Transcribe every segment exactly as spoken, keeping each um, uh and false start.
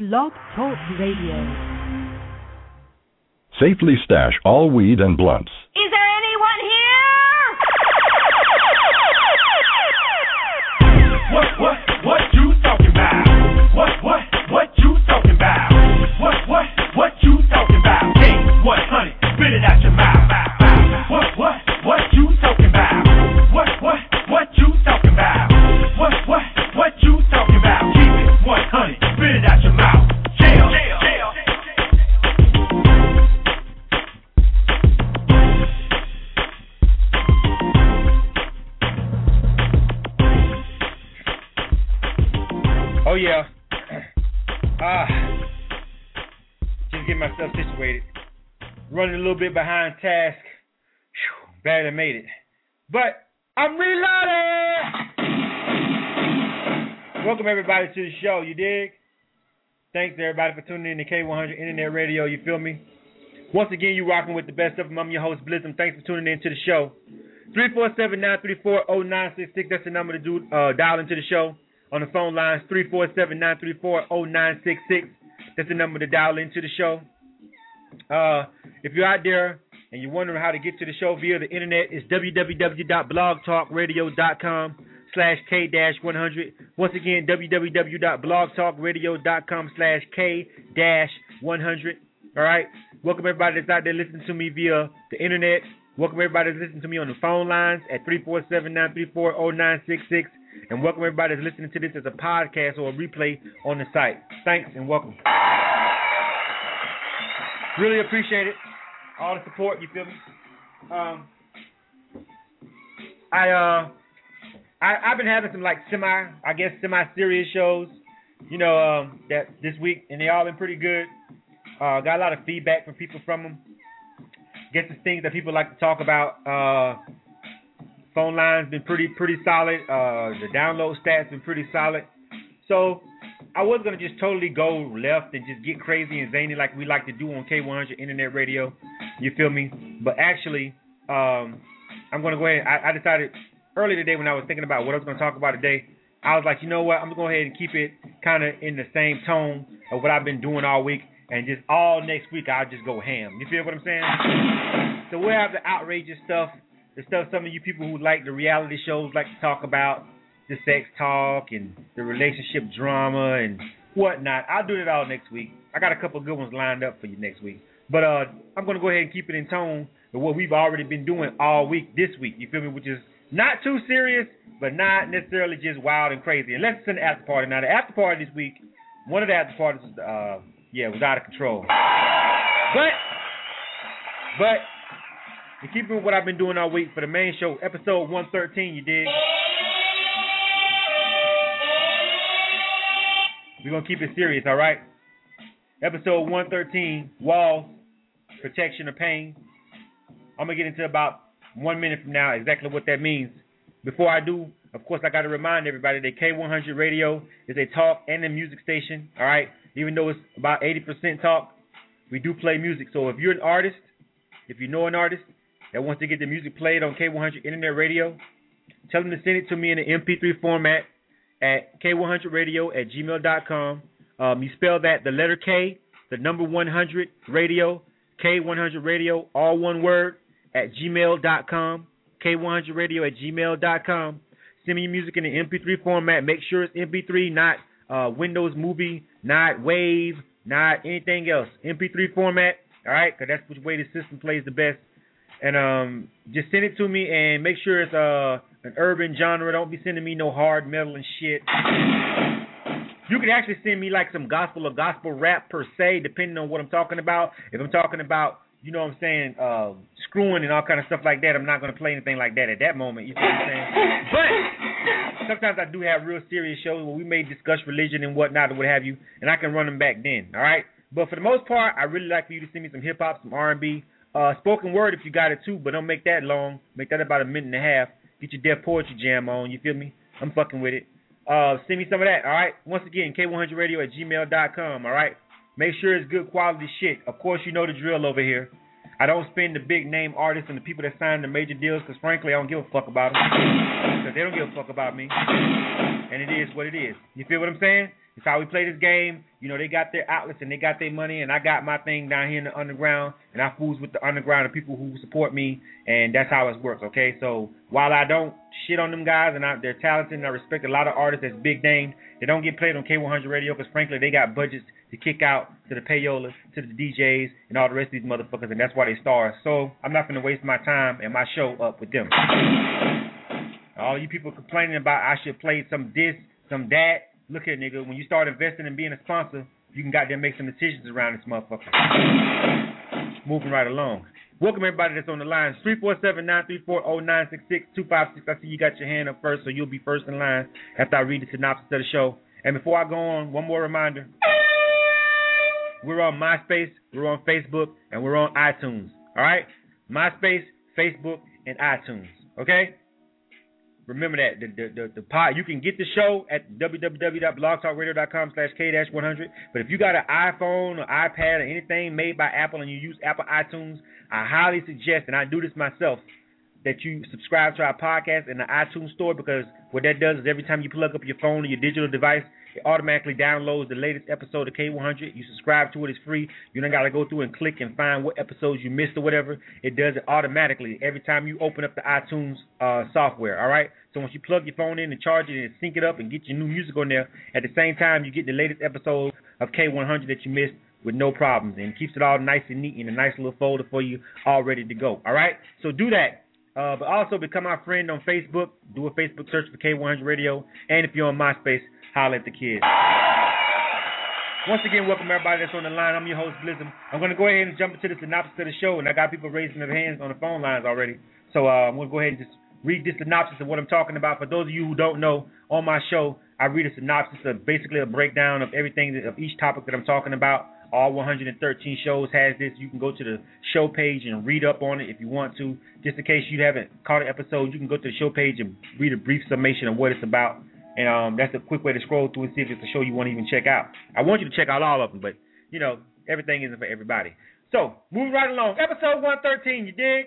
Blog Talk Radio. Safely stash all weed and blunts. Is there anyone here? What, what, what you talking about? What, what, what you talking about? What, what, what you talking about? Hey, what, honey, spit it out your mouth. What, what, what you talking about? What, what, what you talking about? What, what, what you talking about? Keep it, what, honey, spit it out your mouth. Jail, jail, jail. Oh yeah, ah, just getting myself situated. Running a little bit behind task. Whew, barely made it, but I'm reloaded. Welcome everybody to the show. You dig? Thanks everybody for tuning in to K one hundred Internet Radio. You feel me? Once again, you rocking with the best of them. I'm your host Blizzum. Thanks for tuning in to the show. three four seven, nine three four, zero nine six six. That's the number to do uh, dial into the show. On the phone lines, three four seven, nine three four, zero nine six six. That's the number to dial into the show. Uh, if you're out there and you're wondering how to get to the show via the internet, it's www.blogtalkradio.com slash K-100. Once again, www.blogtalkradio.com slash K-100. All right? Welcome everybody that's out there listening to me via the internet. Welcome everybody that's listening to me on the phone lines at three four seven, nine three four, zero nine six six. And welcome everybody that's listening to this as a podcast or a replay on the site. Thanks and welcome. Really appreciate it. All the support, you feel me? Um, I uh, I I've been having some like semi, I guess semi serious shows, you know, um, that this week, and they all been pretty good. Uh, got a lot of feedback from people from them. Get some things that people like to talk about. Uh. Phone line's been pretty pretty solid. Uh, the download stats been pretty solid. So I was gonna just totally go left and just get crazy and zany like we like to do on K one hundred Internet Radio. You feel me? But actually, um, I'm gonna go ahead. I, I decided early today when I was thinking about what I was gonna talk about today. I was like, you know what? I'm gonna go ahead and keep it kind of in the same tone of what I've been doing all week, and just all next week I'll just go ham. You feel what I'm saying? So we'll have the outrageous stuff. The stuff some of you people who like the reality shows like to talk about, the sex talk and the relationship drama and whatnot. I'll do it all next week. I got a couple of good ones lined up for you next week. But uh, I'm going to go ahead and keep it in tone with what we've already been doing all week this week, you feel me, which is not too serious, but not necessarily just wild and crazy. Unless it's an after party. Now, the after party this week, one of the after parties, uh, yeah, was out of control. But, but... And keeping with what I've been doing all week for the main show, episode one thirteen, you dig? We're going to keep it serious, all right? Episode one thirteen, Walls, Protection or Pain. I'm going to get into about one minute from now exactly what that means. Before I do, of course, I got to remind everybody that K one hundred Radio is a talk and a music station, all right? Even though it's about eighty percent talk, we do play music. So if you're an artist, if you know an artist that wants to get the music played on K one hundred Internet Radio, tell them to send it to me in an M P three format at K one hundred radio at gmail dot com. Um, you spell that, the letter K, the number one hundred radio, K one hundred radio, all one word, at gmail dot com. K one hundred radio at gmail dot com. Send me your music in an M P three format. Make sure it's M P three, not uh, Windows Movie, not Wave, not anything else. M P three format, all right, because that's which way the system plays the best. And um, just send it to me and make sure it's uh, an urban genre. Don't be sending me no hard metal and shit. You could actually send me like some gospel or gospel rap per se, depending on what I'm talking about. If I'm talking about, you know what I'm saying, uh, screwing and all kind of stuff like that, I'm not going to play anything like that at that moment. You see what I'm saying? But sometimes I do have real serious shows where we may discuss religion and whatnot or what have you, and I can run them back then, all right? But for the most part, I really like for you to send me some hip-hop, some R and B, Uh, spoken word if you got it too, but don't make that long. Make that about a minute and a half. Get your Def Poetry Jam on, you feel me? I'm fucking with it. Uh, send me some of that, all right? Once again, K one hundred radio at gmail dot com, all right? Make sure it's good quality shit. Of course, you know the drill over here. I don't spend the big name artists and the people that sign the major deals because, frankly, I don't give a fuck about them. Because they don't give a fuck about me. And it is what it is. You feel what I'm saying? It's how we play this game. You know, they got their outlets and they got their money, and I got my thing down here in the underground, and I fools with the underground and people who support me, and that's how it works, okay? So while I don't shit on them guys, and I, they're talented, and I respect a lot of artists that's big names, they don't get played on K one hundred radio because, frankly, they got budgets to kick out to the payolas, to the D Js, and all the rest of these motherfuckers, and that's why they stars. So I'm not going to waste my time and my show up with them. All you people complaining about I should play some this, some that. Look here, nigga. When you start investing and being a sponsor, you can goddamn make some decisions around this motherfucker. Moving right along. Welcome everybody that's on the line. three four seven, nine three four, zero nine six six, two five six. I see you got your hand up first, so you'll be first in line after I read the synopsis of the show. And before I go on, one more reminder. We're on MySpace, we're on Facebook, and we're on iTunes. All right? MySpace, Facebook, and iTunes. Okay? Remember that the the the, the pod, you can get the show at w w w dot blog talk radio dot com slash k dash one hundred. But if you got an iPhone or iPad or anything made by Apple and you use Apple iTunes, I highly suggest, and I do this myself, that you subscribe to our podcast in the iTunes store, because what that does is every time you plug up your phone or your digital device, it automatically downloads the latest episode of K one hundred. You subscribe to it. It's free. You don't got to go through and click and find what episodes you missed or whatever. It does it automatically every time you open up the iTunes uh, software, all right? So once you plug your phone in and charge it and sync it up and get your new music on there, at the same time you get the latest episode of K one hundred that you missed with no problems, and it keeps it all nice and neat in a nice little folder for you, all ready to go, all right? So do that. Uh, but also become our friend on Facebook. Do a Facebook search for K one hundred Radio. And if you're on MySpace, holler at the kids. Once again, welcome everybody that's on the line. I'm your host, Blizzum. I'm going to go ahead and jump into the synopsis of the show, and I got people raising their hands on the phone lines already. So uh, I'm going to go ahead and just read this synopsis of what I'm talking about. For those of you who don't know, on my show, I read a synopsis of basically a breakdown of everything, that, of each topic that I'm talking about. All one hundred thirteen shows has this. You can go to the show page and read up on it if you want to. Just in case you haven't caught an episode, you can go to the show page and read a brief summation of what it's about. And um, that's a quick way to scroll through and see if it's a show you want to even check out. I want you to check out all of them, but, you know, everything isn't for everybody. So, moving right along. Episode one thirteen, you dig?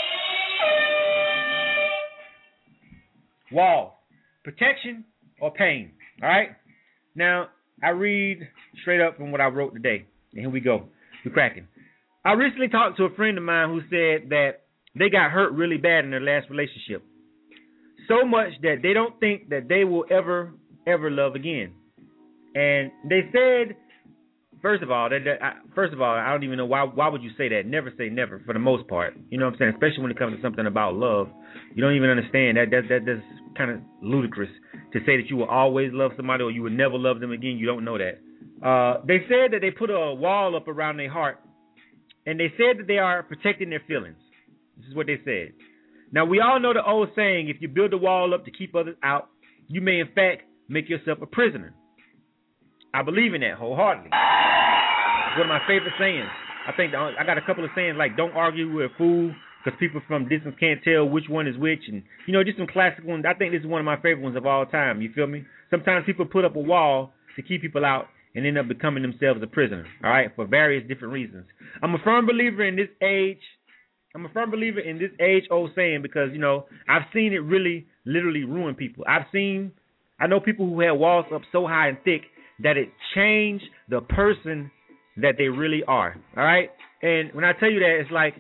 Walls. Protection or pain. All right? Now, I read straight up from what I wrote today. And here we go. We're cracking. I recently talked to a friend of mine who said that they got hurt really bad in their last relationship. So much that they don't think that they will ever, ever love again. And they said, first of all, that, that I, first of all, I don't even know why. Why would you say that? Never say never, for the most part. You know what I'm saying? Especially when it comes to something about love, you don't even understand that. That that that's kind of ludicrous to say that you will always love somebody or you will never love them again. You don't know that. Uh, they said that they put a wall up around their heart, and they said that they are protecting their feelings. This is what they said. Now, we all know the old saying, if you build a wall up to keep others out, you may, in fact, make yourself a prisoner. I believe in that wholeheartedly. It's one of my favorite sayings. I think I got a couple of sayings like, don't argue with a fool, because people from distance can't tell which one is which. And, you know, just some classic ones. I think this is one of my favorite ones of all time. You feel me? Sometimes people put up a wall to keep people out and end up becoming themselves a prisoner, all right, for various different reasons. I'm a firm believer in this age. I'm a firm believer in this age-old saying because, you know, I've seen it really literally ruin people. I've seen, I know people who had walls up so high and thick that it changed the person that they really are, all right? And when I tell you that, it's like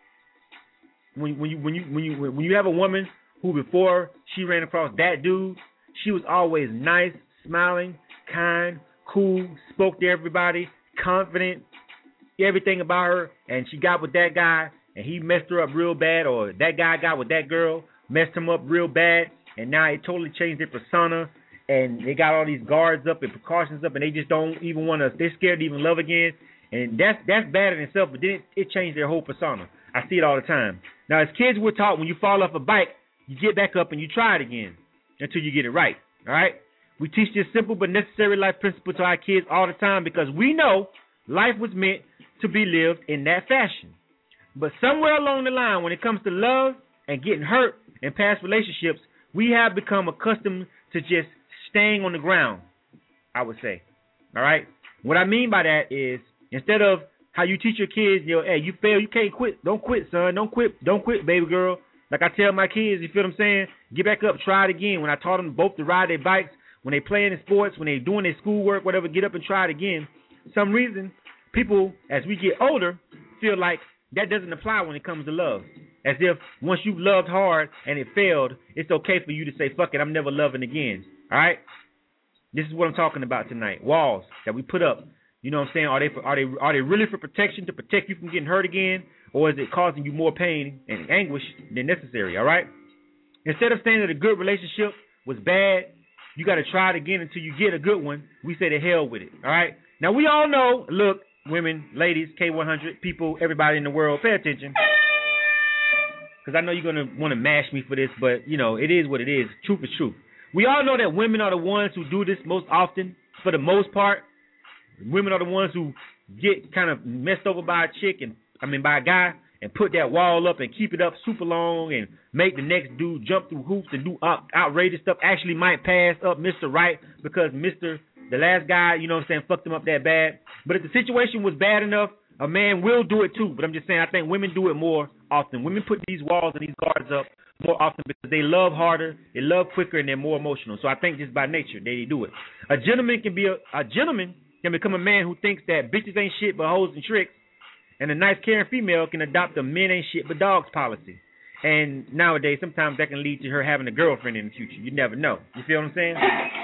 when, when you when you when you when you have a woman who before she ran across that dude, she was always nice, smiling, kind, cool, spoke to everybody, confident, everything about her, and she got with that guy, and he messed her up real bad, or that guy got with that girl, messed him up real bad, and now it totally changed their persona, and they got all these guards up and precautions up, and they just don't even want to, they're scared to even love again, and that's that's bad in itself, but then it, it changed their whole persona. I see it all the time. Now, as kids, we're taught when you fall off a bike, you get back up and you try it again until you get it right, all right? We teach this simple but necessary life principle to our kids all the time because we know life was meant to be lived in that fashion. But somewhere along the line, when it comes to love and getting hurt in past relationships, we have become accustomed to just staying on the ground, I would say. All right? What I mean by that is instead of how you teach your kids, you know, hey, you fail, you can't quit. Don't quit, son. Don't quit. Don't quit, baby girl. Like I tell my kids, you feel what I'm saying? Get back up, try it again. When I taught them both to ride their bikes, when they playing in sports, when they doing their schoolwork, whatever, get up and try it again. Some reason, people, as we get older, feel like that doesn't apply when it comes to love. As if once you've loved hard and it failed, it's okay for you to say, fuck it, I'm never loving again. All right? This is what I'm talking about tonight. Walls that we put up. You know what I'm saying? Are they for, are they are they really for protection, to protect you from getting hurt again? Or is it causing you more pain and anguish than necessary? All right? Instead of saying that a good relationship was bad, you got to try it again until you get a good one. We say to hell with it. All right? Now, we all know, look, women, ladies, K one hundred, people, everybody in the world, pay attention. Because I know you're going to want to mash me for this, but, you know, it is what it is. Truth is truth. We all know that women are the ones who do this most often, for the most part. Women are the ones who get kind of messed over by a chick, and I mean by a guy, and put that wall up and keep it up super long and make the next dude jump through hoops and do out, outrageous stuff. Actually might pass up Mister Right because Mister the last guy, you know what I'm saying, fucked him up that bad. But if the situation was bad enough, a man will do it too. But I'm just saying, I think women do it more often. Women put these walls and these guards up more often because they love harder, they love quicker, and they're more emotional. So I think just by nature they do it. A gentleman can be a, a gentleman can become a man who thinks that bitches ain't shit but hoes and tricks, and a nice caring female can adopt a men ain't shit but dogs policy. And nowadays, sometimes that can lead to her having a girlfriend in the future. You never know. You feel what I'm saying?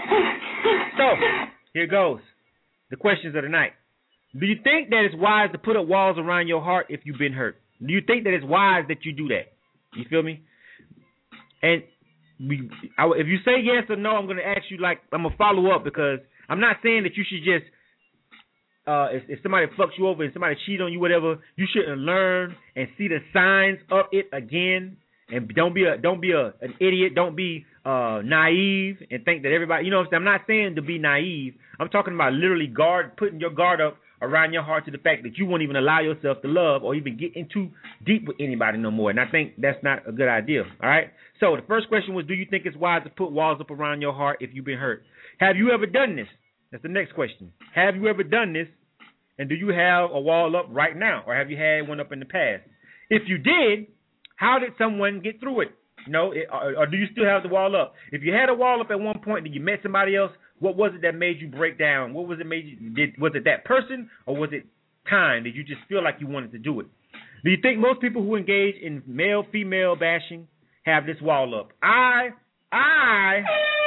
So here goes the questions of the night. Do you think that it's wise to put up walls around your heart if you've been hurt? Do you think that it's wise that you do that? You feel me? And we, I, if you say yes or no, I'm going to ask you, like, I'm going to follow up, because I'm not saying that you should just, uh, if, if somebody fucks you over and somebody cheat on you, whatever, you shouldn't learn and see the signs of it again. And don't be a don't be a an idiot. Don't be uh, naive and think that everybody, you know what I'm saying? I'm not saying to be naive. I'm talking about literally guard putting your guard up around your heart to the fact that you won't even allow yourself to love or even get into deep with anybody no more. And I think that's not a good idea. All right. So the first question was, do you think it's wise to put walls up around your heart if you've been hurt? Have you ever done this? That's the next question. Have you ever done this? And do you have a wall up right now, or have you had one up in the past? If you did, how did someone get through it? You know, it, or, or do you still have the wall up? If you had a wall up at one point and you met somebody else, what was it that made you break down? What was it made you did? Was it that person, or was it time? Did you just feel like you wanted to do it? Do you think most people who engage in male-female bashing have this wall up? I, I,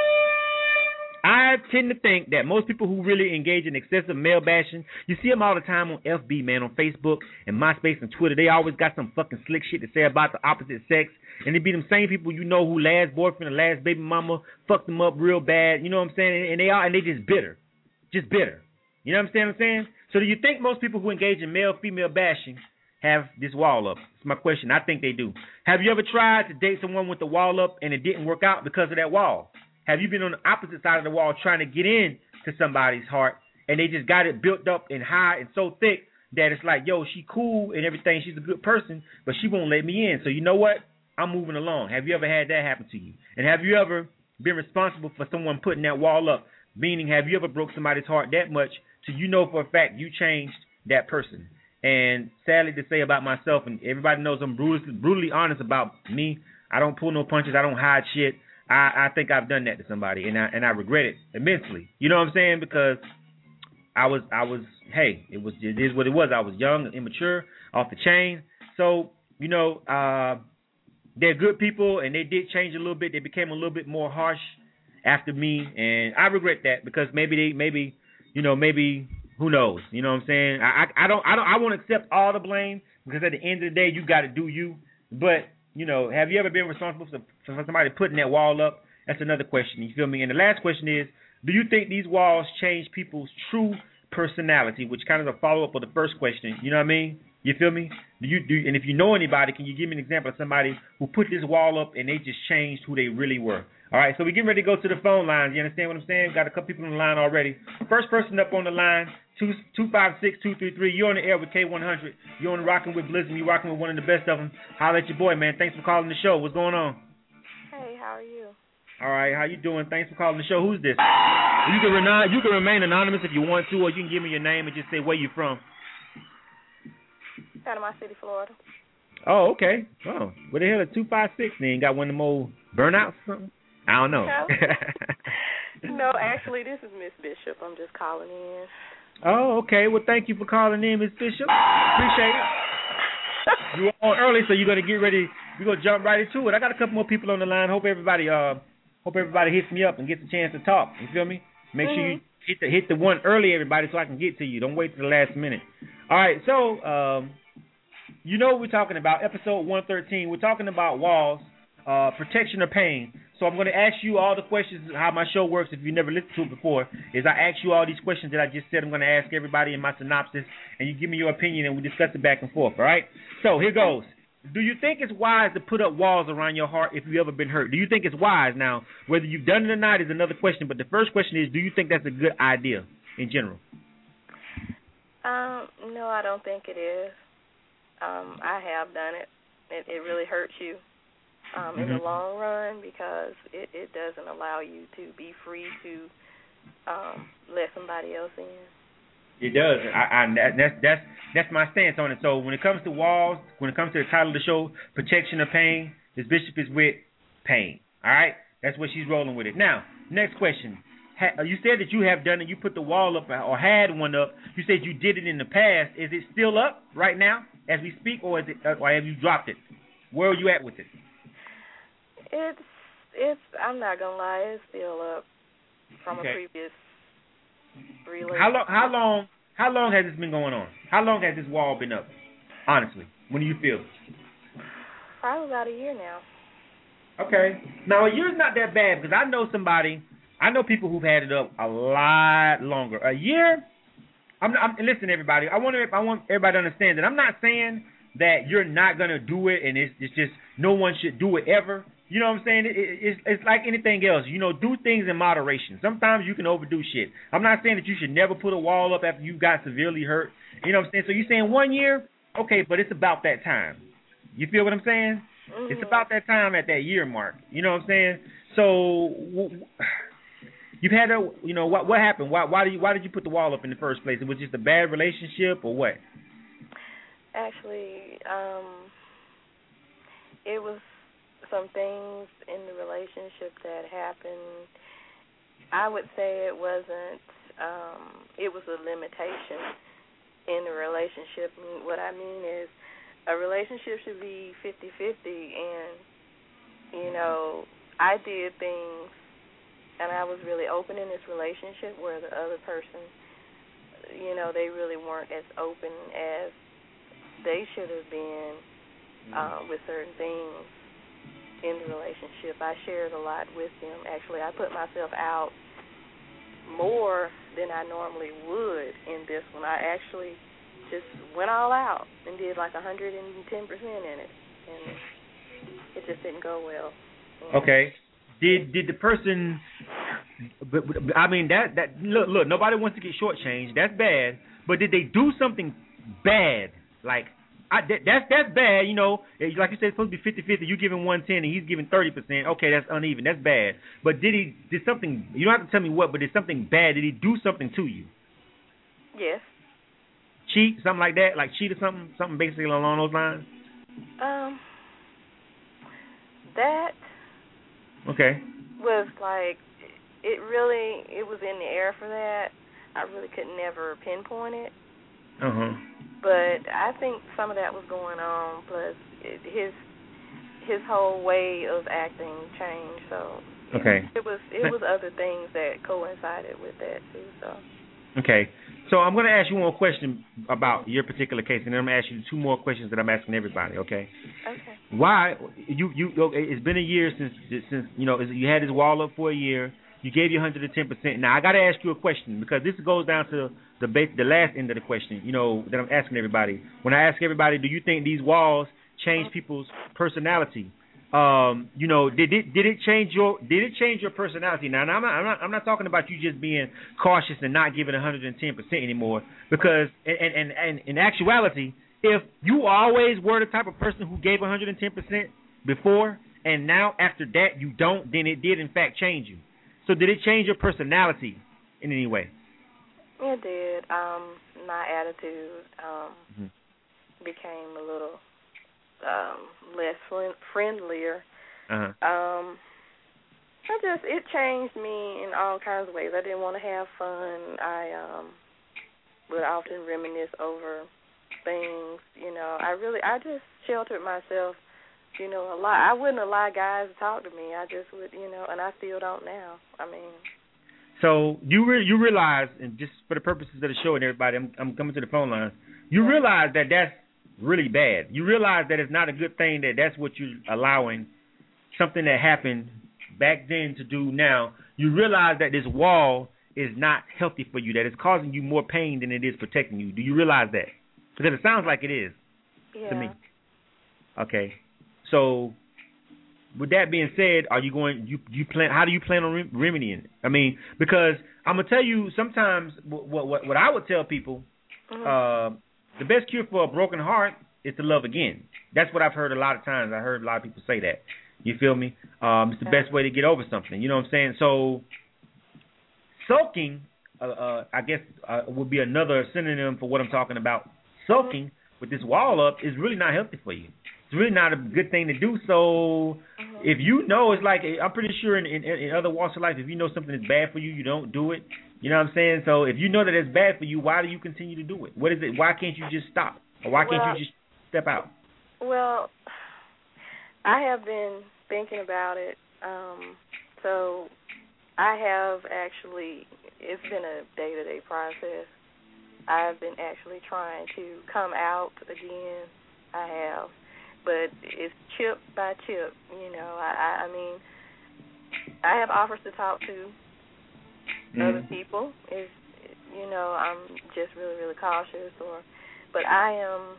I tend to think that most people who really engage in excessive male bashing, you see them all the time on F B, man, on Facebook and MySpace and Twitter. They always got some fucking slick shit to say about the opposite sex. And it be them same people you know who last boyfriend or last baby mama fucked them up real bad. You know what I'm saying? And they are, and they just bitter. Just bitter. You know what I'm saying? I'm saying? So do you think most people who engage in male-female bashing have this wall up? It's my question. I think they do. Have you ever tried to date someone with the wall up and it didn't work out because of that wall? Have you been on the opposite side of the wall trying to get in to somebody's heart and they just got it built up and high and so thick that it's like, yo, she cool and everything, she's a good person, but she won't let me in. So you know what? I'm moving along. Have you ever had that happen to you? And have you ever been responsible for someone putting that wall up? Meaning, have you ever broke somebody's heart that much so you know for a fact you changed that person? And sadly to say about myself, and everybody knows I'm brutally, brutally honest about me. I don't pull no punches. I don't hide shit. I, I think I've done that to somebody, and I and I regret it immensely. You know what I'm saying? Because I was I was hey, it was it is what it was. I was young, immature, off the chain. So you know, uh, they're good people, and they did change a little bit. They became a little bit more harsh after me, and I regret that because maybe they maybe you know maybe who knows? You know what I'm saying? I I, I don't I don't I won't accept all the blame because at the end of the day, you got to do you. But you know, have you ever been responsible for, for somebody putting that wall up? That's another question. You feel me? And the last question is, do you think these walls change people's true personality? Which kind of a follow up of the first question. You know what I mean? You feel me? Do you do? And if you know anybody, can you give me an example of somebody who put this wall up and they just changed who they really were? All right, so we're getting ready to go to the phone lines. You understand what I'm saying? Got a couple people on the line already. First person up on the line, two two five six two three three. You're on the air with K one hundred. You're on Rocking with Blizzard. You're rocking with one of the best of them. Holla at your boy, man. Thanks for calling the show. What's going on? Hey, how are you? All right, how you doing? Thanks for calling the show. Who's this? You can, rena- you can remain anonymous if you want to, or you can give me your name and just say where you from. Panama City, Florida. Oh, okay. Oh, where the hell is two five six then? Got one of them old burnouts or something? I don't know. No. No, actually, this is Miss Bishop. I'm just calling in. Oh, okay. Well, thank you for calling in, Miss Bishop. Appreciate it. You were on early, so you're gonna get ready. We're gonna jump right into it. I got a couple more people on the line. Hope everybody, uh, hope everybody hits me up and gets a chance to talk. You feel me? Make mm-hmm. sure you hit the hit the one early, everybody, so I can get to you. Don't wait till the last minute. All right. So, um, you know what we're talking about. Episode one thirteen. We're talking about walls, uh, protection or pain. So I'm going to ask you all the questions. How my show works, if you never listened to it before, is I ask you all these questions that I just said. I'm going to ask everybody in my synopsis, and you give me your opinion, and we discuss it back and forth. All right. So here goes. Do you think it's wise to put up walls around your heart if you've ever been hurt? Do you think it's wise? Now, whether you've done it or not is another question, but the first question is, do you think that's a good idea in general? Um, no, I don't think it is. Um, I have done it. It, it really hurts you um, in mm-hmm. the long run because it, it doesn't allow you to be free to um, let somebody else in. It does. I, I, that's that's that's my stance on it. So when it comes to walls, when it comes to the title of the show, protection or pain, this Bishop is with pain. All right, that's what she's rolling with it. Now, next question. Ha, you said that you have done it. You put the wall up or had one up. You said you did it in the past. Is it still up right now as we speak, or is it, or have you dropped it? Where are you at with it? It's it's. I'm not gonna lie. It's still up from okay. a previous. Really? How long? How long? How long has this been going on? How long has this wall been up? Honestly, when do you feel? Probably about a year now. Okay. Now a year's not that bad because I know somebody. I know people who've had it up a lot longer. A year. I'm. I'm listen, everybody. I want. I want everybody to understand that I'm not saying that you're not gonna do it, and it's, it's just no one should do it ever. You know what I'm saying? It, it, it's, it's like anything else. You know, do things in moderation. Sometimes you can overdo shit. I'm not saying that you should never put a wall up after you got severely hurt. You know what I'm saying? So you're saying one year? Okay, but it's about that time. You feel what I'm saying? Mm-hmm. It's about that time at that year mark. You know what I'm saying? So you've had a, you know, what what happened? Why why did you why did you put the wall up in the first place? It was just a bad relationship or what? Actually, um, it was some things in the relationship that happened. I would say it wasn't, um, it was a limitation in the relationship. What I mean is a relationship should be fifty-fifty, and, you know, I did things, and I was really open in this relationship where the other person, you know, they really weren't as open as they should have been uh, with certain things in the relationship. I shared a lot with them. Actually, I put myself out more than I normally would in this one. I actually just went all out and did like one hundred ten percent in it, and it just didn't go well. Okay. Did did the person? But, but, I mean that that look look. Nobody wants to get shortchanged. That's bad. But did they do something bad? Like. I, that, that's that's bad, you know. Like you said, it's supposed to be fifty-fifty. You giving one ten and he's giving thirty percent. Okay, that's uneven. That's bad. But did he did something? You don't have to tell me what, but did something bad? Did he do something to you? Yes. Cheat, something like that, like cheat or something, something basically along those lines. Um, that. Okay. Was like it really it was in the air for that. I really could never pinpoint it. Uh huh. But I think some of that was going on. Plus, it, his his whole way of acting changed. So okay, it, it was it was other things that coincided with that too. So okay, so I'm going to ask you one question about your particular case, and then I'm going to ask you two more questions that I'm asking everybody. Okay. Okay. Why you you? It's been a year since since you know you had this wall up for a year. You gave you one hundred ten percent. Now I got to ask you a question because this goes down to the base, the last end of the question. You know that I'm asking everybody. When I ask everybody, do you think these walls change people's personality? Um, you know, did it did it change your did it change your personality? Now, now I'm not I'm not I'm not talking about you just being cautious and not giving one hundred ten percent anymore. Because and, and and in actuality, if you always were the type of person who gave one hundred ten percent before, and now after that you don't, then it did in fact change you. So did it change your personality in any way? It did. Um, my attitude um, mm-hmm. became a little um, less friend- friendlier. Uh-huh. Um, I just it changed me in all kinds of ways. I didn't want to have fun. I um would often reminisce over things. You know, I really I just sheltered myself. You know, a lot. I wouldn't allow guys to talk to me. I just would, you know, and I still don't now. I mean. So you re- you realize, and just for the purposes of the show and everybody, I'm, I'm coming to the phone lines. You realize that that's really bad. You realize that it's not a good thing that that's what you're allowing something that happened back then to do now. You realize that this wall is not healthy for you, that it's causing you more pain than it is protecting you. Do you realize that? Because it sounds like it is yeah. to me. Okay. So with that being said, are you going, you you plan, how do you plan on remedying it? I mean, because I'm going to tell you sometimes what, what, what I would tell people, mm-hmm. uh, the best cure for a broken heart is to love again. That's what I've heard a lot of times. I heard a lot of people say that. You feel me? Um, it's the best way to get over something. You know what I'm saying? So sulking, uh, uh, I guess, uh, would be another synonym for what I'm talking about. Sulking with this wall up is really not healthy for you. It's really not a good thing to do. So mm-hmm. if you know, it's like, I'm pretty sure in, in, in other walks of life, if you know something is bad for you, you don't do it. You know what I'm saying? So if you know that it's bad for you, why do you continue to do it? What is it? Why can't you just stop? Or why can't well, you just step out? Well, I have been thinking about it. Um, so I have actually, it's been a day-to-day process. I've been actually trying to come out again. I have. But it's chip by chip, you know. I, I, I mean, I have offers to talk to mm-hmm. other people. If, you know, I'm just really, really cautious. Or, but I am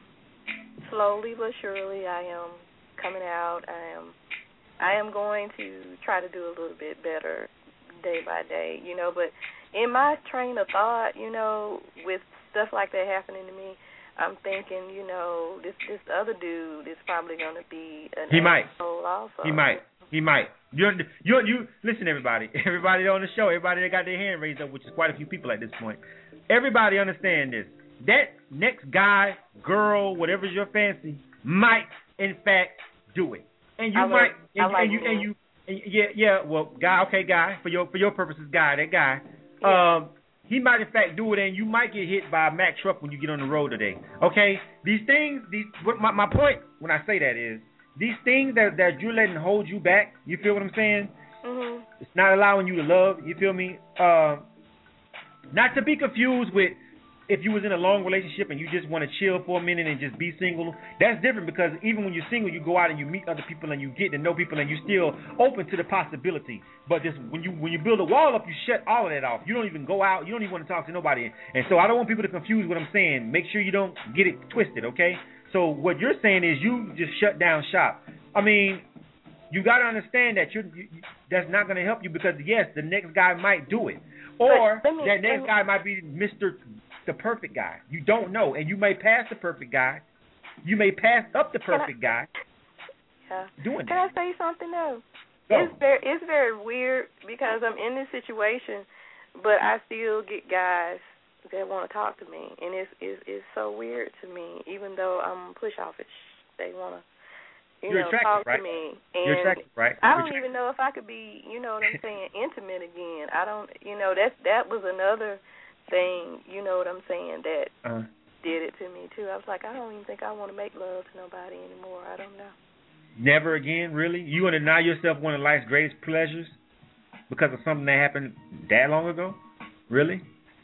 slowly but surely, I am coming out. I am, I am going to try to do a little bit better day by day, you know. But in my train of thought, you know, with stuff like that happening to me, I'm thinking, you know, this this other dude is probably going to be an he might. asshole also. He might. He might. You you you listen, everybody. Everybody on the show, everybody that got their hand raised up, which is quite a few people at this point. Everybody understand this. That next guy, girl, whatever's your fancy, might in fact do it, and you I might, like, and, I like and you and you, and yeah, yeah. Well, guy, okay, guy, for your for your purposes, guy, that guy. Yeah. Um. He might, in fact, do it, and you might get hit by a Mack truck when you get on the road today. Okay? These things, these. What my, my point when I say that is, these things that, that you're letting hold you back, you feel what I'm saying? Mm-hmm. It's not allowing you to love, you feel me? Uh, not to be confused with if you was in a long relationship and you just want to chill for a minute and just be single. That's different because even when you're single, you go out and you meet other people and you get to know people and you're still open to the possibility. But this, when you when you build a wall up, you shut all of that off. You don't even go out. You don't even want to talk to nobody. And so I don't want people to confuse what I'm saying. Make sure you don't get it twisted, okay? So what you're saying is you just shut down shop. I mean, you got to understand that you're, you, that's not going to help you because, yes, the next guy might do it. Or me, that next guy might be Mister the perfect guy. You don't know. And you may pass the perfect guy. You may pass up the perfect I, guy yeah. doing Can that. I say something, though? Go. It's very, it's very weird because I'm in this situation, but I still get guys that want to talk to me. And it's, it's, it's so weird to me, even though I'm pushoverish. They want to, you You're know, attractive, talk right? to me. And You're attractive, right? I You're don't even know if I could be, you know what I'm saying, intimate again. I don't, you know, that's, that was another thing, you know what I'm saying, that uh-huh. did it to me, too. I was like, I don't even think I want to make love to nobody anymore. I don't know. Never again, really? You want to deny yourself one of life's greatest pleasures because of something that happened that long ago? Really?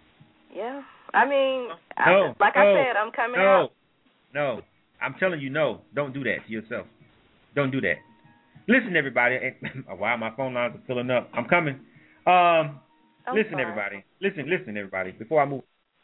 Yeah. I mean, no, I, like no, I said, I'm coming no, out. No. I'm telling you, no. Don't do that to yourself. Don't do that. Listen, everybody. Wow, my phone lines are filling up. I'm coming. Um, I'm listen, sorry. everybody. Listen, listen, everybody. Before I move.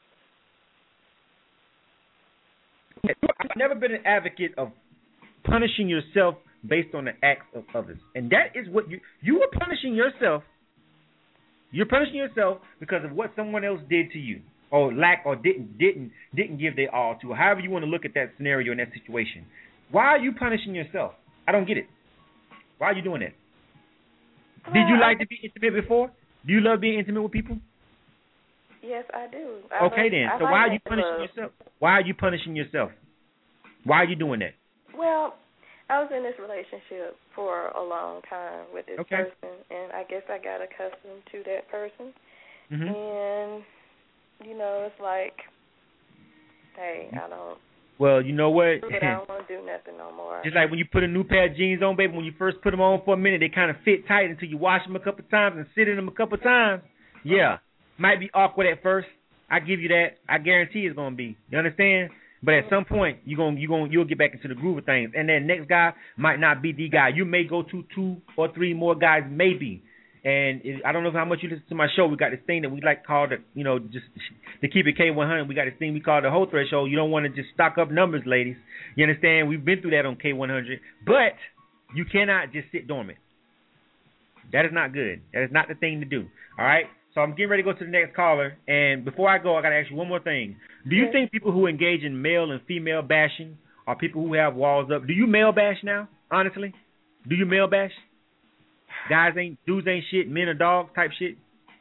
I've never been an advocate of punishing yourself based on the acts of others. And that is what you you are punishing yourself. You're punishing yourself because of what someone else did to you, or lack, or didn't didn't didn't give their all to, or however you want to look at that scenario and that situation. Why are you punishing yourself? I don't get it. Why are you doing that? Well, Did you like to be intimate before? Do you love being intimate with people? Yes, I do. I okay, like, then. I So like why are you that punishing love. yourself? Why are you punishing yourself? Why are you doing that? Well, I was in this relationship for a long time with this Okay. person, and I guess I got accustomed to that person. Mm-hmm. And, you know, it's like, hey, I don't, Well, you know what? but I don't want to do nothing no more. Just like when you put a new pair of jeans on, baby, when you first put them on for a minute, they kind of fit tight until you wash them a couple times and sit in them a couple times. Yeah, might be awkward at first. I give you that. I guarantee it's gonna be. You understand? But at some point, you gonna you gonna you'll get back into the groove of things, and that next guy might not be the guy. You may go to two or three more guys, maybe. And it, I don't know how much you listen to my show. We got this thing that we like called, the, you know, just to keep it K one hundred. We got this thing we call the whole threshold. You don't want to just stock up numbers, ladies. You understand? We've been through that on K one hundred. But you cannot just sit dormant. That is not good. That is not the thing to do. All right? So I'm getting ready to go to the next caller. And before I go, I got to ask you one more thing. Do you think people who engage in male and female bashing are people who have walls up? Do you male bash now, honestly? Do you male bash? Guys ain't, dudes ain't shit, men are dogs type shit?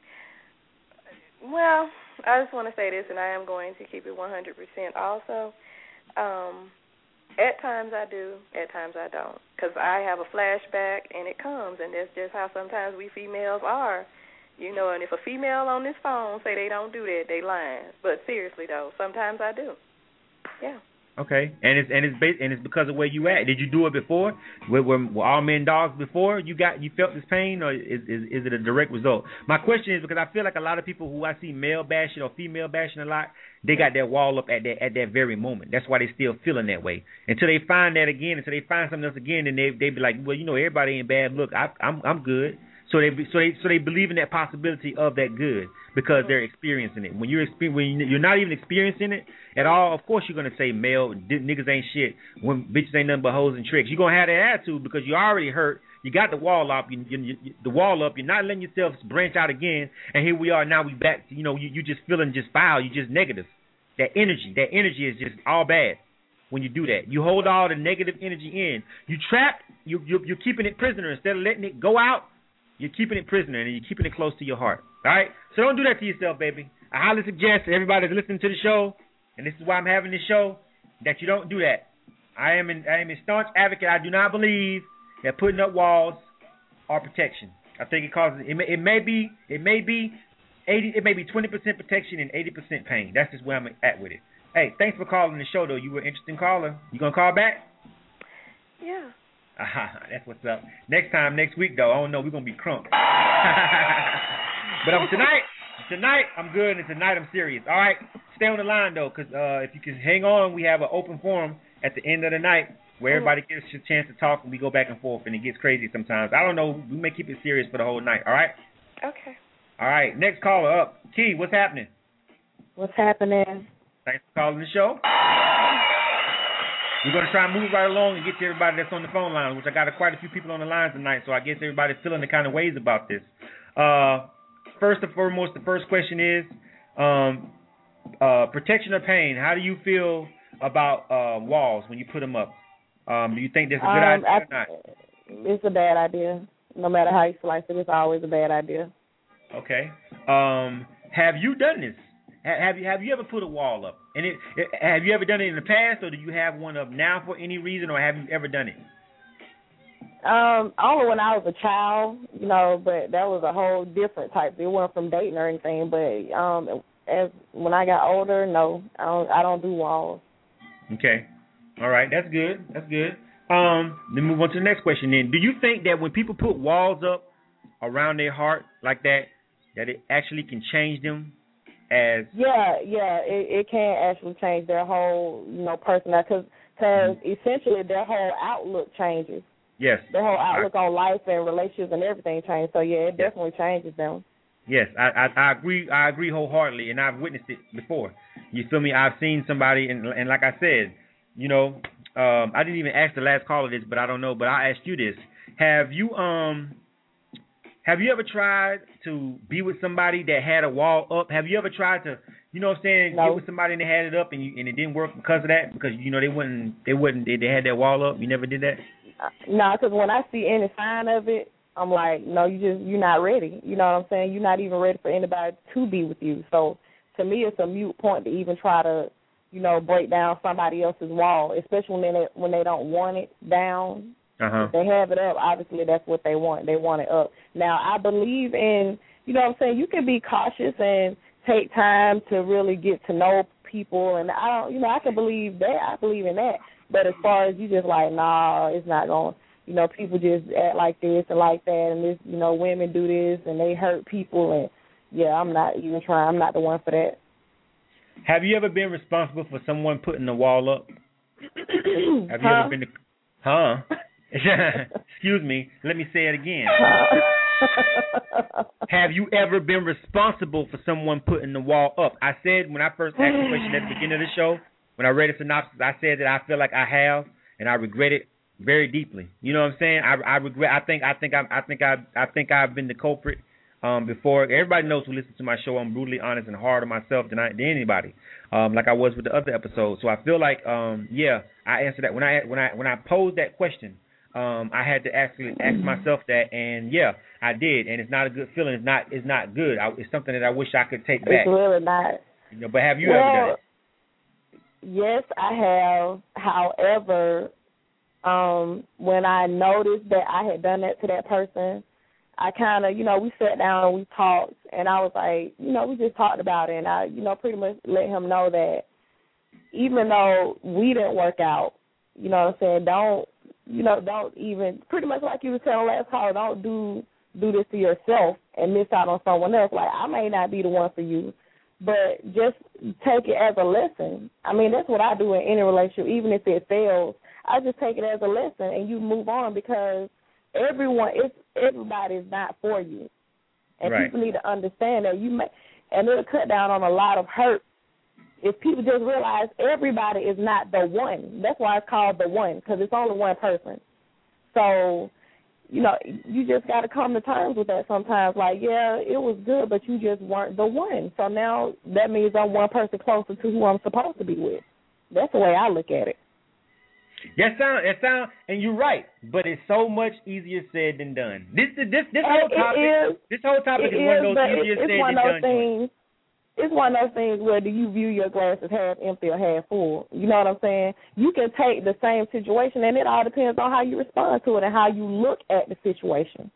Well, I just want to say this, and I am going to keep it one hundred percent also. Um, at times I do, at times I don't, because I have a flashback, and it comes, and that's just how sometimes we females are. You know, and if a female on this phone say they don't do that, they lying. But seriously, though, sometimes I do. Yeah. Okay, and it's and it's based, and it's because of where you at. Did you do it before? Were, were, were all men dogs before you got you felt this pain, or is, is is it a direct result? My question is because I feel like a lot of people who I see male bashing or female bashing a lot, they got that wall up at that at that very moment. That's why they still feeling that way until they find that again. Until they find something else again, and they they be like, well, you know, everybody ain't bad. Look, I, I'm I'm good. So they so they so they believe in that possibility of that good because they're experiencing it. When you're exper- when you're not even experiencing it at all, of course you're gonna say male niggas ain't shit when bitches ain't nothing but hoes and tricks. You're gonna have that attitude because you're already hurt. You got the wall up. You, you, you, the wall up. You're not letting yourself branch out again. And here we are now. We back. To, you know you you just feeling just foul. You just negative. That energy. That energy is just all bad. When you do that, you hold all the negative energy in. You trap. You you you're keeping it prisoner instead of letting it go out. You're keeping it prisoner, and you're keeping it close to your heart. All right? So don't do that to yourself, baby. I highly suggest to everybody that's listening to the show, and this is why I'm having this show, that you don't do that. I am, an, I am a staunch advocate. I do not believe that putting up walls are protection. I think it causes it may, it may be it may be eighty it may be twenty percent protection and eighty percent pain. That's just where I'm at with it. Hey, thanks for calling the show, though. You were an interesting caller. You gonna call back? Yeah. Aha, that's what's up. Next time, next week, though, I don't know. We're going to be crunk. But um, tonight, tonight, I'm good, and tonight I'm serious. All right? Stay on the line, though, because uh, if you can hang on, we have an open forum at the end of the night where everybody gets a chance to talk, and we go back and forth, and it gets crazy sometimes. I don't know. We may keep it serious for the whole night. All right? Okay. All right. Next caller up. Key, what's happening? What's happening? Thanks for calling the show. We're going to try and move right along and get to everybody that's on the phone line, which I got quite a few people on the line tonight, so I guess everybody's feeling the kind of ways about this. Uh, first and foremost, the first question is um, uh, protection or pain. How do you feel about uh, walls when you put them up? Um, do you think that's a good um, idea I, or not? It's a bad idea. No matter how you slice it, it's always a bad idea. Okay. Um, have you done this? Have you have you ever put a wall up? And it, it, have you ever done it in the past, or do you have one up now for any reason, or have you ever done it? Um, only when I was a child, you know, but that was a whole different type. It wasn't from dating or anything. But um, as when I got older, no, I don't. I don't do walls. Okay, all right, that's good. That's good. Um, then move on to the next question. Then, do you think that when people put walls up around their heart like that, that it actually can change them? As yeah, yeah, it, it can actually change their whole, you know, personality, because because mm-hmm. essentially their whole outlook changes. Yes. Their whole outlook I, on life and relationships and everything changes. So yeah, it yes. definitely changes them. Yes, I, I I agree. I agree wholeheartedly, and I've witnessed it before. You feel me? I've seen somebody, and and like I said, you know, um, I didn't even ask the last caller this, but I don't know. But I asked you this: Have you um. Have you ever tried to be with somebody that had a wall up? Have you ever tried to, you know what I'm saying, no. get with somebody and they had it up and you, and it didn't work because of that? Because, you know, they wouldn't, they wouldn't, they, they had that wall up. You never did that? Uh, no, because when I see any sign of it, I'm like, no, you just, you're not ready. You know what I'm saying? You're not even ready for anybody to be with you. So to me, it's a moot point to even try to, you know, break down somebody else's wall, especially when they when they don't want it down. Uh-huh. If they have it up, obviously that's what they want. They want it up. Now, I believe in, you know what I'm saying, you can be cautious and take time to really get to know people, and I don't, you know, I can believe that. I believe in that. But as far as you just like, nah, it's not going, you know, people just act like this and like that, and this, you know, women do this and they hurt people, and yeah, I'm not even trying. I'm not the one for that. Have you ever been responsible for someone putting the wall up? Have you huh? ever been to, huh? Excuse me. Let me say it again. Have you ever been responsible for someone putting the wall up? I said when I first asked the question at the beginning of the show, when I read a synopsis, I said that I feel like I have, and I regret it very deeply. You know what I'm saying? I, I regret. I think. I think. I, I think. I. I think I've been the culprit. Um, before everybody knows who listens to my show, I'm brutally honest and hard on myself than, I, than anybody. Um, like I was with the other episodes. So I feel like, um, yeah, I answered that when I when I when I posed that question. Um, I had to actually ask myself that, and yeah, I did, and it's not a good feeling. It's not. It's not good. I, it's something that I wish I could take back. It's really not. You know, but have you well, ever done it? Yes, I have. However, um, when I noticed that I had done that to that person, I kind of, you know, we sat down and we talked, and I was like, you know, we just talked about it, and I, you know, pretty much let him know that even though we didn't work out, you know what I'm saying, don't, you know, don't even, pretty much like you were saying last call, don't do do this to yourself and miss out on someone else. Like, I may not be the one for you, but just take it as a lesson. I mean, that's what I do in any relationship, even if it fails. I just take it as a lesson, and you move on, because everyone, it's, everybody is not for you. And right. people need to understand that you may, and it'll cut down on a lot of hurt if people just realize everybody is not the one. That's why it's called the one, because it's only one person. So, you know, you just got to come to terms with that sometimes. Like, yeah, it was good, but you just weren't the one. So now that means I'm one person closer to who I'm supposed to be with. That's the way I look at it. That sound, that sound, and you're right. But it's so much easier said than done. This, this, this whole topic, is, this whole topic is, is one of those it's, easier it's said one than of done. those things. It's one of those things where do you view your glass as half empty or half full? You know what I'm saying? You can take the same situation, and it all depends on how you respond to it and how you look at the situation.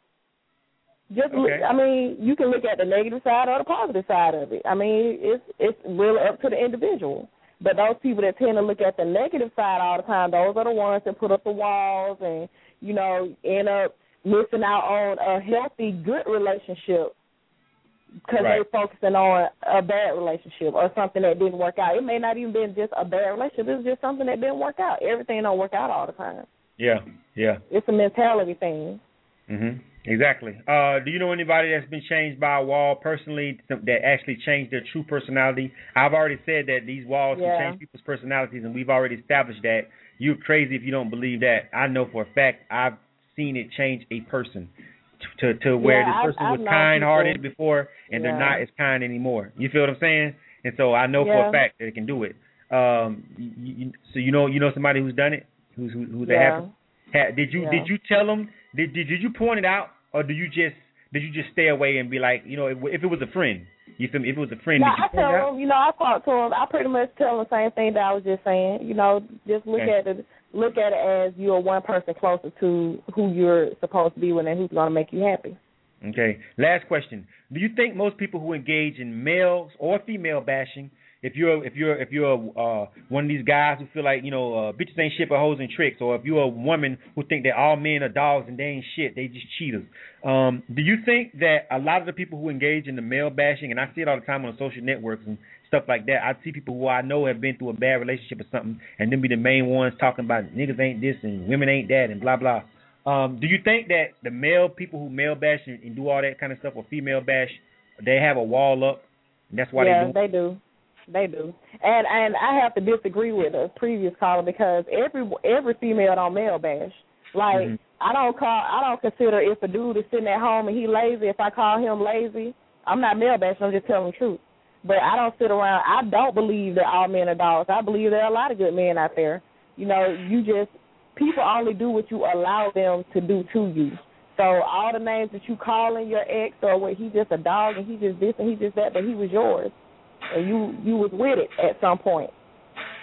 Just, okay. look, I mean, you can look at the negative side or the positive side of it. I mean, it's it's really up to the individual. But those people that tend to look at the negative side all the time, those are the ones that put up the walls and, you know, end up missing out on a healthy, good relationship because right. they're focusing on a bad relationship or something that didn't work out. It may not even be just a bad relationship. It's just something that didn't work out. Everything don't work out all the time. Yeah, yeah. It's a mentality thing. Mm-hmm. Exactly. Uh, do you know anybody that's been changed by a wall personally that actually changed their true personality? I've already said that these walls yeah. can change people's personalities, and we've already established that. You're crazy if you don't believe that. I know for a fact I've seen it change a person to to where yeah, this person I've, was I've kind-hearted before, and yeah. they're not as kind anymore. You feel what I'm saying? And so I know yeah. for a fact that it can do it. Um, you, you, so you know you know somebody who's done it, who's who, who's yeah. happened. Ha, did you yeah. did you tell them? Did, did did you point it out? Or do you just did you just stay away and be like, you know, if, if it was a friend, you feel me? If it was a friend, no, did you I point tell it out? them, you know, I talk to them. I pretty much tell them the same thing that I was just saying. You know, just look okay. at it, look at it as you're one person closer to who you're supposed to be with and who's going to make you happy. Okay. Last question: do you think most people who engage in males or female bashing, if you're if you're if you're uh, one of these guys who feel like you know uh, bitches ain't shit but hoes and tricks, or if you're a woman who think that all men are dogs and they ain't shit, they just cheaters, um, do you think that a lot of the people who engage in the male bashing, and I see it all the time on social networks and stuff like that, I see people who I know have been through a bad relationship or something, and then be the main ones talking about niggas ain't this and women ain't that and blah blah. Um, do you think that the male people who male bash and, and do all that kind of stuff, or female bash, they have a wall up, and that's why yeah, they do? they do. They do, and and I have to disagree with a previous caller because every every female don't male bash. Like mm-hmm. I don't call, I don't consider if a dude is sitting at home and he lazy, if I call him lazy, I'm not male bashing. I'm just telling the truth. But I don't sit around. I don't believe that all men are dogs. I believe there are a lot of good men out there. You know, you just people only do what you allow them to do to you. So all the names that you calling your ex, or what, he just a dog and he just this and he just that, but he was yours. And you, you was with it at some point.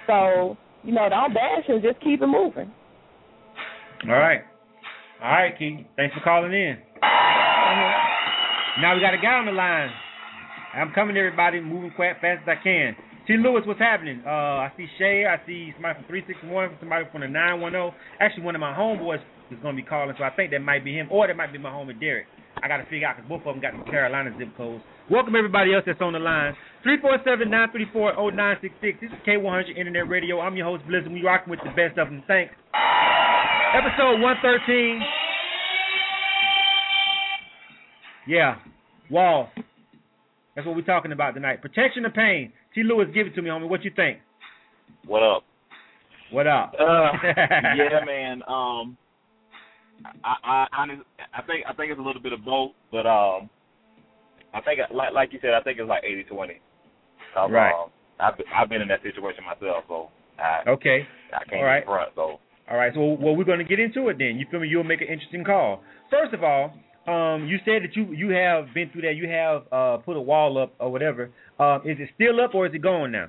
So, you know, don't bash him. Just keep it moving. All right. All right, Key. Thanks for calling in. Mm-hmm. Now we got a guy on the line. I'm coming, everybody, moving quite fast as I can. T. Lewis, what's happening? Uh, I see Shay. I see somebody from three six one, somebody from the nine one zero. Actually, one of my homeboys is going to be calling, so I think that might be him, or that might be my homie Derek. I got to figure out because both of them got the Carolina zip codes. Welcome, everybody else that's on the line. three four seven, nine three four, zero nine six six. This is K one hundred Internet Radio. I'm your host, Blizzard. We rocking with the best of them. Thanks. Episode one thirteen. Yeah. Walls. That's what we're talking about tonight. Protection of pain. T. Lewis, give it to me, homie. What you think? What up? What up? Uh, yeah, man. Um, I, I, I, I think, I think it's a little bit of both, but um, I think, like, like you said, I think it's like eighty twenty. Right. Um, I've, I've been in that situation myself, so I, okay. I can't All right. be front. So. All right. So, well, we're going to get into it then. You feel me? You'll make an interesting call. First of all, um, you said that you you have been through that. You have uh, put a wall up or whatever. Uh, is it still up or is it gone now?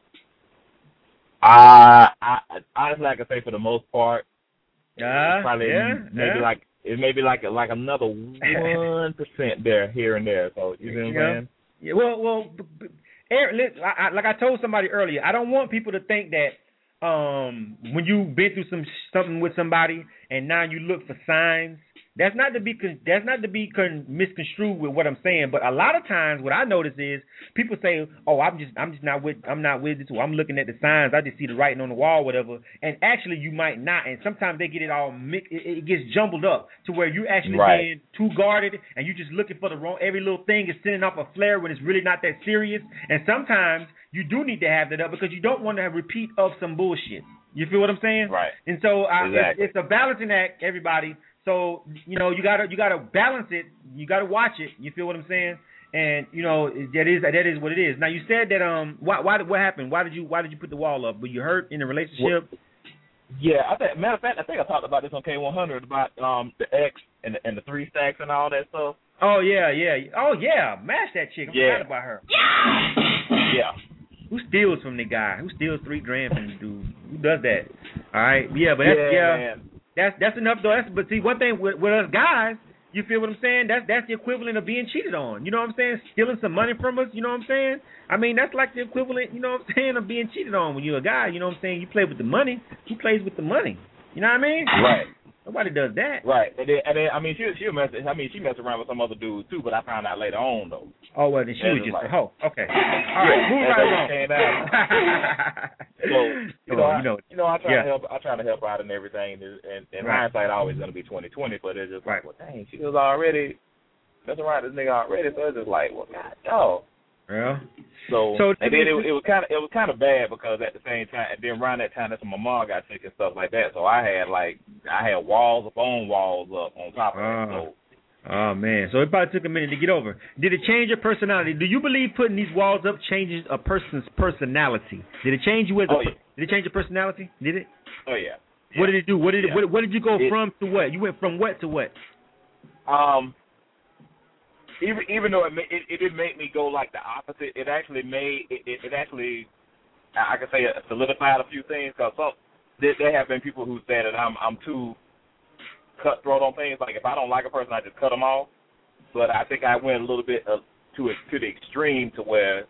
Uh, I honestly, I can say for the most part, uh, probably yeah, maybe yeah. like it may be like like another one percent there here and there. So you know what I'm saying? Yeah. Well, well, b- b- Aaron, I, I, like I told somebody earlier, I don't want people to think that um, when you've been through some something with somebody and now you look for signs. That's not to be con- that's not to be con- misconstrued with what I'm saying, but a lot of times what I notice is people say, "Oh, I'm just I'm just not with I'm not with this. Or I'm looking at the signs. I just see the writing on the wall, whatever." And actually, you might not. And sometimes they get it all mixed. It, it gets jumbled up to where you're actually right. being too guarded, and you're just looking for the wrong. Every little thing is sending off a flare when it's really not that serious. And sometimes you do need to have that up because you don't want to have a repeat of some bullshit. You feel what I'm saying? Right. And so I, exactly. it's, it's a balancing act, everybody. So, you know, you gotta you gotta balance it. You gotta watch it. You feel what I'm saying? And you know that is that is what it is. Now you said that um why why what happened? Why did you why did you put the wall up? Were you hurt in the relationship? Well, yeah, I think matter of fact I think I talked about this on K one hundred about um the X and the, and the three stacks and all that stuff. Oh yeah yeah oh yeah mash that chick. I yeah. forgot about her. Yeah. Yeah. Who steals from the guy? Who steals three grand from the dude? Who does that? All right. Yeah, but that's yeah. yeah. Man. That's that's enough though. That's, but see, one thing with, with us guys, you feel what I'm saying? That's that's the equivalent of being cheated on. You know what I'm saying? Stealing some money from us. You know what I'm saying? I mean, that's like the equivalent. You know what I'm saying? Of being cheated on when you're a guy. You know what I'm saying? You play with the money. Who plays with the money? You know what I mean? Right. Nobody does that. Right. And then, and then I mean, she she mess. I mean, she messed around with some other dudes too, but I found out later on though. Oh well, then she and was just like, a hoe. Okay. All right. Yeah, Move right along. So you know, oh, I, you know, you know, I try yeah. to help. I try to help out and everything. And, and, and right. hindsight always gonna be twenty twenty, but it's just right. like, well, dang, she was already messing around with this nigga already. So it's just like, well, God, dog. Yeah. So, so and then it, it was kind of it was kind of bad because at the same time, and then around that time, that's when my mom got sick and stuff like that. So I had like I had walls upon walls up on top of uh, that. So. Oh man, so it probably took a minute to get over. Did it change your personality? Do you believe putting these walls up changes a person's personality? Did it change you as a, oh, yeah. Did it change your personality? Did it? Oh yeah. yeah. What did it do? What did it, yeah. what, what did you go it, from to what? You went from what to what? Um. Even even though it, it it didn't make me go like the opposite, it actually made it, it, it actually I can say it solidified a few things because some there, there have been people who said that I'm I'm too cutthroat on things. Like if I don't like a person, I just cut them off. But I think I went a little bit uh, to it to the extreme to where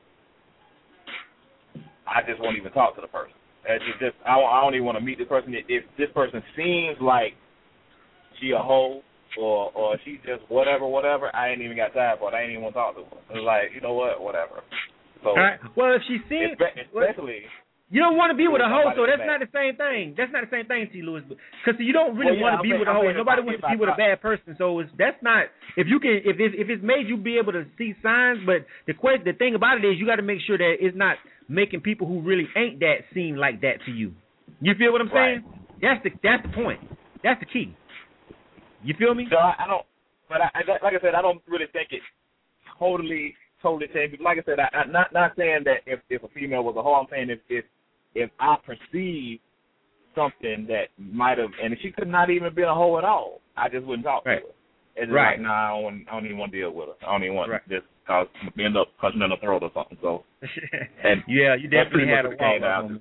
I just won't even talk to the person. It's just I don't, I don't even want to meet the person. If this person seems like she a hoe. Or or she just whatever, whatever, I ain't even got time for it. I ain't even want to talk to her. It's like, you know what, whatever. So, all right. Well, if she seems... Especially... You don't want to be with a hoe, so that's not the same thing. That's not the same thing, T. Lewis. Because you don't really well, yeah, want to be I'm with a hoe. Nobody wants to be with a bad person. So it's, that's not... If you can, if it's, if it's made you be able to see signs, but the question, the thing about it is you got to make sure that it's not making people who really ain't that seem like that to you. You feel what I'm saying? Right. That's the that's the point. That's the key. You feel me? So I, I don't, but I, I, like I said, I don't really think it totally, totally changed. Like I said, I, I'm not not saying that if, if a female was a hoe. I'm saying if if, if I perceive something that might have, and if she could not even been a hoe at all, I just wouldn't talk right. to her. It's just right. like, nah, I don't, I don't even want to deal with her. I don't even want right. this cause end up punching in the throat or something. So, and yeah, you definitely had a wall up.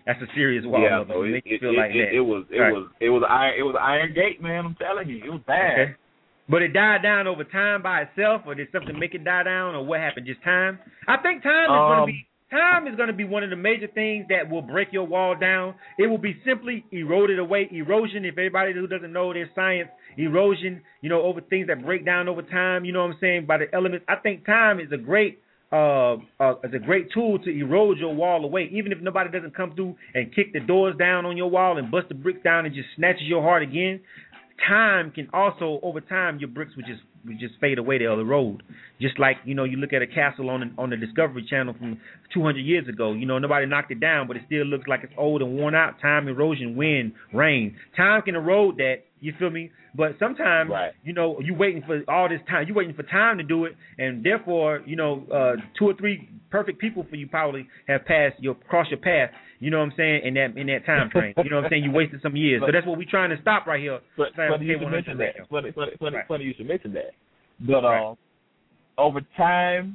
That's a serious wall yeah, up. So it, it, makes you it, feel it, like it, that. it was it right. was it was iron it was Iron Gate, man. I'm telling you, it was bad. Okay. But it died down over time by itself, or did something make it die down, or what happened? Just time? I think time is Um, going to be time is going to be one of the major things that will break your wall down. It will be simply eroded away. Erosion, if everybody who doesn't know their science, erosion, you know, over things that break down over time. You know what I'm saying? By the elements. I think time is a great. Uh, uh, is a great tool to erode your wall away. Even if nobody doesn't come through and kick the doors down on your wall and bust the bricks down and just snatches your heart again, time can also, over time, your bricks would just would just fade away. They'll erode. Just like, you know, you look at a castle on the, on the Discovery Channel from two hundred years ago. You know, nobody knocked it down, but it still looks like it's old and worn out. Time, erosion, wind, rain. Time can erode that. You feel me? But sometimes, right. you know, you waiting for all this time. You waiting for time to do it, and therefore, you know, uh, two or three perfect people for you probably have passed your crossed your path. You know what I'm saying? In that in that time frame. You know what I'm saying? You wasted some years. But, so that's what we're trying to stop right here. But funny you should mention that. Funny, funny, funny, right. funny you should mention that. But right. um, over time,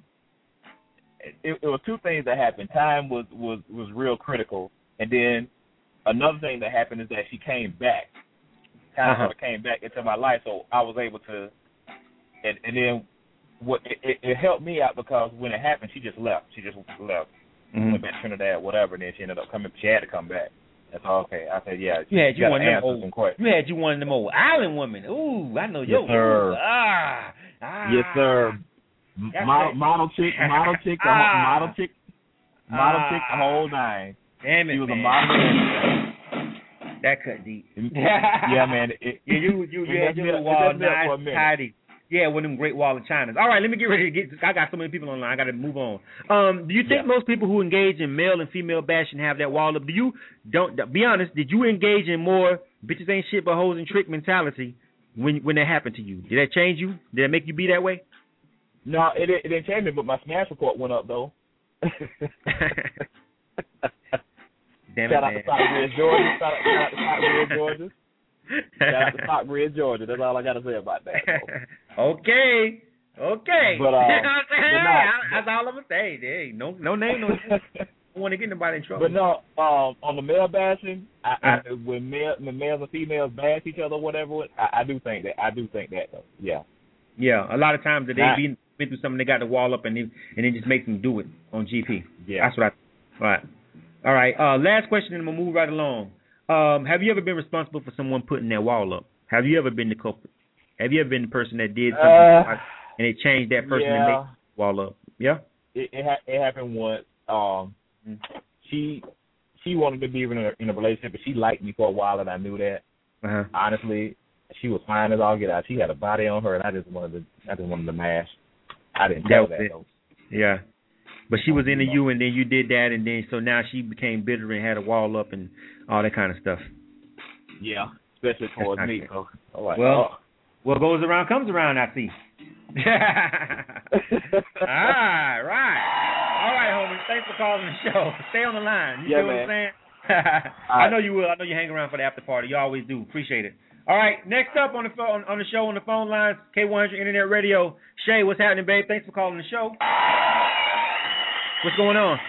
it, it was two things that happened. Time was, was, was real critical, and then another thing that happened is that she came back. Time uh-huh. sort of came back into my life, so I was able to. And, and then what it, it, it helped me out because when it happened, she just left. She just left. Mm-hmm. Went back to Trinidad, whatever, and then she ended up coming. She had to come back. That's all. Okay, I said, yeah. You had you, you one of them old. Some you had you one of them old island women. Ooh, I know you. Yes, sir. Ah, ah. Yes, sir. Model, model chick, model chick, the ah. model chick, model ah. chick, the whole nine. Damn it, She was man. a model. That cut deep. Yeah, man. It, yeah, you you you had your wall nice, tidy. Yeah, one of them Great Wall of Chinas. All right, let me get ready to get. I got so many people online. I got to move on. Um, do you think yeah. most people who engage in male and female bashing have that wall up? Do you don't be honest? Did you engage in more bitches ain't shit but hoes and trick mentality when when that happened to you? Did that change you? Did that make you be that way? No, it it didn't change me, but my smash report went up though. Damn shout it, out man. to Stockbridge, Georgia. Shout out, shout out to Stockbridge, Georgia. Shout out to Stockbridge, Georgia. That's all I got to say about that. okay, okay. But, uh, you know what I'm saying? but not, that's all I'm gonna say. Hey, no, no name, no. I don't want to get nobody in trouble. But no, um, on the male bashing, I, I, when male, when males and females bash each other, or whatever, I, I do think that. I do think that though. Yeah. Yeah, a lot of times that they Not, been, been through something, they got the wall up, and they, and it just makes them do it on G P. Yeah. That's what I. All right. All right. Uh, last question, and we'll move right along. Um, have you ever been responsible for someone putting their wall up? Have you ever been the culprit? Have you ever been the person that did something uh, and it changed that person yeah. to make the wall up? Yeah. It it, ha- it happened once. Um, mm-hmm. she she wanted to be in a, in a relationship, but she liked me for a while, and I knew that. Uh-huh. Honestly, she was fine as all get out. She had a body on her, and I just wanted to I just wanted to mash. I didn't tell that, that though. Yeah. But she was into you, and then you did that, and then so now she became bitter and had a wall up and all that kind of stuff. Yeah, especially towards me. So, like, well, oh. what goes around comes around, I see. all right, right. All right, homie. Thanks for calling the show. Stay on the line. You yeah, know man. what I'm saying? I right. know you will. I know you hang around for the after party. You always do. Appreciate it. All right, next up on the phone, on the show on the phone lines, K one hundred Internet Radio. Shay, what's happening, babe? Thanks for calling the show. What's going on?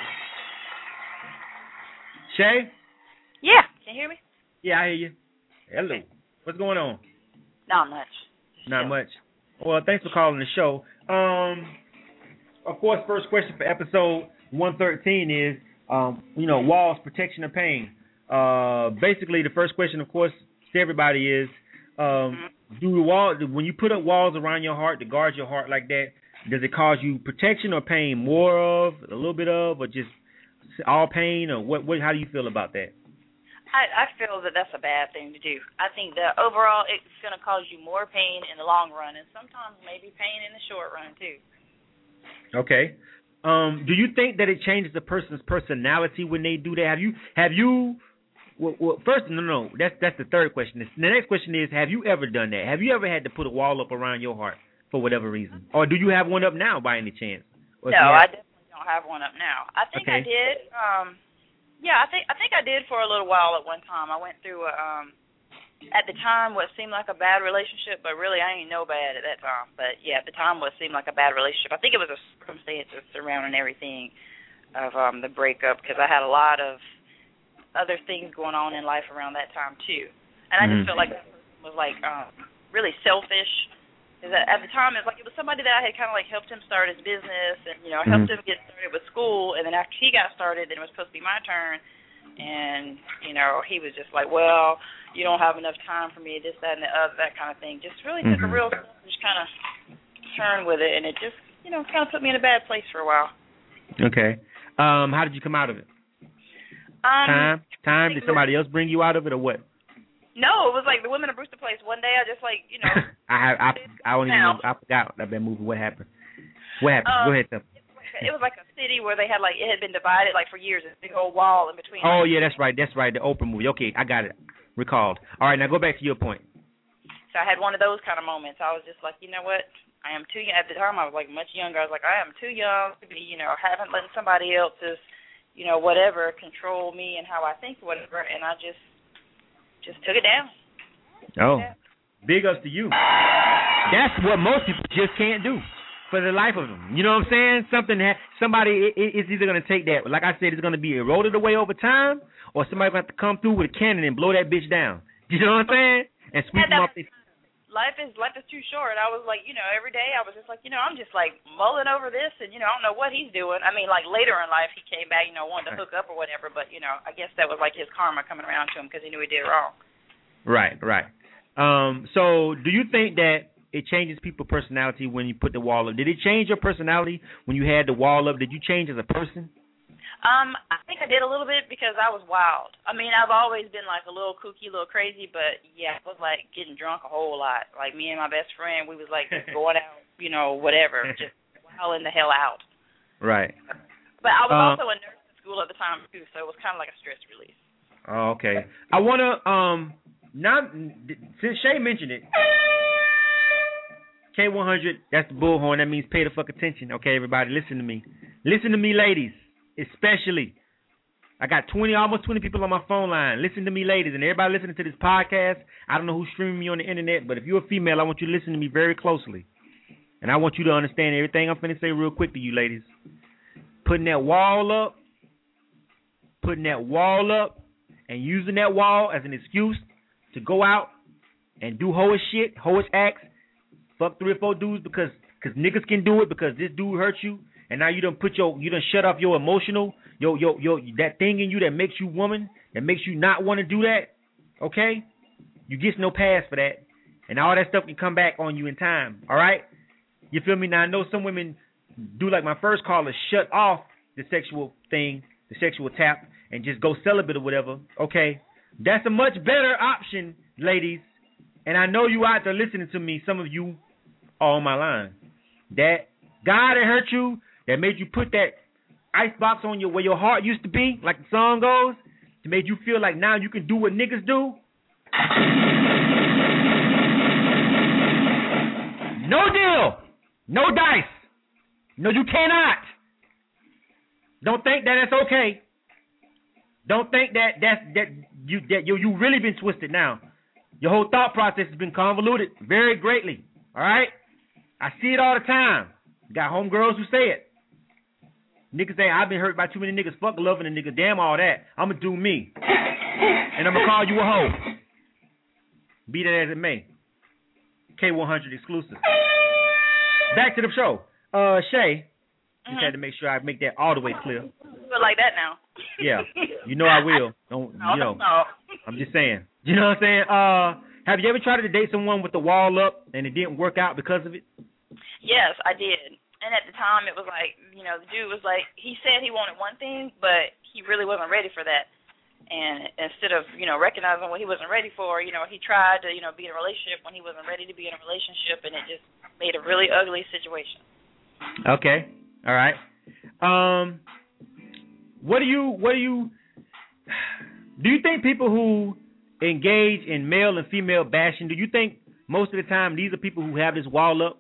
Shay? Yeah. Can you hear me? Yeah, I hear you. Hello. What's going on? Not much. Not Still. much. Well, thanks for calling the show. Um, of course, first question for episode one thirteen is, um, you know, walls, protection, or pain. Uh, basically, the first question, of course, to everybody is, um, mm-hmm. do the wall when you put up walls around your heart to guard your heart like that? Does it cause you protection or pain? More of, a little bit of, or just all pain? Or what? What? How do you feel about that? I, I feel that that's a bad thing to do. I think that overall it's going to cause you more pain in the long run, and sometimes maybe pain in the short run too. Okay. Um, do you think that it changes a person's personality when they do that? Have you? Have you? Well, well, first, no, no. That's that's the third question. The next question is: have you ever done that? Have you ever had to put a wall up around your heart for whatever reason, or do you have one up now by any chance? Or no, have... I definitely don't have one up now. I think okay. I did. Um, yeah, I think I think I did for a little while at one time. I went through a, um, at the time what seemed like a bad relationship, but really I ain't no bad at that time. But yeah, at the time what seemed like a bad relationship. I think it was the circumstances surrounding everything of um, the breakup, because I had a lot of other things going on in life around that time too. And I mm-hmm. just felt like that person was like um, really selfish. Because at the time, it was like it was somebody that I had kind of like helped him start his business, and you know mm-hmm. helped him get started with school. And then after he got started, then it was supposed to be my turn. And you know he was just like, well, you don't have enough time for me, this, that, and the other, that kind of thing. Just really mm-hmm. took a real just kind of turn with it, and it just you know kind of put me in a bad place for a while. Okay. Um, how did you come out of it? Um, time, time. Did somebody else bring you out of it, or what? No, it was like the Women of Brewster Place. One day, I just like you know. I I I don't even know. I forgot that movie. What happened? What happened? Um, Go ahead, Steph. It was like a city where they had like it had been divided like for years. A big old wall in between. Oh like, yeah, that's right. That's right. The Oprah movie. Okay, I got it. Recalled. All right, now go back to your point. So I had one of those kind of moments. I was just like, you know what? I am too young. At the time, I was like much younger. I was like, I am too young to be, you know, haven't letting somebody else's, you know, whatever control me and how I think, whatever. And I just, just took it down. Oh, yeah. Big ups to you. That's what most people just can't do for the life of them. You know what I'm saying? Something that somebody is either going to take that, like I said, it's going to be eroded away over time, or somebody's going to have to come through with a cannon and blow that bitch down. You know what I'm saying? And sweep them off. Life is life is too short. I was like, you know, every day I was just like, you know, I'm just like mulling over this, and you know, I don't know what he's doing. I mean, like later in life, he came back, you know, wanted to hook up or whatever. But you know, I guess that was like his karma coming around to him because he knew he did wrong. Right, right. Um, so, do you think that it changes people's personality when you put the wall up? Did it change your personality when you had the wall up? Did you change as a person? Um, I think I did a little bit because I was wild. I mean, I've always been like a little kooky, a little crazy, but yeah, I was like getting drunk a whole lot. Like me and my best friend, we was like just going out, you know, whatever, just wilding the hell out. Right. But I was um, also a nurse in school at the time too, so it was kind of like a stress release. Oh, okay. I wanna um now since Shay mentioned it. K one hundred, that's the bullhorn. That means pay the fuck attention. Okay, everybody, listen to me. Listen to me, ladies. Especially, I got twenty, almost twenty people on my phone line. Listen to me, ladies, and everybody listening to this podcast. I don't know who's streaming me on the internet, but if you're a female, I want you to listen to me very closely. And I want you to understand everything I'm finna say real quick to you, ladies. Putting that wall up, putting that wall up, and using that wall as an excuse to go out and do hoish shit, hoish acts, fuck three or four dudes because cause niggas can do it because this dude hurt you. And now you done put your, you done shut off your emotional, your, your, your, that thing in you that makes you woman, that makes you not want to do that. Okay, you get no pass for that, and all that stuff can come back on you in time. All right, you feel me? Now I know some women do like my first caller, shut off the sexual thing, the sexual tap, and just go celibate or whatever. Okay, that's a much better option, ladies. And I know you out there listening to me. Some of you are on my line. That guy that hurt you, that made you put that ice box on your where your heart used to be, like the song goes, to make you feel like now you can do what niggas do. No deal. No dice. No, you cannot. Don't think that it's okay. Don't think that that's that you that you you really been twisted now. Your whole thought process has been convoluted very greatly. All right? I see it all the time. Got homegirls who say it. Niggas say, I've been hurt by too many niggas. Fuck loving a nigga. Damn all that. I'm going to do me. And I'm going to call you a hoe. Be that as it may. K one hundred exclusive. Back to the show. Uh, Shay, mm-hmm. just had to make sure I make that all the way clear. Feel like that now. Yeah. You know I will. Don't, no, you know. No. I'm just saying. You know what I'm saying? Uh, have you ever tried to date someone with the wall up and it didn't work out because of it? Yes, I did. And at the time, it was like, you know, the dude was like, he said he wanted one thing, but he really wasn't ready for that. And instead of, you know, recognizing what he wasn't ready for, you know, he tried to, you know, be in a relationship when he wasn't ready to be in a relationship, and it just made a really ugly situation. Okay. All right. Um, what do you, what do you, do you think people who engage in male and female bashing, do you think most of the time these are people who have this wall up?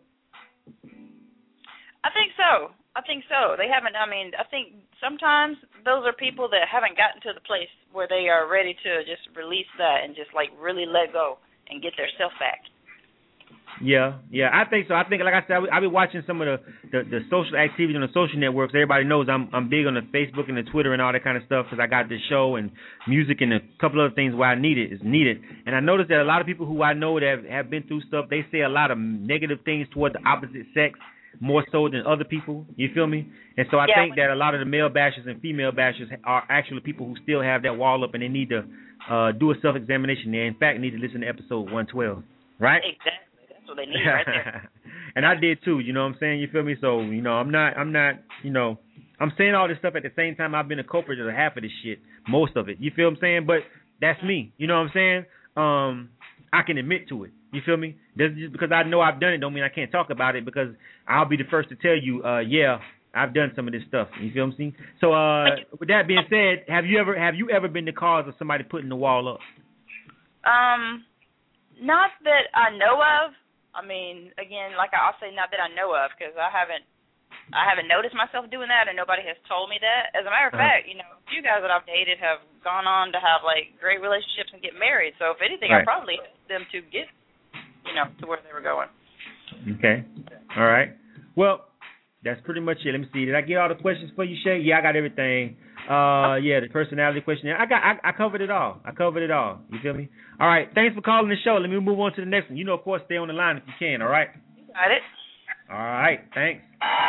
I think so. I think so. They haven't, I mean, I think sometimes those are people that haven't gotten to the place where they are ready to just release that and just, like, really let go and get their self back. Yeah, yeah, I think so. I think, like I said, I've been watching some of the, the, the social activity on the social networks. Everybody knows I'm I'm big on the Facebook and the Twitter and all that kind of stuff because I got this show and music and a couple other things where I need it is needed. And I noticed that a lot of people who I know that have, have been through stuff, they say a lot of negative things toward the opposite sex more so than other people. You feel me? And so I yeah, think that a lot of the male bashers and female bashers are actually people who still have that wall up and they need to uh, do a self-examination. They, in fact, need to listen to episode one twelve, right? Exactly. That's what they need right there. And I did too, you know what I'm saying? You feel me? So, you know, I'm not, I'm not, you know, I'm saying all this stuff at the same time I've been a culprit of half of this shit, most of it. You feel what I'm saying? But that's me. You know what I'm saying? Um, I can admit to it. You feel me? That's just because I know I've done it don't mean I can't talk about it because I'll be the first to tell you, uh, yeah, I've done some of this stuff. You feel what I'm saying? So, uh, with that being said, have you ever have you ever been the cause of somebody putting the wall up? Um, not that I know of. I mean, again, like I'll say, not that I know of, because I haven't, I haven't noticed myself doing that, and nobody has told me that. As a matter of uh-huh. fact, you know, a few guys that I've dated have gone on to have like great relationships and get married. So if anything, right. I probably helped them to get, you know, to where they were going. Okay. All right. Well, that's pretty much it. Let me see. Did I get all the questions for you, Shay? Yeah, I got everything. Uh, yeah, the personality question. I got, I, I covered it all. I covered it all. You feel me? All right. Thanks for calling the show. Let me move on to the next one. You know, of course, stay on the line if you can. All right. Got it. All right. Thanks.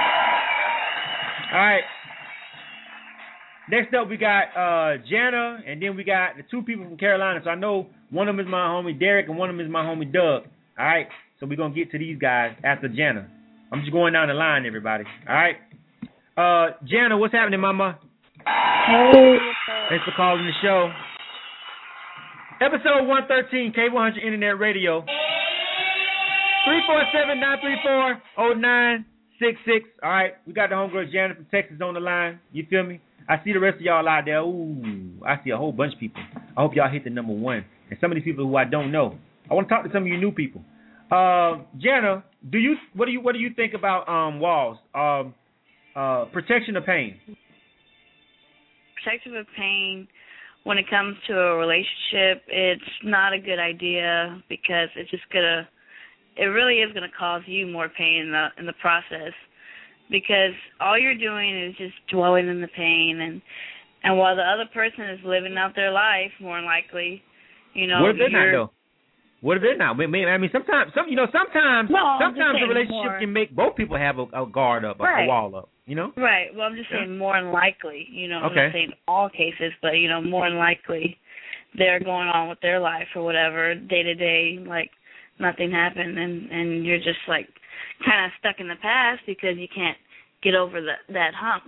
All right. Next up, we got uh, Jana, and then we got the two people from Carolina. So I know one of them is my homie Derek, and one of them is my homie Doug. All right. So we're gonna get to these guys after Jana. I'm just going down the line, everybody. All right. Uh, Jana, what's happening, Mama? Hey. Thanks for calling the show. Episode one thirteen, K one hundred Internet Radio. three four seven, nine three four, zero nine six six. All right, we got the homegirl Janet from Texas on the line. You feel me? I see the rest of y'all out there. Ooh, I see a whole bunch of people. I hope y'all hit the number one. And some of these people who I don't know. I want to talk to some of you new people. Uh, Jana, do you what do you what do you think about um walls? Um, uh, protection of pain. Protection of pain, when it comes to a relationship, it's not a good idea because it's just gonna, it really is gonna cause you more pain in the in the process, because all you're doing is just dwelling in the pain, and and while the other person is living out their life, more than likely, you know. What if they're not though? What if they're not? I mean, sometimes, some you know, sometimes, no, sometimes a relationship more. can make both people have a, a guard up, right. a wall up. You know? Right. Well, I'm just saying more than likely, you know, okay. I'm not saying all cases, but, you know, more than likely they're going on with their life or whatever, day to day, like nothing happened, and, and you're just, like, kind of stuck in the past because you can't get over the, that hump.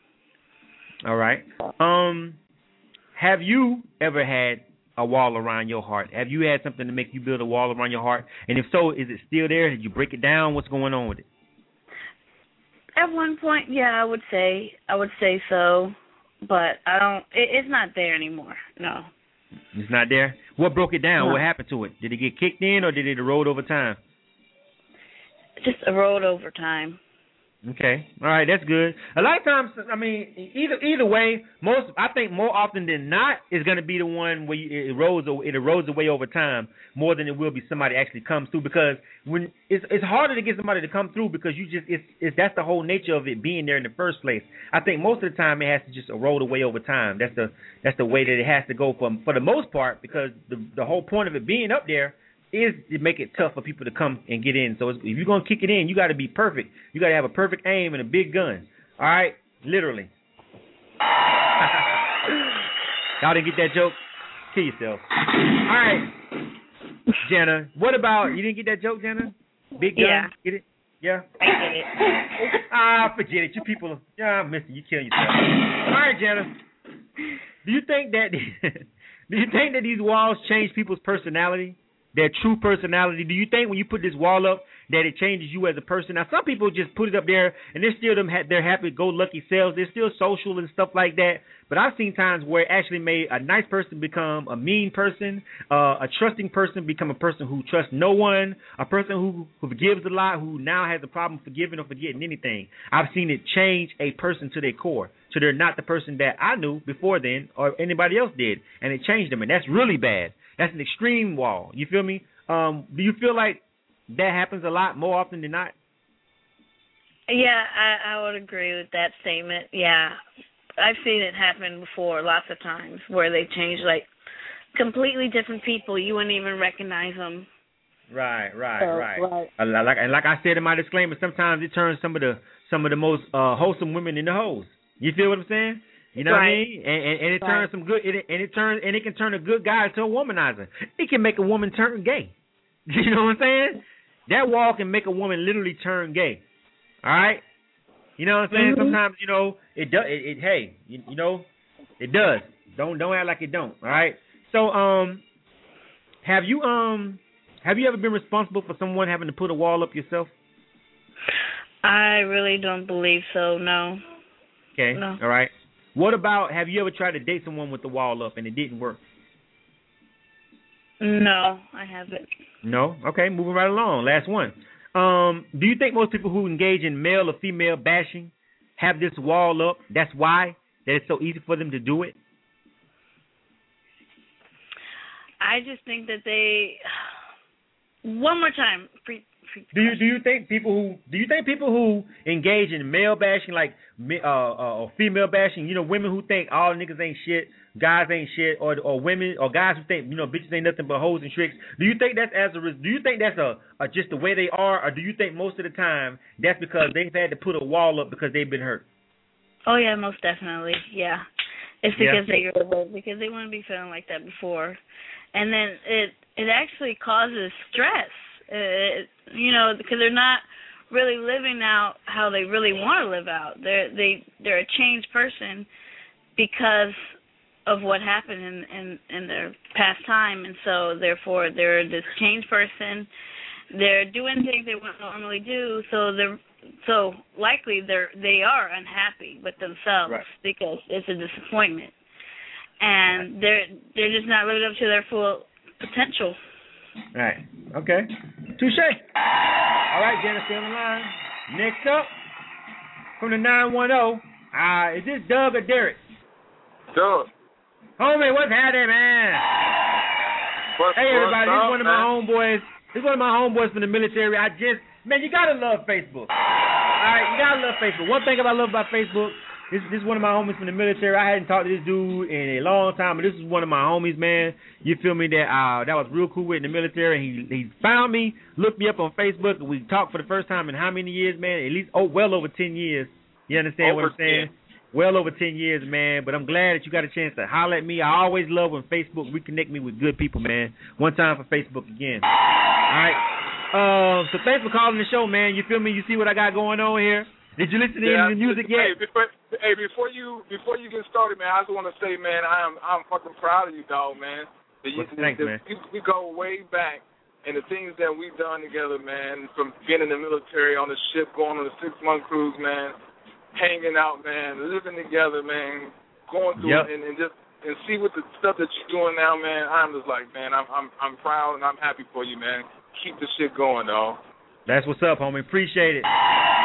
All right. Um, have you ever had a wall around your heart? Have you had something to make you build a wall around your heart? And if so, is it still there? Did you break it down? What's going on with it? At one point, yeah, I would say, I would say so, but I don't, it, it's not there anymore, no. It's not there? What broke it down? No. What happened to it? Did it get kicked in or did it erode over time? Just erode over time. Okay, all right, that's good. A lot of times, I mean, either either way, most I think more often than not is going to be the one where you, it erodes it erodes away over time more than it will be somebody actually comes through, because when it's it's harder to get somebody to come through because you just it's, it's that's the whole nature of it being there in the first place. I think most of the time it has to just erode away over time. That's the that's the way that it has to go for for the most part, because the the whole point of it being up there is to make it tough for people to come and get in. So if you're going to kick it in, you got to be perfect. You got to have a perfect aim and a big gun. All right? Literally. Y'all didn't get that joke? Kill yourself. All right. Jana, what about, you didn't get that joke, Jana? Big gun? Yeah. Get it? Yeah? I get it. Ah, forget it. You people, yeah, I'm missing. You killing yourself. All right, Jana. Do you think that, do you think that these walls change people's personality? Their true personality? Do you think when you put this wall up that it changes you as a person? Now, some people just put it up there and they're still them they're happy-go-lucky selves. They're still social and stuff like that. But I've seen times where it actually made a nice person become a mean person, uh, a trusting person become a person who trusts no one, a person who, who forgives a lot, who now has a problem forgiving or forgetting anything. I've seen it change a person to their core, so they're not the person that I knew before then or anybody else did, and it changed them, and that's really bad. That's an extreme wall. You feel me? Um, do you feel like that happens a lot more often than not? Yeah, I, I would agree with that statement. Yeah, I've seen it happen before lots of times where they change, like, completely different people. You wouldn't even recognize them. Right, right, So, right. right. Uh, Like and like I said in my disclaimer, sometimes it turns some of the some of the most uh, wholesome women into hoes. You feel what I'm saying? You know Right. what I mean? And, and, and it Right. turns some good, it, and it turns and it can turn a good guy into a womanizer. It can make a woman turn gay. You know what I'm saying? That wall can make a woman literally turn gay. All right. You know what I'm saying? Mm-hmm. Sometimes you know it does. It, it hey, you, you know, it does. Don't don't act like it don't. All right. So um, have you um. Have you ever been responsible for someone having to put a wall up yourself? I really don't believe so, no. Okay, No. all right. What about, have you ever tried to date someone with the wall up and it didn't work? No, I haven't. No? Okay, moving right along. Last one. Um, do you think most people who engage in male or female bashing have this wall up? That's why that it's so easy for them to do it? I just think that they... One more time. Pre- pre- Do you do you think people who do you think people who engage in male bashing, like uh, uh or female bashing, you know, women who think all niggas ain't shit, guys ain't shit, or or women or guys who think, you know, bitches ain't nothing but hoes and tricks? Do you think that's as a do you think that's a, a just the way they are, or do you think most of the time that's because they've had to put a wall up because they've been hurt? Oh yeah, most definitely. Yeah, it's because Yeah. they because they wouldn't be feeling like that before, and then it it actually causes stress. It, you know, because they're not really living out how they really want to live out. They're they they're a changed person because of what happened in, in in their past time, and so therefore they're this changed person. They're doing things they wouldn't normally do, so they're so likely they're they are unhappy with themselves, Right. because it's a disappointment, and they're they're just not living up to their full potential. Right. Okay. Touche. All right, Dennis, stay on the line. Next up, from the nine one zero, uh, is this Doug or Derek? Doug. Homie, what's happening, man? What's, Hey, everybody, this is what's up, one of my man? homeboys. This is one of my homeboys from the military. I just, man, you gotta love Facebook. All right, you gotta love Facebook. One thing I love about Facebook, this, this is one of my homies from the military. I hadn't talked to this dude in a long time, but this is one of my homies, man. You feel me? That uh, that was real cool with in the military. He he found me, looked me up on Facebook, and we talked for the first time in how many years, man? At least oh, well over ten years. You understand Over what I'm saying? Well over ten years, man. But I'm glad that you got a chance to holler at me. I always love when Facebook reconnect me with good people, man. One time for Facebook again. All right. Um, so thanks for calling the show, man. You feel me? You see what I got going on here? Did you listen to Yeah, any of the music hey, yet? before, hey, before you before you get started, man, I just want to say, man, I am I'm fucking proud of you, dog, man. The, Well, the, thanks, the, man. We, we go way back, and the things that we've done together, man, from being in the military, on the ship, going on a six month cruise, man, hanging out, man, living together, man, going through Yep. it, and, and just and see what the stuff that you're doing now, man. I'm just like, man, I'm I'm I'm proud and I'm happy for you, man. Keep the shit going, dog. That's what's up, homie. Appreciate it.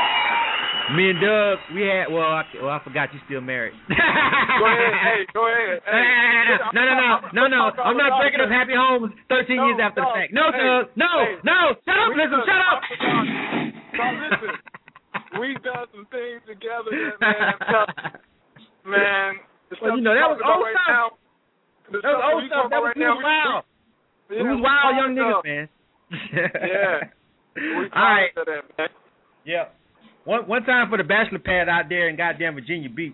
Me and Doug, we had, well, I, well, I forgot you still married. Go ahead, hey, go ahead. Hey. No, no, no, no, no. I'm not breaking up happy homes thirteen No, years after no. the fact. No, Hey, Doug. No, hey. no. Shut up, We listen. done- Shut up. So listen, we've done some things together, that, man. Stuff, man, the Well, stuff you know, that was we talking about old right stuff. now, the That was stuff old we stuff. talking That about was, right we now, was we- wild. we- We yeah, was we wild proud young of niggas, stuff. man. Yeah. We All right. proud of that, man. Yeah. One one time for the bachelor pad out there in goddamn Virginia Beach.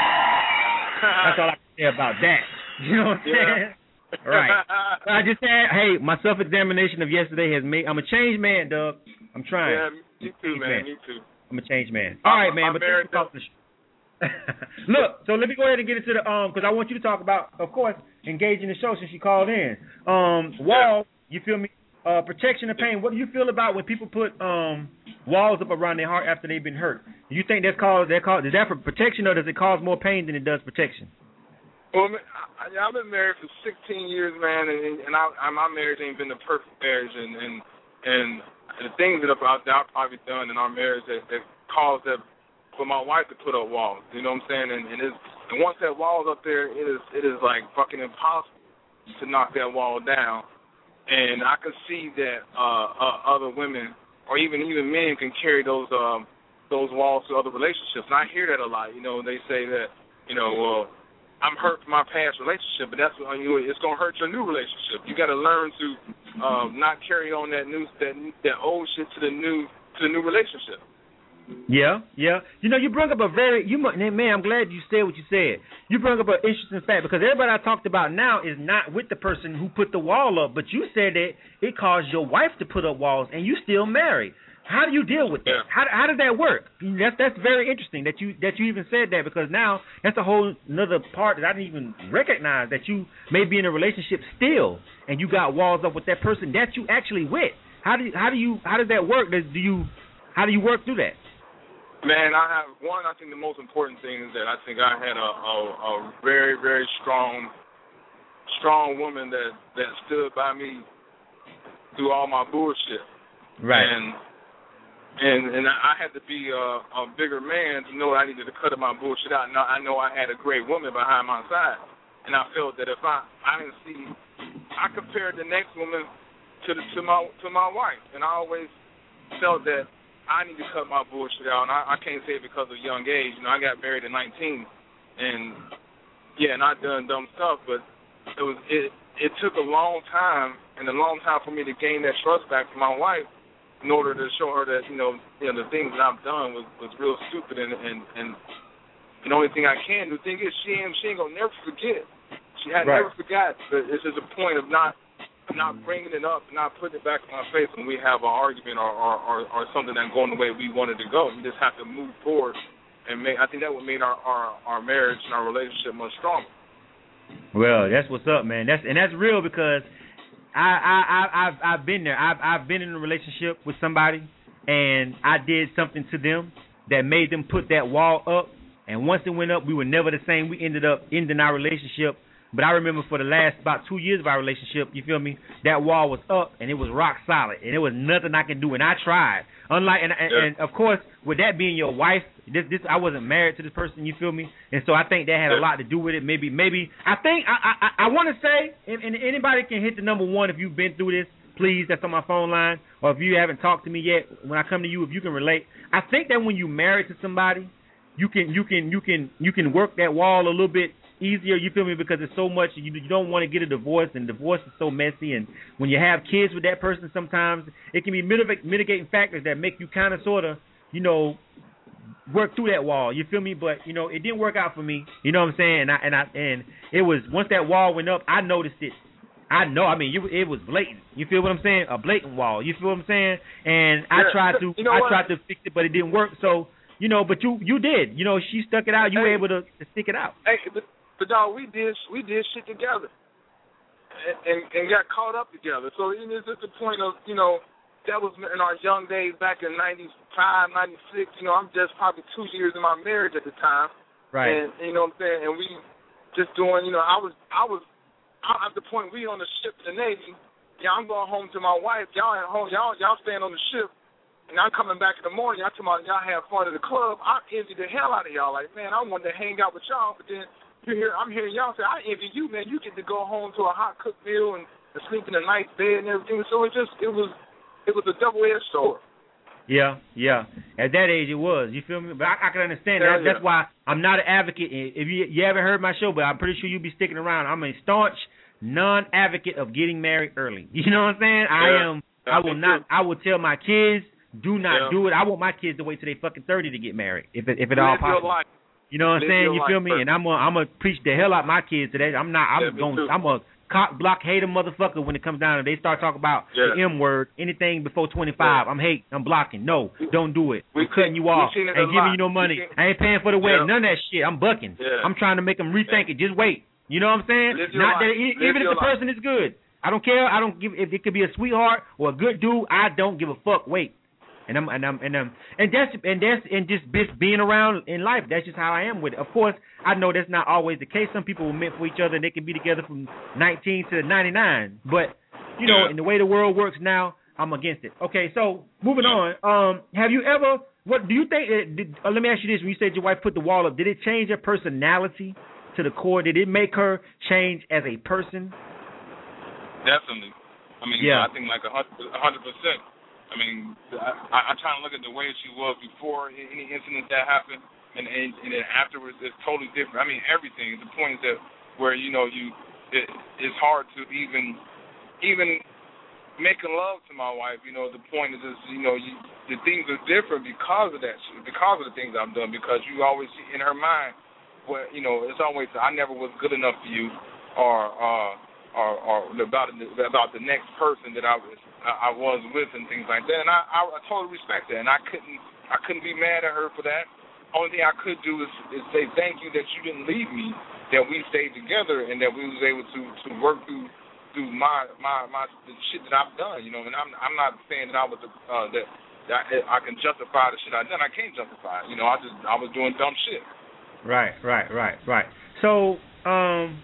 That's all I can say about that. You know what I'm saying? Yeah. Right. I just had, hey, my self-examination of yesterday has made, I'm a changed man, Doug. I'm trying. Yeah, me too, Changed man. Me too. I'm a changed man. All right, man. I'm But married, thanks for calling the show. Look, so let me go ahead and get into the, um, because I want you to talk about, of course, engaging the show since you called in. Um, wall, you feel me? Uh, protection of pain. What do you feel about when people put um walls up around their heart after they've been hurt? Do you think that's cause that cause is that for protection, or does it cause more pain than it does protection? Well, man, I, I've been married for sixteen years, man, and and I, I, my marriage ain't been the perfect marriage, and and, and the things that I've, that I've probably done in our marriage that, that caused that for my wife to put up walls. You know what I'm saying? And, and, it's, and once that wall's up there, it is it is like fucking impossible to knock that wall down. and I can see that uh, uh, other women or even even men can carry those um, those walls to other relationships. And I hear that a lot. You know, they say that, you know, well, I'm hurt from my past relationship, but that's what you know, it's gonna hurt your new relationship. You got to learn to um, not carry on that new that that old shit to the new to the new relationship. Yeah, yeah. You know, you brought up a very, you man, I'm glad you said what you said. You brought up an interesting fact because everybody I talked about now is not with the person who put the wall up, but you said that it caused your wife to put up walls and you still married. How do you deal with that? Yeah. How how does that work? That's that's very interesting that you that you even said that because now that's a whole another part that I didn't even recognize that you may be in a relationship still and you got walls up with that person that you actually with. How do you, how do you how does that work? Do you how do you work through that? Man, I have one. I think the most important thing is that I think I had a, a, a very, very strong, strong woman that, that stood by me through all my bullshit. Right. And and and I had to be a, a bigger man to know I needed to cut my bullshit out. Now I know I had a great woman behind my side, and I felt that if I I didn't see, I compared the next woman to the to my to my wife, and I always felt that I need to cut my bullshit out, and I, I can't say it because of young age. You know, I got married at nineteen, and yeah, and I done dumb stuff, but it was it. It took a long time, and a long time for me to gain that trust back from my wife, in order to show her that you know, you know, the things that I've done was, was real stupid, and and and the only thing I can do. The thing is, she ain't she ain't gonna never forget. She had right. never forgot, but it's just a point of not. not bringing it up, not putting it back in my face when we have an argument or, or, or, or something that's going the way we wanted to go. We just have to move forward and make. I think that would make our, our, our marriage and our relationship much stronger. Well, that's what's up, man. That's and that's real because I I, I I've I've been there. I've I've been in a relationship with somebody and I did something to them that made them put that wall up. And once it went up, we were never the same. We ended up ending our relationship. But I remember for the last about two years of our relationship, you feel me, that wall was up and it was rock solid and there was nothing I could do. And I tried. Unlike and, and, yeah. and of course, with that being your wife, this this I wasn't married to this person, you feel me? And so I think that had a lot to do with it. Maybe maybe I think I I, I want to say, and, and anybody can hit the number one if you've been through this, please. That's on my phone line. Or if you haven't talked to me yet, when I come to you, if you can relate, I think that when you married to somebody, you can you can you can you can work that wall a little bit easier, you feel me, because it's so much, you, you don't want to get a divorce, and divorce is so messy, and when you have kids with that person, sometimes it can be mitig- mitigating factors that make you kind of sort of, you know, work through that wall, you feel me, but, you know, it didn't work out for me, you know what I'm saying, and I, and, I, and it was, once that wall went up, I noticed it, I know, I mean, you, it was blatant, you feel what I'm saying, a blatant wall, you feel what I'm saying, and I yeah. tried to, you know I what? tried to fix it, but it didn't work, so, you know, but you, you did, you know, she stuck it out, you hey, were able to, to stick it out. Hey, but, But dog, we did we did shit together, and, and and got caught up together. So it is at the point of you know that was in our young days back in ninety-five, ninety-six. You know, I'm just probably two years in my marriage at the time, right? And you know what I'm saying. And we just doing. You know, I was I was I, at the point we on the ship in the Navy. Yeah, I'm going home to my wife. Y'all at home. Y'all y'all staying on the ship. And I'm coming back in the morning. I told my y'all have fun at the club. I envy the hell out of y'all. Like, man, I wanted to hang out with y'all, but then. Here, I'm hearing y'all say, I envy you, man. You get to go home to a hot cooked meal and, and sleep in a nice bed and everything. So it just, it was, it was a double-edged sword. Yeah, yeah. At that age, it was. You feel me? But I, I can understand yeah, that. Yeah. That's why I'm not an advocate. If you you haven't heard my show, but I'm pretty sure you'll be sticking around. I'm a staunch non-advocate of getting married early. You know what I'm saying? Yeah. I am. I will not. I will tell my kids, do not yeah. do it. I want my kids to wait till they fucking thirty to get married, if it, if it all possible. You know what I'm saying? You feel me? And I'm gonna I'm gonna preach the hell out my kids today. I'm not. I'm yeah, going. I'm a cock block hater motherfucker when it comes down and they start talking about yeah. the M word. Anything before twenty-five, yeah. I'm hate. I'm blocking. No, don't do it. We I'm cutting you off. Ain't giving lot. you no money. Seen, I ain't paying for the wedding. yeah. None of that shit. I'm bucking. Yeah. I'm trying to make them rethink yeah. it. Just wait. You know what I'm saying? Not that it, even if the life. person is good. I don't care. I don't give if it could be a sweetheart or a good dude. I don't give a fuck. Wait. And I'm and I'm and I'm and that's and that's and just being around in life. That's just how I am with it. Of course, I know that's not always the case. Some people were meant for each other and they can be together from nineteen to ninety-nine. But you know, in the way the world works now, I'm against it. Okay, so moving on. Um, have you ever? What do you think? Uh, did, uh, let me ask you this: when you said your wife put the wall up, did it change her personality to the core? Did it make her change as a person? Definitely. I mean, yeah. I think like a hundred percent. I mean, I, I try to look at the way she was before any incident that happened, and, and and then afterwards it's totally different. I mean, everything. The point is that where you know you it, it's hard to even even making love to my wife. You know, the point is just you know you, the things are different because of that shit, because of the things I've done. Because you always in her mind, well, you know, it's always I never was good enough for you, or uh, or, or about about the next person that I was. I was with and things like that, and I, I, I totally respect that, and I couldn't I couldn't be mad at her for that. Only thing I could do is, is say thank you that you didn't leave me, that we stayed together, and that we was able to, to work through through my my my the shit that I've done, you know. And I'm I'm not saying that I was uh, that, that I can justify the shit I've done. I can't justify it, you know. I just I was doing dumb shit. Right, right, right, right. So, um.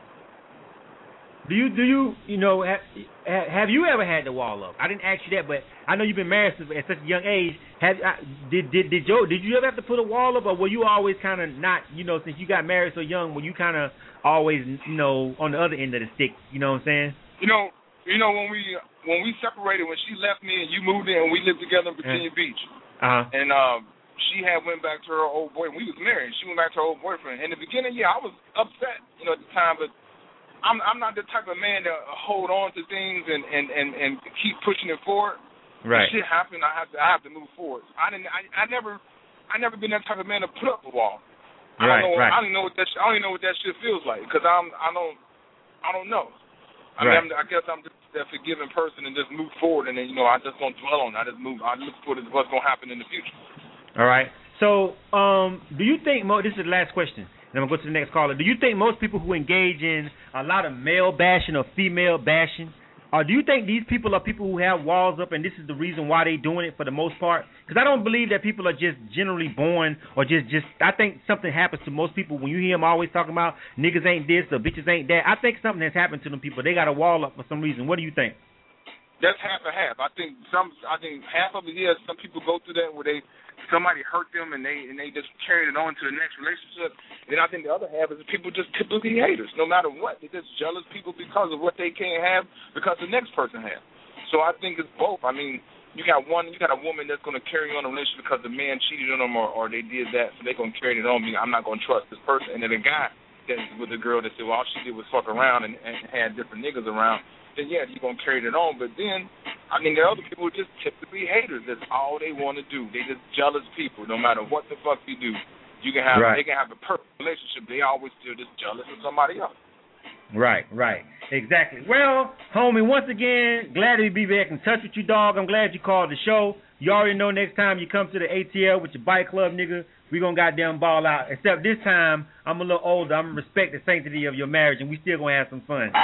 Do you do you you know have, have you ever had the wall up? I didn't ask you that, but I know you've been married since at such a young age. Have did did did Joe did you ever have to put a wall up, or were you always kind of not you know since you got married so young? Were you kind of always you know on the other end of the stick? You know what I'm saying? You know you know when we when we separated, when she left me and you moved in, and we lived together in Virginia uh, Beach. Uh-huh. And um, she had went back to her old boy. We was married. She went back to her old boyfriend. In the beginning, yeah, I was upset, you know, at the time, but. I'm I'm not the type of man to hold on to things and, and, and, and keep pushing it forward. Right. If shit happened, I have to I have to move forward. I didn't I, I never I never been that type of man to put up a wall. I right. don't know, right. I don't even know what that I don't even know what that shit feels like because I'm I don't I don't know. I right. mean I'm, I guess I'm just that forgiving person and just move forward and then you know I just don't dwell on it. I just move. I look forward to what's gonna happen in the future. All right. So um, do you think Mo? This is the last question. And I'm going to go to the next caller. Do you think most people who engage in a lot of male bashing or female bashing, or do you think these people are people who have walls up and this is the reason why they're doing it for the most part? Because I don't believe that people are just generally born or just, just, I think something happens to most people when you hear them always talking about niggas ain't this or bitches ain't that. I think something has happened to them people. They got a wall up for some reason. What do you think? That's half and half. I think some, I think half of it is some people go through that where they, somebody hurt them and they and they just carried it on to the next relationship. And I think the other half is people just typically haters, no matter what. They're just jealous people because of what they can't have because the next person has. So I think it's both. I mean, you got one, you got a woman that's going to carry on a relationship because the man cheated on them or, or they did that, so they're going to carry it on. Me, I'm not going to trust this person. And then a guy that's with a girl that said, well, all she did was fuck around and, and had different niggas around. Then yeah, you're gonna carry it on. But then, I mean, there are other people who are just typically haters. That's all they want to do. They just jealous people. No matter what the fuck you do, you can have right. they can have a perfect relationship. They always still just jealous of somebody else. Right, right, exactly. Well, homie, once again, glad to be back in touch with you, dog. I'm glad you called the show. You already know next time you come to the A T L with your bike club, nigga, we gonna goddamn ball out. Except this time, I'm a little older. I'm gonna respect the sanctity of your marriage, and we still gonna have some fun.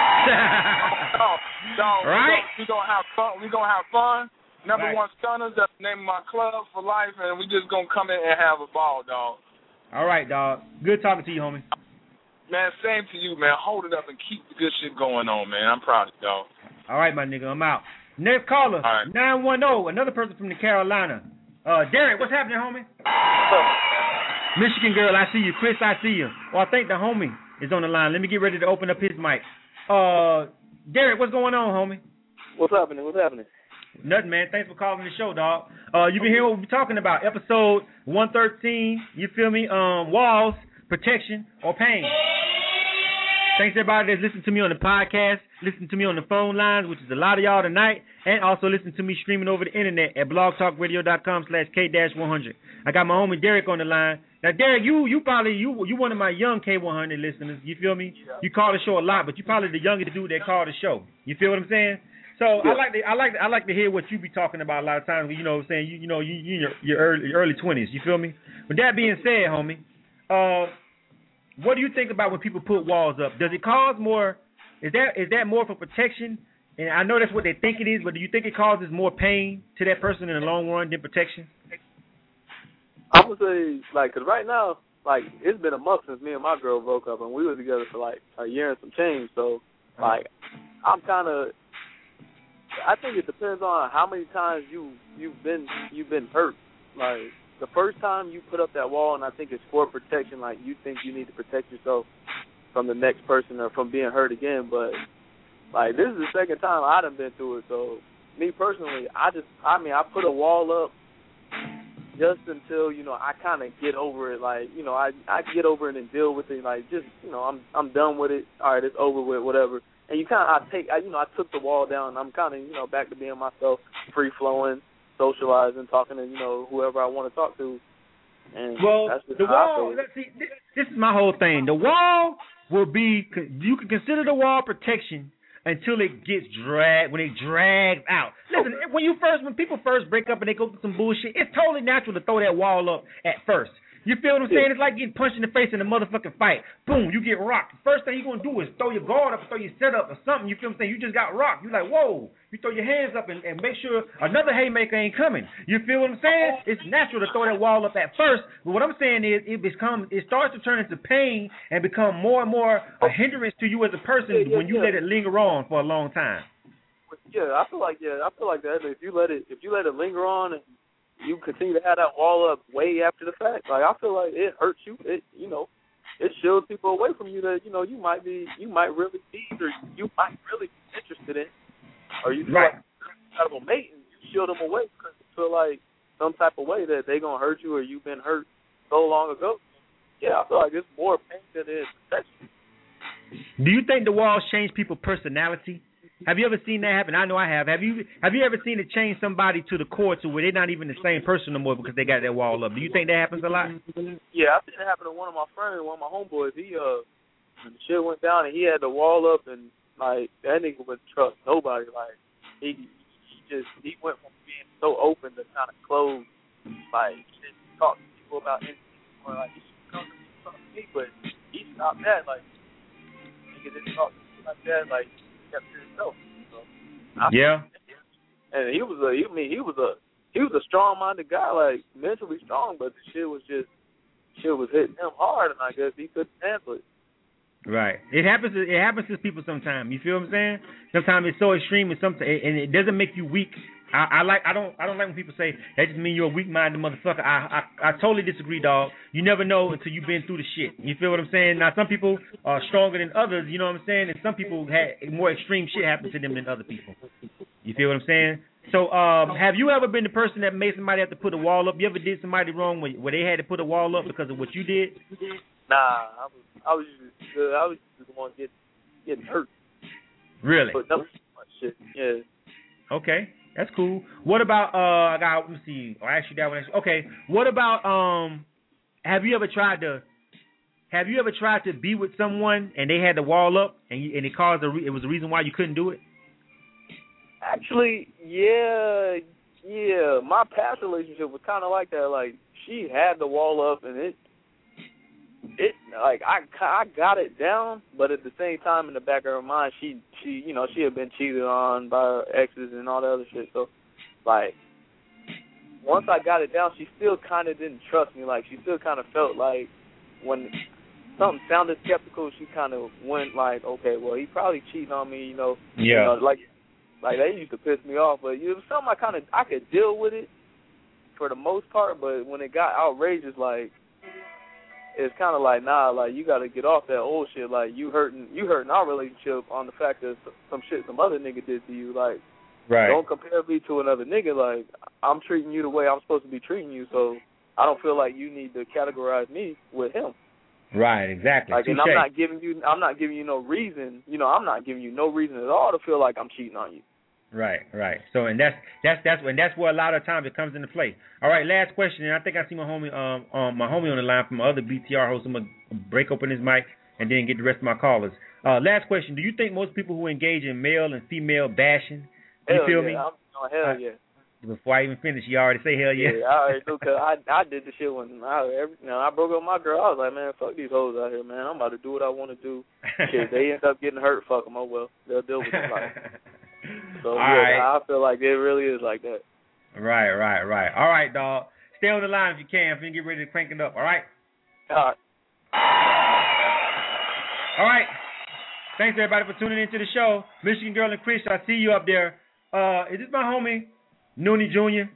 no, no, right? We gonna, we gonna have fun. We gonna have fun. Number right. one stunners. That's the name of my club for life, and we just gonna come in and have a ball, dog. All right, dog. Good talking to you, homie. Man, same to you, man. Hold it up and keep the good shit going on, man. I'm proud of you, dog. All right, my nigga. I'm out. Next caller, right. nine one zero, another person from the Carolina. Uh, Derek, what's happening, homie? Michigan girl, I see you. Chris, I see you. Well, I think the homie is on the line. Let me get ready to open up his mic. Uh, Derek, what's going on, homie? What's happening? What's happening? Nothing, man. Thanks for calling the show, dog. Uh, you been hearing what we're talking about? Episode one thirteen. You feel me? Um, walls, protection, or pain. Thanks everybody that's listening to me on the podcast, listen to me on the phone lines, which is a lot of y'all tonight, and also listen to me streaming over the internet at blogtalkradio.com slash K dash one hundred. I got my homie Derek on the line. Now, Derek, you you probably you you one of my young K one hundred listeners. You feel me? Yeah. You call the show a lot, but you probably the youngest dude that call the show. You feel what I'm saying? So yeah. I like to I like to, I like to hear what you be talking about a lot of times. You know what I'm saying? You you know you you in your, your early your early twenties. You feel me? With that being said, homie, uh. what do you think about when people put walls up? Does it cause more? Is that is that more for protection? And I know that's what they think it is, but do you think it causes more pain to that person in the long run than protection? I would say, like, because right now, like, it's been a month since me and my girl broke up, and we were together for, like, a year and some change. So, like, I'm kind of, I think it depends on how many times you, you've been you've been hurt. Like, the first time you put up that wall, and I think it's for protection, like you think you need to protect yourself from the next person or from being hurt again. But like this is the second time I done been through it. So me personally, I just, I mean, I put a wall up just until, you know, I kind of get over it. Like, you know, I I get over it and deal with it. Like, just, you know, I'm I'm done with it. All right, it's over with, whatever. And you kind of, I take, I, you know, I took the wall down. And I'm kind of, you know, back to being myself, free flowing, socializing, talking to, you know, whoever I want to talk to. And well, that's just the how wall. I Let's see, this, this is my whole thing. The wall will be. You can consider the wall protection until it gets dragged, when it drags out. Listen, when you first, when people first break up and they go through some bullshit, it's totally natural to throw that wall up at first. You feel what I'm saying? It's like getting punched in the face in a motherfucking fight. Boom, you get rocked. The first thing you're going to do is throw your guard up, throw your set up or something. You feel what I'm saying? You just got rocked. You're like, whoa. You throw your hands up and, and make sure another haymaker ain't coming. You feel what I'm saying? It's natural to throw that wall up at first. But what I'm saying is it becomes, it starts to turn into pain and become more and more a hindrance to you as a person yeah, yeah, when you yeah. let it linger on for a long time. Yeah, I feel like yeah, I feel like that. If you let it, if you let it linger on, and you continue to have that wall up way after the fact, like I feel like it hurts you. It, you know, it shields people away from you that you know you might be, you might really need, or you might really be interested in, or you feel right. like you're a compatible mate, and you shield them away because you feel like some type of way that they gonna hurt you or you've been hurt so long ago. Yeah, I feel like it's more pain than it is protection. Do you think the walls change people's personality? Have you ever seen that happen? I know I have. Have you Have you ever seen it change somebody to the core to where they're not even the same person no more because they got that wall up? Do you think that happens a lot? Yeah, I think it happened to one of my friends, one of my homeboys. He uh, the shit went down and he had the wall up and like that nigga wouldn't trust nobody. Like he he just he went from being so open to kind of closed. Like he didn't talk to people about anything or like he should come to me, talk to me, but he stopped that. Like nigga didn't talk to me like that. Like. Kept to himself. So, yeah. And he was a, he, I mean, he was a, he was a strong-minded guy, like mentally strong, but the shit was just, shit was hitting him hard, and I guess he couldn't handle it. Right. It happens. To, it happens to people sometimes. You feel what I'm saying? Sometimes it's so extreme, and sometimes, and it doesn't make you weak. I, I like. I don't. I don't like when people say that just means you're a weak-minded motherfucker. I, I. I totally disagree, dog. You never know until you've been through the shit. You feel what I'm saying? Now, some people are stronger than others. You know what I'm saying? And some people had more extreme shit happen to them than other people. You feel what I'm saying? So, um, have you ever been the person that made somebody have to put a wall up? You ever did somebody wrong where, where they had to put a wall up because of what you did? Nah, I was. I was just. I was just the one getting getting hurt. Really? But no much shit. Yeah. Okay. That's cool. What about uh? I got. Let me see. I'll ask you that one. Okay. What about um? Have you ever tried to? Have you ever tried to be with someone and they had the wall up and you, and it caused a re- it was the reason why you couldn't do it? Actually, yeah, yeah. My past relationship was kind of like that. Like she had the wall up and it, it like I I got it down, but at the same time in the back of her mind, she she you know she had been cheated on by her exes and all that other shit. So like once I got it down, she still kind of didn't trust me. Like she still kind of felt like when something sounded skeptical, she kind of went like, okay, well he probably cheating on me, you know. Yeah. You know, like like that used to piss me off, but it was something I kind of I could deal with it for the most part. But when it got outrageous, like. It's kind of like, nah, like, you got to get off that old shit. Like, you hurting you hurting our relationship on the fact that some shit some other nigga did to you. Like, right. Don't compare me to another nigga. Like, I'm treating you the way I'm supposed to be treating you, so I don't feel like you need to categorize me with him. Right, exactly. Like, Touché. and I'm not giving you, I'm not giving you no reason, you know, I'm not giving you no reason at all to feel like I'm cheating on you. Right, right. So, and that's that's that's and that's where a lot of times it comes into play. All right, last question, and I think I see my homie, um, um, my homie on the line from my other B T R host. I'm gonna break open his mic and then get the rest of my callers. Uh, last question: do you think most people who engage in male and female bashing, you hell feel yeah, me? I'm, oh, hell uh, yeah. Before I even finish, you already say hell yeah. Yeah, I already do, because I, I did the shit when I, every, you know, I broke up with my girl. I was like, man, fuck these hoes out here, man. I'm about to do what I want to do. Shit, they end up getting hurt, fuck them. Oh, well, they'll deal with it. Like. So, all yeah, right. I feel like it really is like that. Right, right, right. All right, dog. Stay on the line if you can. If you get ready to crank it up, all right? All right. All right. Thanks, everybody, for tuning into the show. Michigan Girl and Chris, I see you up there. Uh, is this my homie, Noonie Junior?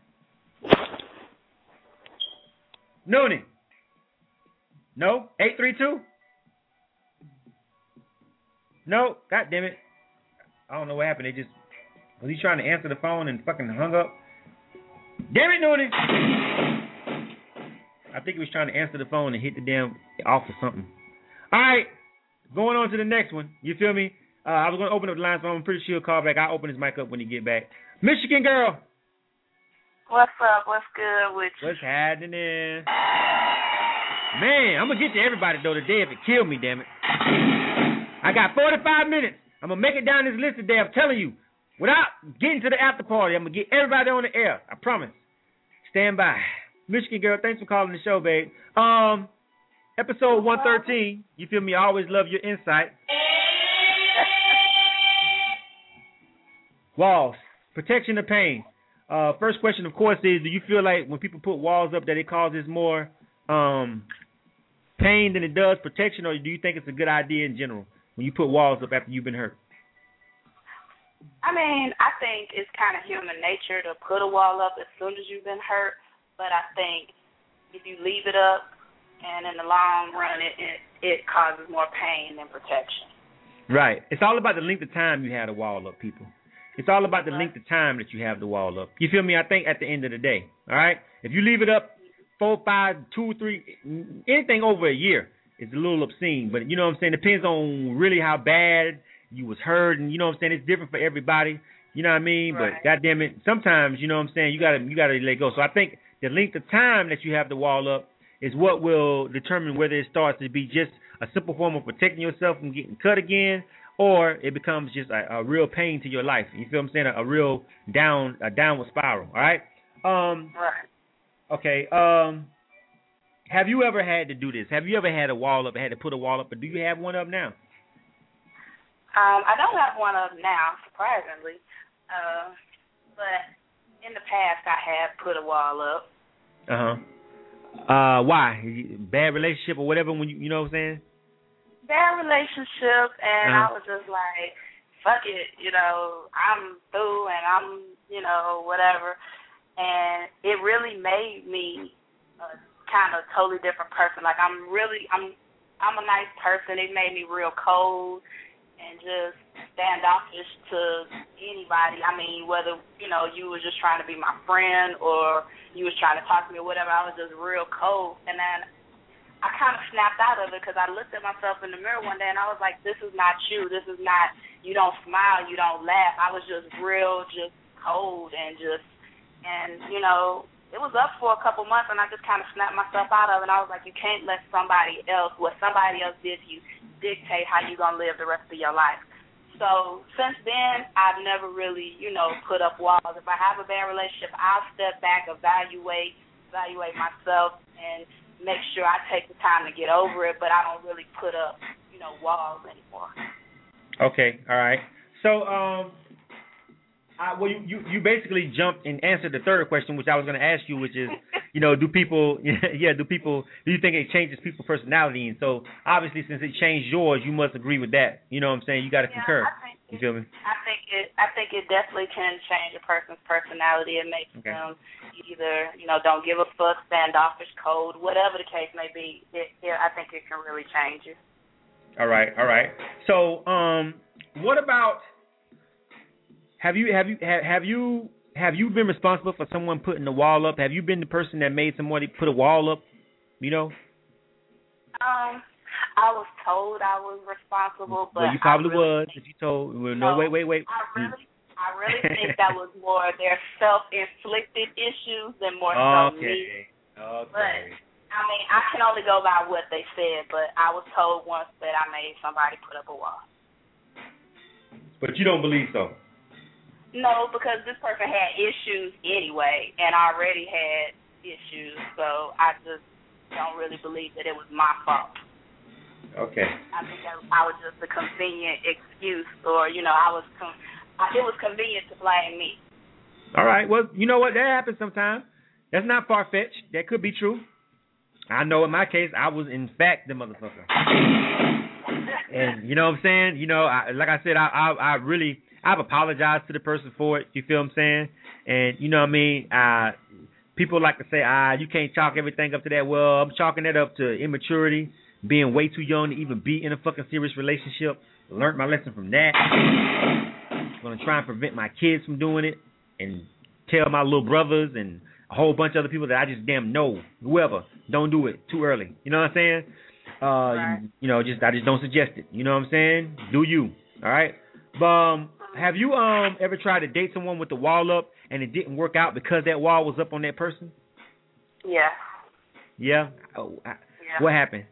Noonie. No? eight three two? No? God damn it. I don't know what happened. They just was he trying to answer the phone and fucking hung up? Damn it, Noonie! I think he was trying to answer the phone and hit the damn off or something. All right, going on to the next one. You feel me? Uh, I was going to open up the lines, but I'm pretty sure he'll call back. I'll open his mic up when he get back. Michigan girl. What's up? What's good with you? What's happening? Man, I'm going to get to everybody, though, today if it kill me, damn it. I got forty-five minutes. I'm going to make it down this list today. I'm telling you. Without getting to the after party, I'm going to get everybody on the air. I promise. Stand by. Michigan girl, thanks for calling the show, babe. Um, episode one thirteen. You feel me? I always love your insight. Walls. Protection of pain. Uh, first question, of course, is do you feel like when people put walls up that it causes more um, pain than it does protection, or do you think it's a good idea in general when you put walls up after you've been hurt? I mean, I think it's kind of human nature to put a wall up as soon as you've been hurt, but I think if you leave it up and in the long run it, it, it causes more pain than protection. Right. It's all about the length of time you had a wall up, people. It's all about the length of time that you have the wall up. You feel me? I think at the end of the day, all right? If you leave it up four, five, two, three, anything over a year, it's a little obscene. But you know what I'm saying? Depends on really how bad you was hurt, and you know what I'm saying? It's different for everybody. You know what I mean? Right. But goddamn it, sometimes, you know what I'm saying, you gotta you gotta let go. So I think the length of time that you have the wall up is what will determine whether it starts to be just a simple form of protecting yourself from getting cut again, or it becomes just a, a real pain to your life. You feel what I'm saying? A, a real down a downward spiral. All right. Um, right. Okay. Um, have you ever had to do this? Have you ever had a wall up? Had to put a wall up, or do you have one up now? Um, I don't have one up now, surprisingly. Uh, but in the past, I have put a wall up. Uh-huh. Uh, why? Bad relationship or whatever, when you you know what I'm saying? Bad relationship, and uh-huh. I was just like, fuck it, you know, I'm through, and I'm, you know, whatever. And it really made me a kind of totally different person. Like, I'm really, I'm, I'm a nice person. It made me real cold and just standoffish to anybody. I mean, whether, you know, you was just trying to be my friend or you was trying to talk to me or whatever, I was just real cold. And then I kind of snapped out of it because I looked at myself in the mirror one day and I was like, this is not you. This is not, you don't smile, you don't laugh. I was just real, just cold and just, and, you know, it was up for a couple months and I just kind of snapped myself out of it. And I was like, you can't let somebody else, what somebody else did to you, dictate how you're going to live the rest of your life. So since then, I've never really, you know, put up walls. If I have a bad relationship, I'll step back, evaluate, evaluate myself, and make sure I take the time to get over it, but I don't really put up, you know, walls anymore. Okay, all right. So, um, I, well, you, you, you basically jumped and answered the third question, which I was going to ask you, which is, you know, do people, yeah, do people, do you think it changes people's personality? And so, obviously, since it changed yours, you must agree with that. You know what I'm saying? You got to yeah, concur. I think you feel me? I think it. I think it definitely can change a person's personality. It makes okay. them either, you know, don't give a fuck, standoffish, cold, whatever the case may be. It, it, I think it can really change you. All right, all right. So, um, what about? Have you have you have, have you have you been responsible for someone putting the wall up? Have you been the person that made somebody put a wall up? You know. Um, I was told I was responsible, but well, you probably really was. If you told, well, no, no, wait, wait, wait. I really, I really think that was more their self-inflicted issues than more so okay. me. Okay. But I mean, I can only go by what they said. But I was told once that I made somebody put up a wall. But you don't believe so. No, because this person had issues anyway, and I already had issues, so I just don't really believe that it was my fault. Okay. I think that I was just a convenient excuse, or, you know, I was com- it was convenient to blame me. All right. Well, you know what? That happens sometimes. That's not far-fetched. That could be true. I know in my case, I was, in fact, the motherfucker. And, you know what I'm saying? You know, I, like I said, I, I, I really... I've apologized to the person for it, you feel what I'm saying? And, you know what I mean? Uh, people like to say, ah, you can't chalk everything up to that. Well, I'm chalking that up to immaturity, being way too young to even be in a fucking serious relationship. Learned my lesson from that. try and prevent my kids from doing it, and tell my little brothers and a whole bunch of other people that I just damn know, whoever, don't do it too early. You know what I'm saying? Uh, right. you, you know, just I just don't suggest it. You know what I'm saying? Do you? All right. Um, have you um ever tried to date someone with the wall up and it didn't work out because that wall was up on that person? Yeah. Yeah. Oh, I, yeah. What happened?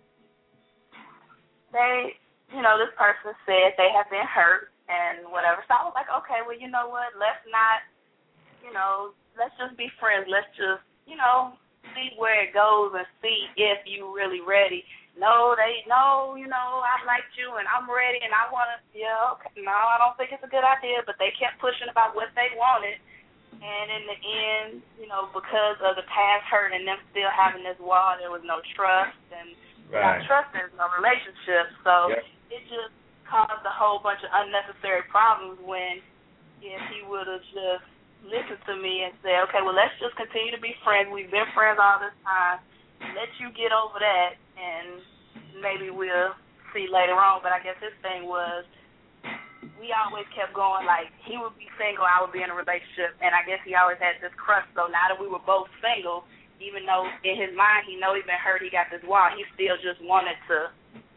They, you know, this person said they have been hurt and whatever. So I was like, okay, well, you know what? Let's not, you know, let's just be friends. Let's just, you know, see where it goes and see if you really ready. No, they, no, you know, I liked you and I'm ready and I want to, yeah, okay. No, I don't think it's a good idea, but they kept pushing about what they wanted. And in the end, you know, because of the past hurt and them still having this wall, there was no trust. And without right. trust, there's no relationship. So yep. it just caused a whole bunch of unnecessary problems when if he would have just listened to me and said, okay, well, let's just continue to be friends. We've been friends all this time. Let you get over that, and maybe we'll see later on. But I guess his thing was we always kept going, like, he would be single, I would be in a relationship, and I guess he always had this crush. So now that we were both single, even though in his mind he know he been hurt, he got this wall, he still just wanted to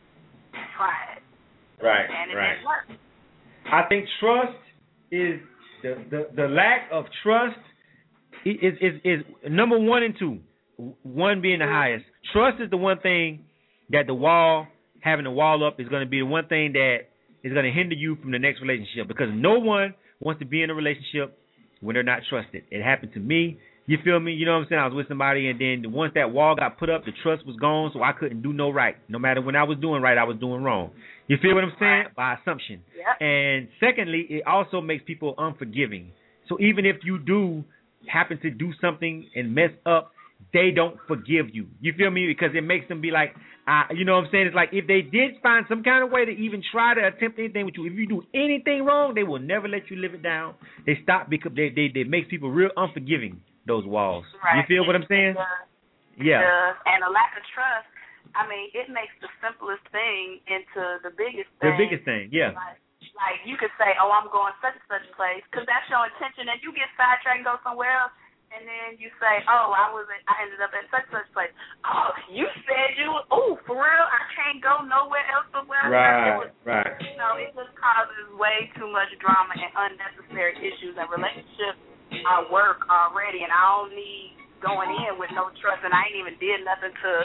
try it. Right, and it right. didn't work. I think trust is the, the, the lack of trust is, is is number one and two. One being the highest. Trust is the one thing that the wall, having the wall up, is going to be the one thing that is going to hinder you from the next relationship, because no one wants to be in a relationship when they're not trusted. It happened to me. You feel me? You know what I'm saying? I was with somebody, and then once that wall got put up, the trust was gone, so I couldn't do no right. No matter when I was doing right, I was doing wrong. You feel what I'm saying? By assumption. Yeah. And secondly, it also makes people unforgiving. So even if you do happen to do something and mess up, they don't forgive you. You feel me? Because it makes them be like, uh, you know what I'm saying? It's like if they did find some kind of way to even try to attempt anything with you, if you do anything wrong, they will never let you live it down. They stop because they they, they makes people real unforgiving, those walls. Right. You feel what I'm saying? It yeah. does. And a lack of trust, I mean, it makes the simplest thing into the biggest thing. The biggest thing, yeah. Like, like you could say, oh, I'm going such and such place, because that's your intention, and you get sidetracked and go somewhere else. And then you say, oh, I was, I ended up at such and such place. Oh, you said you, oh, for real, I can't go nowhere else but where right, I was. Right, You know, it just causes way too much drama and unnecessary issues. And relationships are work already, and I don't need going in with no trust, and I ain't even did nothing to,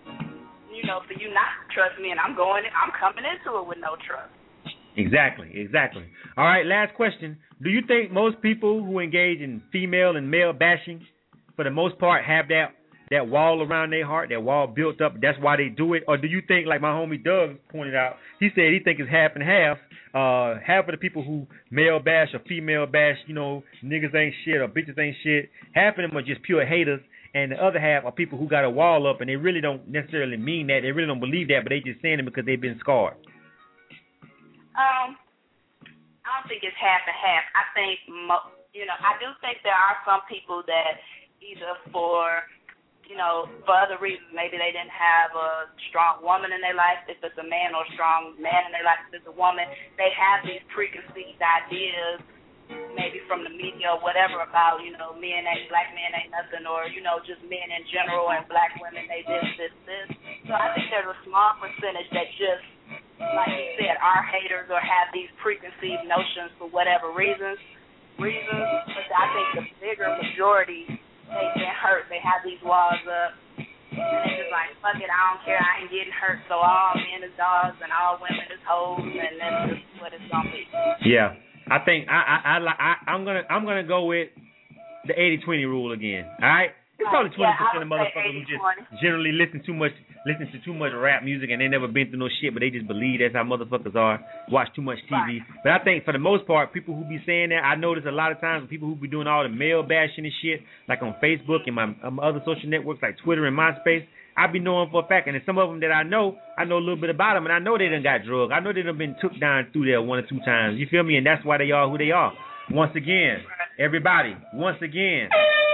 you know, for you not to trust me, and I'm going, I'm coming into it with no trust. Exactly, exactly. All right, last question. Do you think most people who engage in female and male bashing, for the most part, have that, that wall around their heart, that wall built up, that's why they do it? Or do you think, like my homie Doug pointed out, he said he thinks it's half and half. Uh, half of the people who male bash or female bash, you know, niggas ain't shit or bitches ain't shit, half of them are just pure haters, and the other half are people who got a wall up, and they really don't necessarily mean that. They really don't believe that, but they just saying it because they've been scarred. Um, I don't think it's half and half. I think, mo- you know, I do think there are some people that either for, you know, for other reasons, maybe they didn't have a strong woman in their life, if it's a man, or a strong man in their life, if it's a woman, they have these preconceived ideas, maybe from the media or whatever, about, you know, men ain't, black men ain't nothing, or, you know, just men in general and black women, they this, this, this. So I think there's a small percentage that just, like you said, are haters or have these preconceived notions for whatever reasons. Reasons, but I think the bigger majority, they've been hurt. They have these walls up, and they're just like, fuck it, I don't care. I ain't getting hurt. So all men is dogs and all women is hoes, and that's just what it's gonna be. Yeah, I think I I, I, I I'm gonna I'm gonna go with the eighty twenty rule again. All right. It's probably twenty yeah, percent of motherfuckers who just generally listen too much, listen to too much rap music, and they never been through no shit, but they just believe that's how motherfuckers are. Watch too much T V. Right. But I think for the most part, people who be saying that, I notice a lot of times people who be doing all the male bashing and shit, like on Facebook and my um, other social networks like Twitter and MySpace, I be knowing for a fact, and then some of them that I know, I know a little bit about them, and I know they done got drugged. I know they done been took down through there one or two times. You feel me? And that's why they are who they are. Once again, everybody, once again,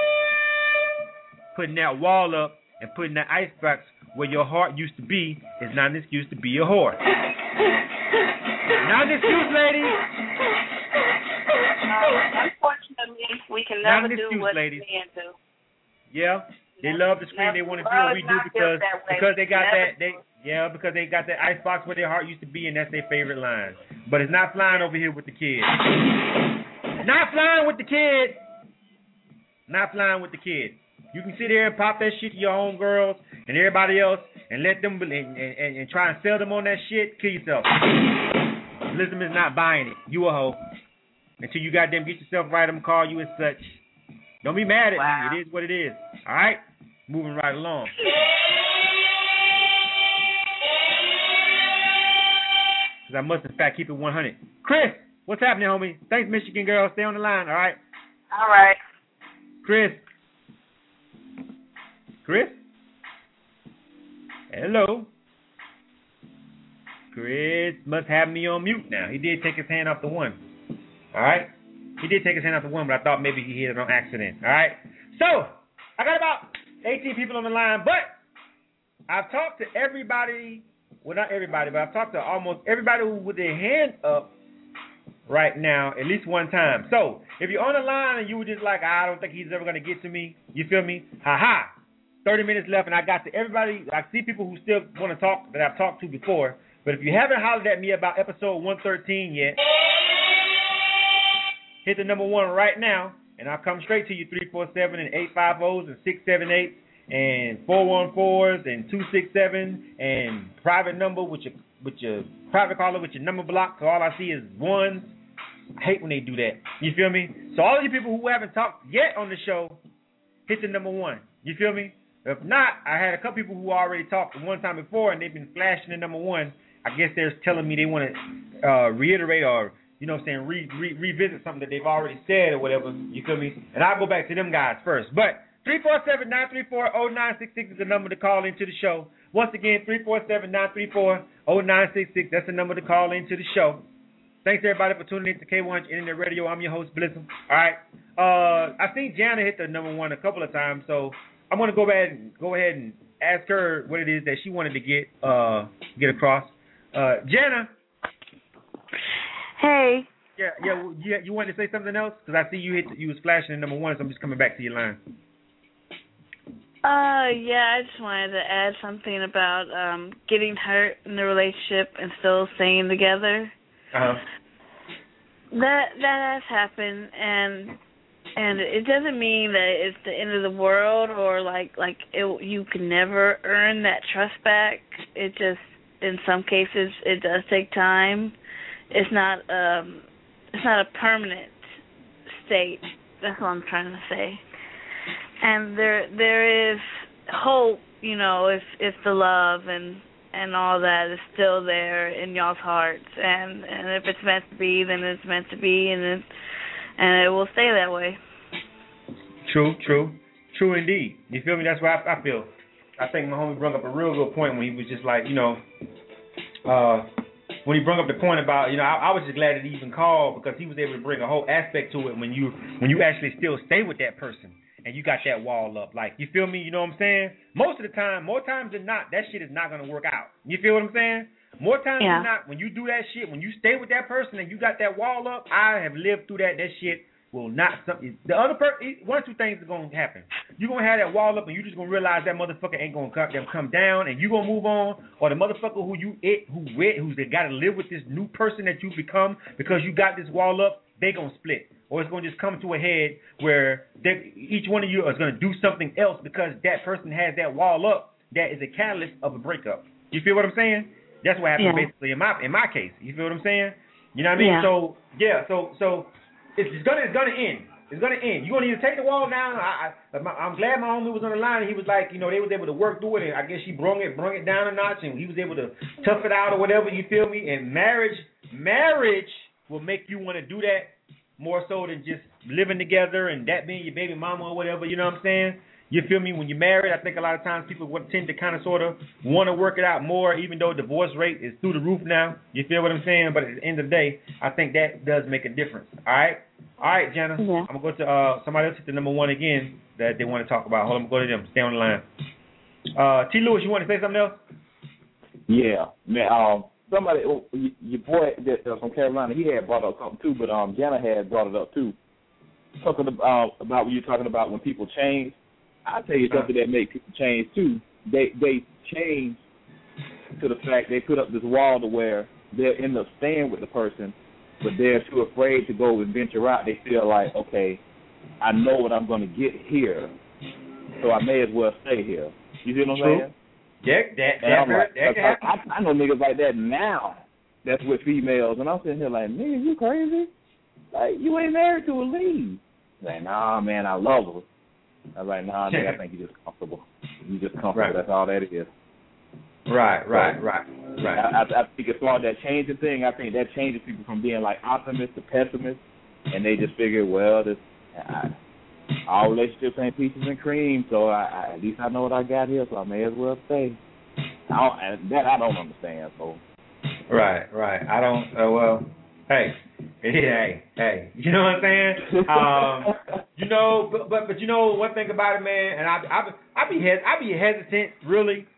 putting that wall up and putting that icebox where your heart used to be is not an excuse to be a whore. Not an excuse, ladies. we can Not never an do excuse, what ladies. men do. Yeah, they love the screen. They want to do what we do because because they got that they yeah because they got that icebox where their heart used to be, and that's their favorite line. But it's not flying over here with the kid. Not flying with the kid. Not flying with the kid. You can sit here and pop that shit to your homegirls and everybody else and let them and, and, and try and sell them on that shit. Kill yourself. Elizabeth is not buying it. You a hoe. Until you goddamn get yourself right, I'm gonna call you as such. Don't be mad at wow. me. It is what it is. All right? Moving right along. Because I must, in fact, keep it one hundred. Chris, what's happening, homie? Thanks, Michigan girl. Stay on the line, all right? All right. Chris. Chris? Hello? Chris must have me on mute now. He did take his hand off the one. All right? He did take his hand off the one, but I thought maybe he hit it on accident. All right? So, I got about eighteen people on the line, but I've talked to everybody, well, not everybody, but I've talked to almost everybody who with their hand up right now at least one time. So, if you're on the line and you were just like, I don't think he's ever going to get to me, you feel me? Ha-ha. thirty minutes left, and I got to everybody. I see people who still want to talk that I've talked to before, but if you haven't hollered at me about episode one thirteen yet, hit the number one right now, and I'll come straight to you, three four seven and eight five zeros and six seven eight and four one fours and two six seven and private number with your with your private caller with your number blocked, so all I see is ones. I hate when they do that. You feel me? So all of you people who haven't talked yet on the show, hit the number one. You feel me? If not, I had a couple people who already talked one time before, and they've been flashing the number one. I guess they're telling me they want to uh, reiterate or, you know what I'm saying, re, re, revisit something that they've already said or whatever. You feel me? And I'll go back to them guys first. But three four seven, nine three four, zero nine six six is the number to call into the show. Once again, three four seven, nine three four, zero nine six six. That's the number to call into the show. Thanks, everybody, for tuning in to K one hundred Internet Radio. I'm your host, Blizzum. All right. Uh, I think Jana hit the number one a couple of times, so I'm going to go ahead and go ahead and ask her what it is that she wanted to get uh, get across. Uh, Jana. Hey. Yeah, yeah. You, you wanted to say something else? Because I see you hit. You was flashing the number one, so I'm just coming back to your line. Uh, yeah. I just wanted to add something about um getting hurt in the relationship and still staying together. Uh huh. That that has happened, and and it doesn't mean that it's the end of the world or like like it, you can never earn that trust back. It just, in some cases, it does take time. It's not um it's not a permanent state. That's what I'm trying to say. And there there is hope, you know, if if the love and and all that is still there in y'all's hearts, and, and if it's meant to be, then it's meant to be, and it, and it will stay that way. True, true, true indeed. You feel me? That's what I, I feel. I think my homie brought up a real good point when he was just like, you know, uh, when he brought up the point about, you know, I, I was just glad that he even called because he was able to bring a whole aspect to it when you when you actually still stay with that person. And you got that wall up. Like, you feel me? You know what I'm saying? Most of the time, more times than not, that shit is not going to work out. You feel what I'm saying? More times yeah. than not, when you do that shit, when you stay with that person and you got that wall up, I have lived through that. That shit will not, the other person, one or two things are going to happen. You're going to have that wall up and you're just going to realize that motherfucker ain't going to come down and you're going to move on. Or the motherfucker who you it, who with, who's got to live with this new person that you become because you got this wall up, they going to split. Or it's going to just come to a head where they, each one of you is going to do something else because that person has that wall up that is a catalyst of a breakup. You feel what I'm saying? That's what happened yeah. basically in my in my case. You feel what I'm saying? You know what I mean? Yeah. So yeah, so so it's, it's gonna it's gonna end. It's gonna end. You're gonna either take the wall down. I, I I'm glad my homie was on the line and he was like, you know, they was able to work through it and I guess she brung it brung it down a notch and he was able to tough it out or whatever. You feel me? And marriage marriage will make you want to do that. More so than just living together and that being your baby mama or whatever, you know what I'm saying? You feel me? When you're married, I think a lot of times people would tend to kind of sort of want to work it out more, even though divorce rate is through the roof now. You feel what I'm saying? But at the end of the day, I think that does make a difference. All right? All right, Jana. Yeah. I'm going to go to uh, somebody else hit the number one again that they want to talk about. Hold on, I'm going to go to them. Stay on the line. Uh, T. Lewis, you want to say something else? Yeah. Man, um, somebody, your boy that, uh, from Carolina, he had brought up something too, but um, Jana had brought it up too. talking about about when you're talking about when people change, I'll tell you something that make people change too. They they change to the fact they put up this wall to where they'll end up staying with the person, but they're too afraid to go and venture out. They feel like, okay, I know what I'm going to get here, so I may as well stay here. You see what I'm True. saying? Yeah, that, And that, I'm like, that, that, I, I, I know niggas like that now. That's with females, and I'm sitting here like, nigga, you crazy? Like, you ain't married to a lead. Like, nah, man, I love her. I'm like, nah, nigga, I think you're just comfortable. You just comfortable. Right. That's all that is. Right, right, right, right. I, I, I think as far as that changing thing, I think that changes people from being like optimists to pessimists, and they just figure, well, this I, all relationships ain't peaches and cream, so I, I, at least I know what I got here, so I may as well stay. I don't, and that I don't understand. So. Right, right. I don't. Uh, well, hey, hey, hey. You know what I'm saying? Um, you know, but, but but you know one thing about it, man, and I I I be hes- I be hesitant really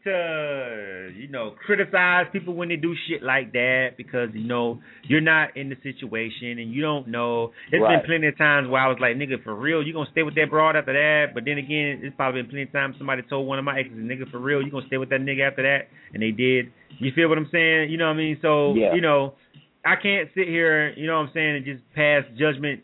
to, you know, criticize people when they do shit like that, because, you know, you're not in the situation and you don't know. There's right. been plenty of times where I was like, nigga, for real, you gonna stay with that broad after that? But then again, it's probably been plenty of times somebody told one of my exes, nigga, for real, you gonna stay with that nigga after that? And they did. You feel what I'm saying? You know what I mean? So, yeah. you know, I can't sit here, you know what I'm saying, and just pass judgment,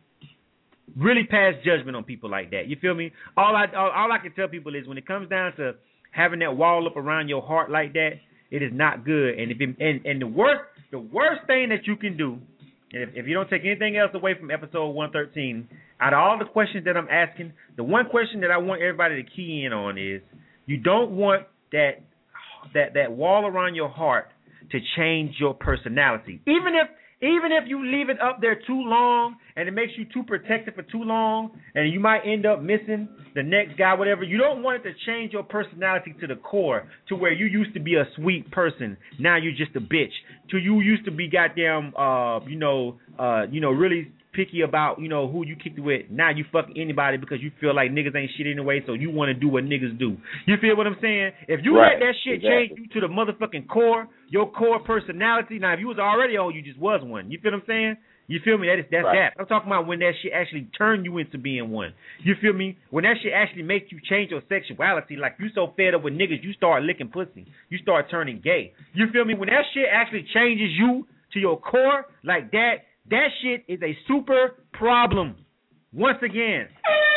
really pass judgment on people like that. You feel me? All I all, all I can tell people is when it comes down to having that wall up around your heart like that, it is not good. And if it, and, and the worst the worst thing that you can do, if, if you don't take anything else away from episode one thirteen, out of all the questions that I'm asking, the one question that I want everybody to key in on is, you don't want that that that wall around your heart to change your personality. Even if even if you leave it up there too long and it makes you too protected for too long and you might end up missing the next guy, whatever, you don't want it to change your personality to the core, to where you used to be a sweet person, now you're just a bitch. To you used to be goddamn, uh, you know, uh, you know, really picky about, you know, who you kicked it with. Now you fuck anybody because you feel like niggas ain't shit anyway, so you want to do what niggas do. You feel what I'm saying? If you right. let that shit exactly. change you to the motherfucking core, your core personality, now if you was already old, you just was one. You feel what I'm saying? You feel me? That is, that's right. that. I'm talking about when that shit actually turn you into being one. You feel me? When that shit actually makes you change your sexuality, like you so fed up with niggas, you start licking pussy. You start turning gay. You feel me? When that shit actually changes you to your core like that, that shit is a super problem. Once again.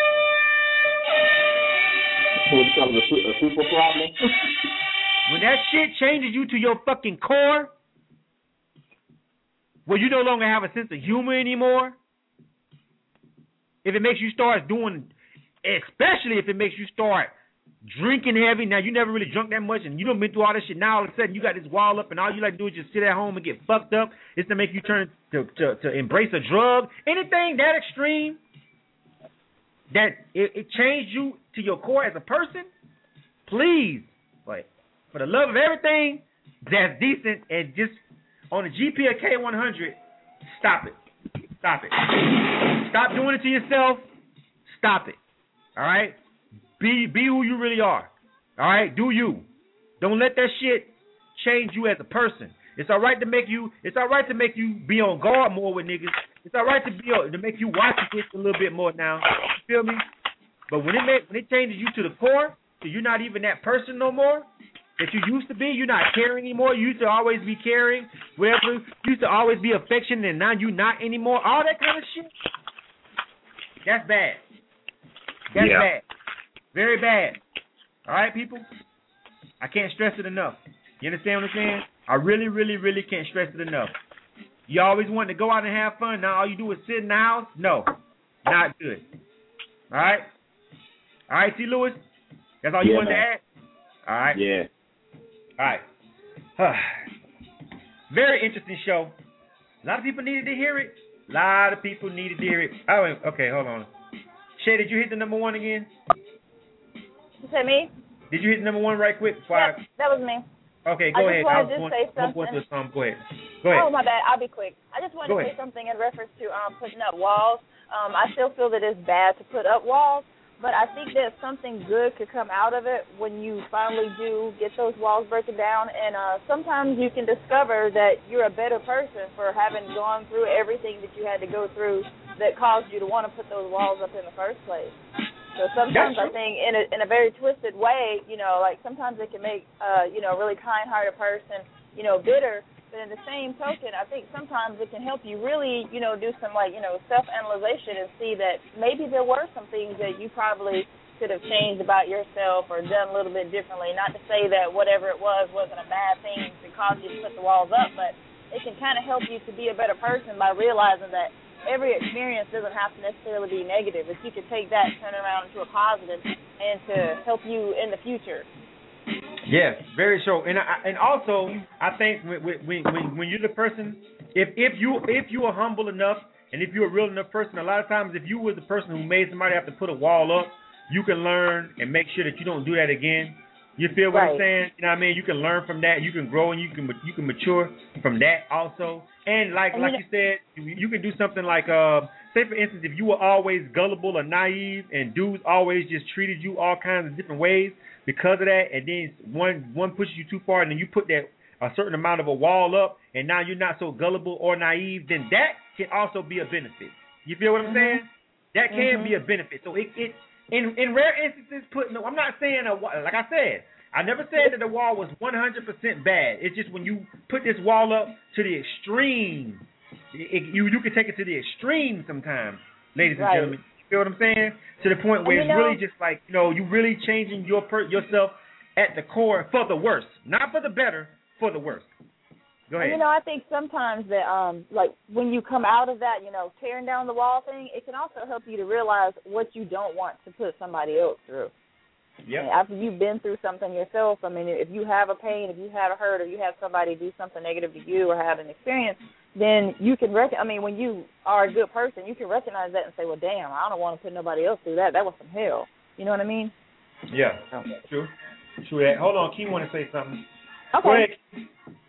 What's called a, a super problem? When that shit changes you to your fucking core, where you no longer have a sense of humor anymore, if it makes you start doing, especially if it makes you start drinking heavy. Now, you never really drunk that much, and you done been through all this shit. Now, all of a sudden, you got this wall up, and all you like to do is just sit at home and get fucked up. It's to make you turn to, to, to embrace a drug. Anything that extreme, that it, it changed you to your core as a person, please, like, for the love of everything that's decent and just on the G P of K one hundred, stop it. Stop it. Stop doing it to yourself. Stop it. All right? Be be who you really are. All right? Do you. Don't let that shit change you as a person. It's all right to make you it's all right to make you be on guard more with niggas. It's all right to be to make you watch this a little bit more now. You feel me? But when it make, when it changes you to the core, so you're not even that person no more that you used to be, you're not caring anymore. You used to always be caring, whatever. You used to always be affectionate, and now you're not anymore. All that kind of shit. That's bad. That's yeah. bad. Very bad. All right, people? I can't stress it enough. You understand what I'm saying? I really, really, really can't stress it enough. You always want to go out and have fun. Now all you do is sit in the house? No. Not good. All right? All right, T. Lewis? That's all you yeah, wanted man. to add? All right? Yeah. All right. Very interesting show. A lot of people needed to hear it. A lot of people needed to hear it. Oh, okay, hold on. Shay, did you hit the number one again? You said me? Did you hit the number one right quick? Before Yep, I... that was me. Okay, go I ahead. just wanted I was to going, say something. going to some. Go ahead. Go ahead. Oh, my bad. I'll be quick. I just wanted Go to ahead. say something in reference to um, putting up walls. Um, I still feel that it's bad to put up walls, but I think that something good could come out of it when you finally do get those walls broken down. And uh, sometimes you can discover that you're a better person for having gone through everything that you had to go through that caused you to want to put those walls up in the first place. So sometimes I think in a in a very twisted way, you know, like sometimes it can make uh, you know, a really kind-hearted person, you know, bitter. But in the same token, I think sometimes it can help you really, you know, do some like, you know, self-analyzation and see that maybe there were some things that you probably could have changed about yourself or done a little bit differently. Not to say that whatever it was wasn't a bad thing that caused you to put the walls up, but it can kind of help you to be a better person by realizing that every experience doesn't have to necessarily be negative. If you could take that and turn it around into a positive and to help you in the future. Yes, very true. And I, and also, I think when when when you're the person, if if you if you are humble enough and if you're a real enough person, a lot of times if you were the person who made somebody have to put a wall up, you can learn and make sure that you don't do that again. You feel what right. I'm saying? You know what I mean? You can learn from that. You can grow and you can you can mature from that also. And like and like you, know, you said, you can do something like, uh, say for instance, if you were always gullible or naive and dudes always just treated you all kinds of different ways because of that, and then one one pushes you too far, and then you put that a certain amount of a wall up, and now you're not so gullible or naive, then that can also be a benefit. You feel what I'm mm-hmm. saying? That can mm-hmm. be a benefit. So it it. In in rare instances, put no, I'm not saying a like I said, I never said that the wall was one hundred percent bad. It's just when you put this wall up to the extreme, it, you you can take it to the extreme sometimes, ladies and right. gentlemen. You feel what I'm saying? To the point where and it's know, really just like you know you really changing your per, yourself at the core for the worse, not for the better, for the worse. Go ahead. And, you know, I think sometimes that, um, like, when you come out of that, you know, tearing down the wall thing, it can also help you to realize what you don't want to put somebody else through. Yeah. After you've been through something yourself, I mean, if you have a pain, if you have a hurt, or you have somebody do something negative to you or have an experience, then you can rec- I mean, when you are a good person, you can recognize that and say, well, damn, I don't want to put nobody else through that. That was some hell. You know what I mean? Yeah. True. True that. Hold on. Key want to say something. Okay. Go ahead.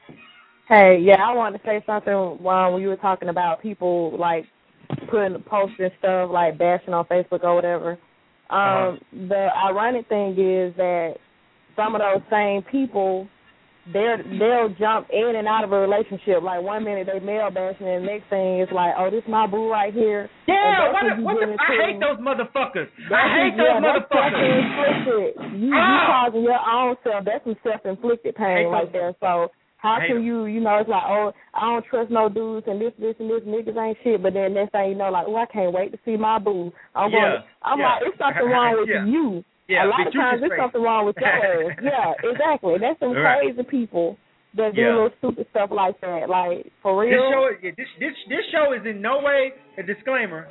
Hey, yeah, I wanted to say something while when you were talking about people, like, putting posting stuff, like, bashing on Facebook or whatever. Um, uh-huh. The ironic thing is that some of those same people, they're, they'll jump in and out of a relationship. Like, one minute they male bashing, and the next thing is like, oh, this my boo right here. Yeah, what the, what the, I hate those motherfuckers. I hate those yeah, motherfuckers. That's you, oh. you causing your own self. That's some self-inflicted pain right there. So how can you, you know, it's like, oh, I don't trust no dudes and this, this, and this, niggas ain't shit. But then next thing you know, like, oh, I can't wait to see my boo. I'm yeah, going, I'm yeah. like, it's something wrong with yeah. you. Yeah, a lot of times there's something wrong with your ass. Yeah, exactly. That's some right. crazy people that do yeah. little stupid stuff like that. Like, for real. This show, this, this, this show is in no way a disclaimer.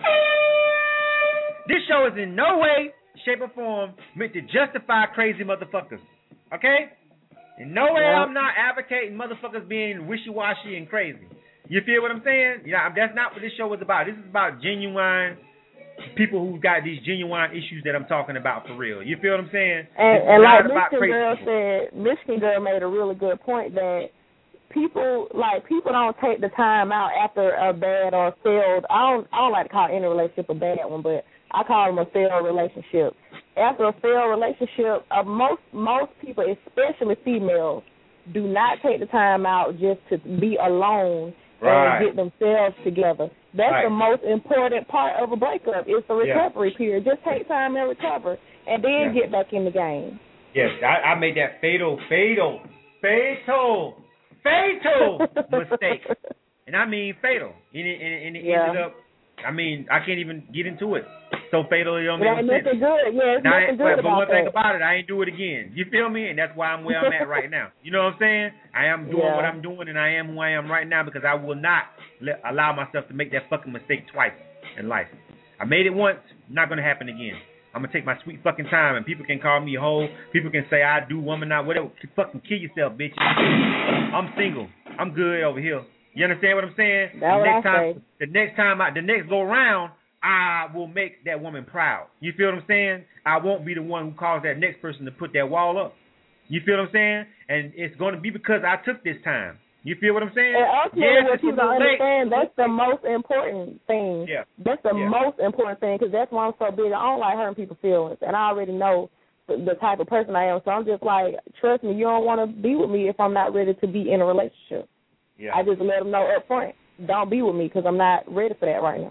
This show is in no way, shape, or form meant to justify crazy motherfuckers. Okay? In no way yeah. I'm not advocating motherfuckers being wishy-washy and crazy. You feel what I'm saying? Yeah, that's not what this show is about. This is about genuine people who got these genuine issues that I'm talking about for real. You feel what I'm saying? And, and like Michigan Girl people. said, Michigan Girl made a really good point that people, like, people don't take the time out after a bad or failed, I don't, I don't like to call any relationship a bad one, but I call them a failed relationship. After a failed relationship, uh, most most people, especially females, do not take the time out just to be alone right. and get themselves together. That's right. the most important part of a breakup. It's the recovery yeah. period. Just take time and recover, and then yeah. get back in the game. Yes, I, I made that fatal, fatal, fatal, fatal mistake, and I mean fatal. And it, and it yeah. ended up. I mean, I can't even get into it. So fatal, it don't make sense. Nothing good. Yeah, it's now, nothing good but, about but one that. thing about it, I ain't do it again. You feel me? And that's why I'm where I'm at right now. You know what I'm saying? I am doing yeah. what I'm doing, and I am who I am right now because I will not let, allow myself to make that fucking mistake twice in life. I made it once, not going to happen again. I'm going to take my sweet fucking time, and people can call me a hoe. People can say I do, woman, not whatever. Fucking kill yourself, bitch. I'm single. I'm good over here. You understand what I'm saying? That's the next what I time, say. the next time, I, the next go around, I will make that woman proud. You feel what I'm saying? I won't be the one who calls that next person to put that wall up. You feel what I'm saying? And it's going to be because I took this time. You feel what I'm saying? And ultimately, yes, what people don't understand, that's the most important thing. Yeah. That's the yeah. most important thing because that's why I'm so big. I don't like hurting people's feelings, and I already know the, the type of person I am. So I'm just like, trust me, you don't want to be with me if I'm not ready to be in a relationship. Yeah. I just let them know up front, don't be with me because I'm not ready for that right now.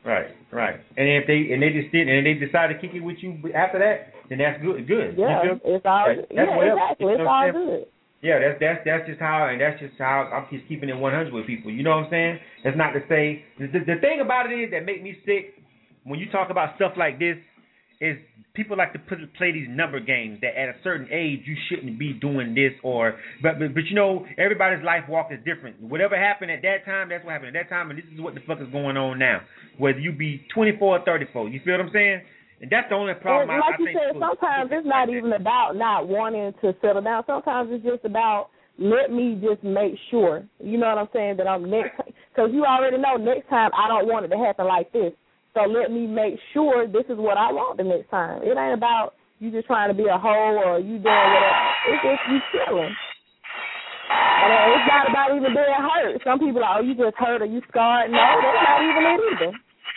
Right, right. And if they and they just did and they decide to kick it with you after that, then that's good. Good. Yeah, you feel? it's all. That's, yeah, that's whatever. exactly. You It's know all what I'm good. Yeah, that's that's that's just how and that's just how I'm just keeping it one hundred with people. You know what I'm saying? That's not to say the, the thing about it is that make me sick when you talk about stuff like this is people like to put play these number games that at a certain age you shouldn't be doing this or but but, but you know everybody's life walk is different. Whatever happened at that time, that's what happened at that time, and this is what the fuck is going on now. Whether you be twenty-four or thirty-four, you feel what I'm saying? And that's the only problem. And I, like I you think said, sometimes it's not even about not wanting to settle down. Sometimes it's just about let me just make sure. You know what I'm saying? That I'm next because you already know next time I don't want it to happen like this. So let me make sure this is what I want the next time. It ain't about you just trying to be a hoe or you doing whatever. It's just you chilling. And it's not about even being hurt. Some people are, oh, you just hurt or you scarred. No, that's not even it either.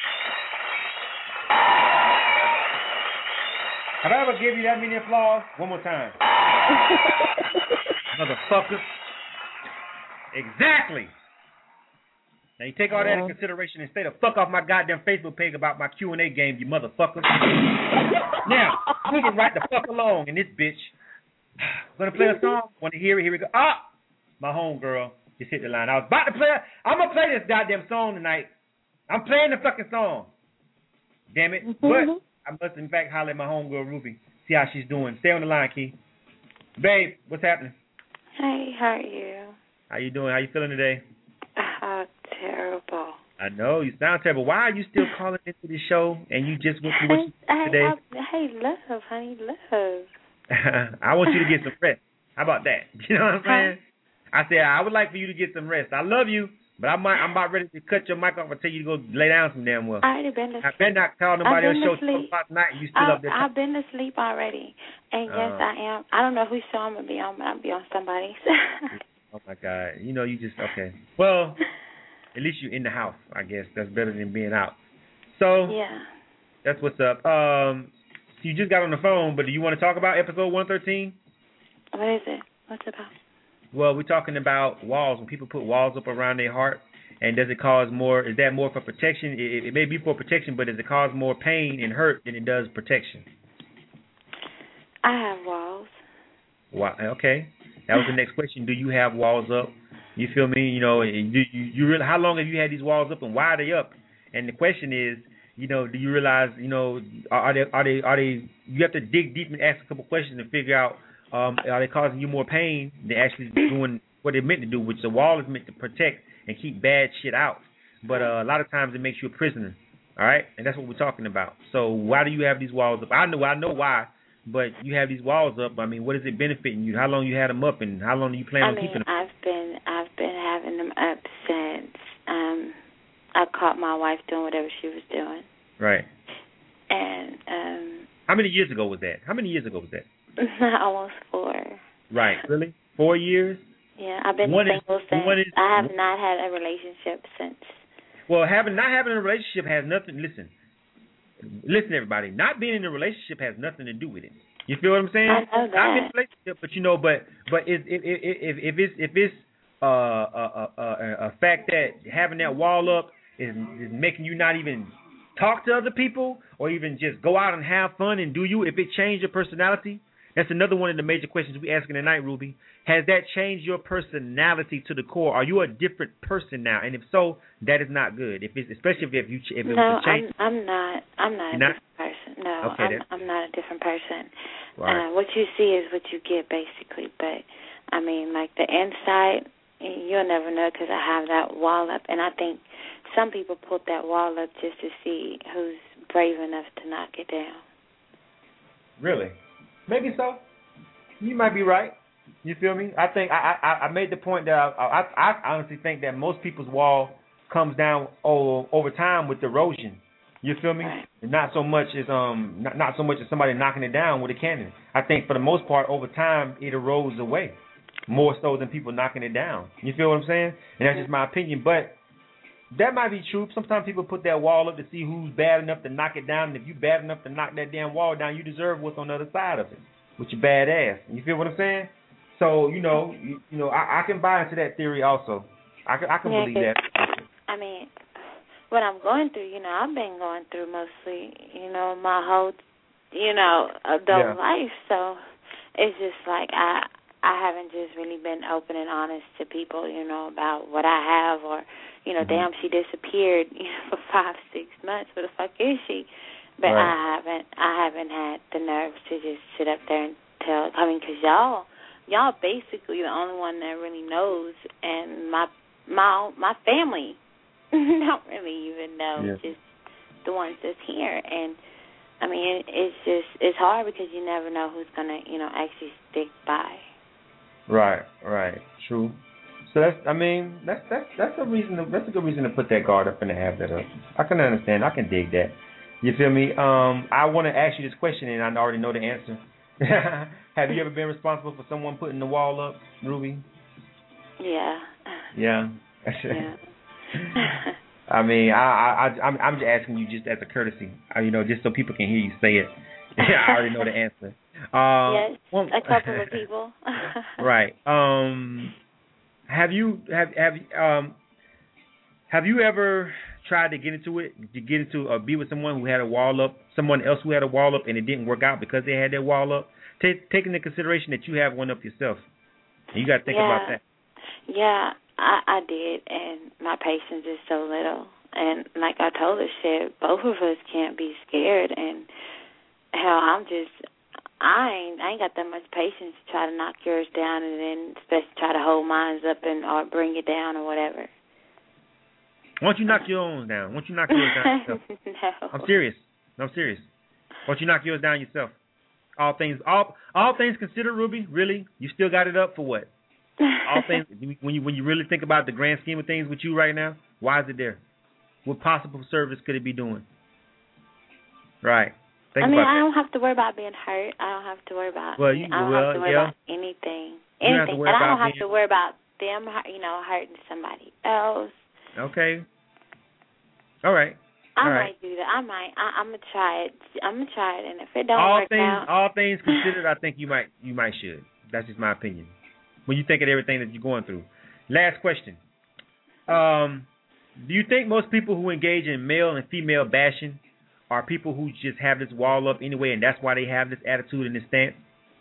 Have I ever given you that many applause? One more time. Motherfucker. Exactly. Now you take all that into consideration and stay the fuck off my goddamn Facebook page about my Q and A game, you motherfucker. Now, moving right the fuck along in this bitch. Gonna play a song? Want to hear it? Here we go. Ah! My homegirl just hit the line. I was about to play it. I'm gonna play this goddamn song tonight. I'm playing the fucking song. Damn it. But I must in fact holler at my homegirl Ruby. See how she's doing. Stay on the line, Key. Babe, what's happening? Hey, how are you? How you doing? How you feeling today? Uh, terrible. I know you sound terrible. Why are you still calling into the show and you just went through what you did today? I, hey, love, honey, love. I want you to get some rest. How about that? You know what I'm saying? Huh? I said I would like for you to get some rest. I love you, but I might, I'm about ready to cut your mic off and tell you to go lay down some damn well. I already been to sleep. I better not call nobody else show sleep. twelve o'clock night. You still I, up there? I've been to sleep already, and yes, uh, I am. I don't know whose show I'm gonna be on, but I'll be on somebody's. Oh my God! You know you just okay. Well, at least you're in the house. I guess that's better than being out. So yeah, that's what's up. Um, so you just got on the phone, but do you want to talk about episode one thirteen? What is it? What's it about? Well, we're talking about walls. When people put walls up around their heart, and does it cause more? Is that more for protection? It, it may be for protection, but does it cause more pain and hurt than it does protection? I have walls. Wow. Okay. That was the next question. Do you have walls up? You feel me? You know, do you, you really? How long have you had these walls up, and why are they up? And the question is, you know, do you realize, you know, are they are they are they? You have to dig deep and ask a couple questions and figure out, um, are they causing you more pain than actually doing what they're meant to do, which the wall is meant to protect and keep bad shit out. But uh, a lot of times it makes you a prisoner. All right, and that's what we're talking about. So why do you have these walls up? I know, I know why. But you have these walls up. I mean, what is it benefiting you? How long you had them up, and how long do you plan I on mean, keeping them? I've been I've been having them up since um, I caught my wife doing whatever she was doing. Right. And um, how many years ago was that? How many years ago was that? Almost four. Right. Really? Four years? Yeah, I've been one single is, since. One is, I have not had a relationship since. Well, having not having a relationship has nothing. Listen. Listen, everybody. Not being in a relationship has nothing to do with it. You feel what I'm saying? I know that. Not in a relationship, but you know, but but if if if if it's if it's uh, a, a, a, a fact that having that wall up is is making you not even talk to other people or even just go out and have fun and do you, if it changed your personality, that's another one of the major questions we asking tonight, Ruby. Has that changed your personality to the core? Are you a different person now? And if so, that is not good. If it's especially if if you if it no, was a change. I'm I'm not. I'm not a not? different person. No, okay, I'm I'm not a different person. Right. Uh, what you see is what you get, basically. But I mean, like the inside, you'll never know because I have that wall up, and I think some people put that wall up just to see who's brave enough to knock it down. Really? Maybe so. You might be right. You feel me? I think I I, I made the point that I, I I honestly think that most people's wall comes down over, over time with erosion. You feel me? Right. And not so much as um not, not so much as somebody knocking it down with a cannon. I think for the most part over time it erodes away more so than people knocking it down. You feel what I'm saying? And that's just my opinion, but that might be true. Sometimes people put that wall up to see who's bad enough to knock it down. And if you bad enough to knock that damn wall down, you deserve what's on the other side of it, with your bad ass. You feel what I'm saying? So, you know, you, you know, I, I can buy into that theory also. I can, I can yeah, believe that. I mean, what I'm going through, you know, I've been going through mostly, you know, my whole, you know, adult Yeah. life. So it's just like I I haven't just really been open and honest to people, you know, about what I have or, you know, Mm-hmm. damn, she disappeared, you know, for five, six months. Where the fuck is she? But Right. I haven't I haven't had the nerve to just sit up there and tell. I mean, because y'all, y'all basically the only one that really knows, and my my my family don't really even know, Yeah. just the ones that's here. And I mean, it's just it's hard because you never know who's gonna, you know, actually stick by. Right, right, true. So that's, I mean, that's that's that's a reason. To, that's a good reason to put that guard up and to have that up. I can understand. I can dig that. You feel me? Um, I want to ask you this question, and I already know the answer. Have you ever been responsible for someone putting the wall up, Ruby? Yeah. Yeah. Yeah. I mean, I, I, I, I'm, I'm just asking you just as a courtesy, uh, you know, just so people can hear you say it. I already know the answer. Um, yes, one, a couple of people. Right. Um, have you have have um have you ever tried to get into it, to get into or be with someone who had a wall up, someone else who had a wall up, and it didn't work out because they had their wall up? Take taking into consideration that you have one up yourself, and you got to think yeah. about that. Yeah, I, I did, and my patience is so little. And like I told her, shit, both of us can't be scared. And hell, I'm just, I ain't, I ain't got that much patience to try to knock yours down, and then especially try to hold mine up and or bring it down or whatever. Why don't you knock your own down? Why don't you knock yours down yourself? No. I'm serious. No, I'm serious. Why don't you knock yours down yourself? All things, all all things considered, Ruby, really, you still got it up for what? All things, when you when you really think about the grand scheme of things with you right now, why is it there? What possible service could it be doing? Right. Think I mean, about I that. don't have to worry about being hurt. I don't have to worry about. Well, you- I don't well, have to worry yeah. about anything. You don't have to Anything, worry and I about don't have being- to worry about them, you know, hurting somebody else. Okay. All right. I All might right. do that. I might. I, I'm gonna try it. I'm gonna try it, and if it don't all work things, out, all things considered, I think you might, you might should. That's just my opinion. When you think of everything that you're going through. Last question. Um, do you think most people who engage in male and female bashing are people who just have this wall up anyway, and that's why they have this attitude and this stance?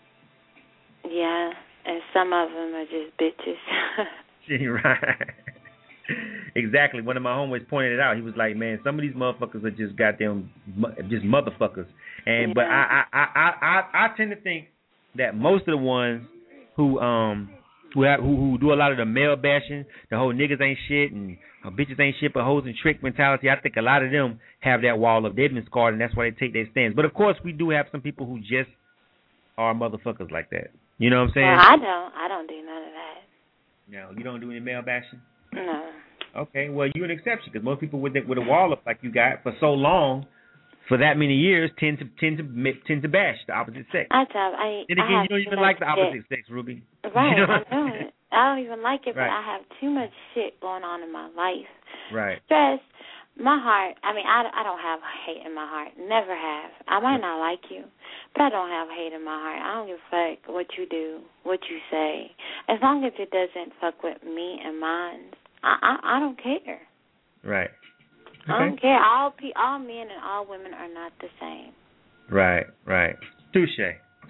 yeah. And some of them are just bitches. Right. Exactly. One of my homies pointed it out. He was like, "Man, some of these motherfuckers are just goddamn, mu- just motherfuckers." And Yeah. but I, I, I, I, I tend to think that most of the ones who um who have, who who do a lot of the male bashing, the whole niggas ain't shit and uh, bitches ain't shit but hoes and trick mentality. I think a lot of them have that wall up. They've been scarred, and that's why they take their stands. But of course, we do have some people who just are motherfuckers like that. You know what I'm saying? Well, I don't. I don't do none of that. No, you don't do any male bashing. No. Okay, well, you're an exception because most people with the, with a wall up like you got for so long, for that many years, tend to tend to tend to bash the opposite sex. I tell. I. And I again, have you don't too even much like the opposite shit. sex, Ruby. Right. You know I know it. I don't even like it, Right. but I have too much shit going on in my life. Right. Stress. My heart. I mean, I, I don't have hate in my heart. Never have. I might not like you, but I don't have hate in my heart. I don't give a fuck what you do, what you say, as long as it doesn't fuck with me and mine. I I, I don't care. Right. I Okay. don't care. All pe- all men and all women are not the same. Right. Right. Touche.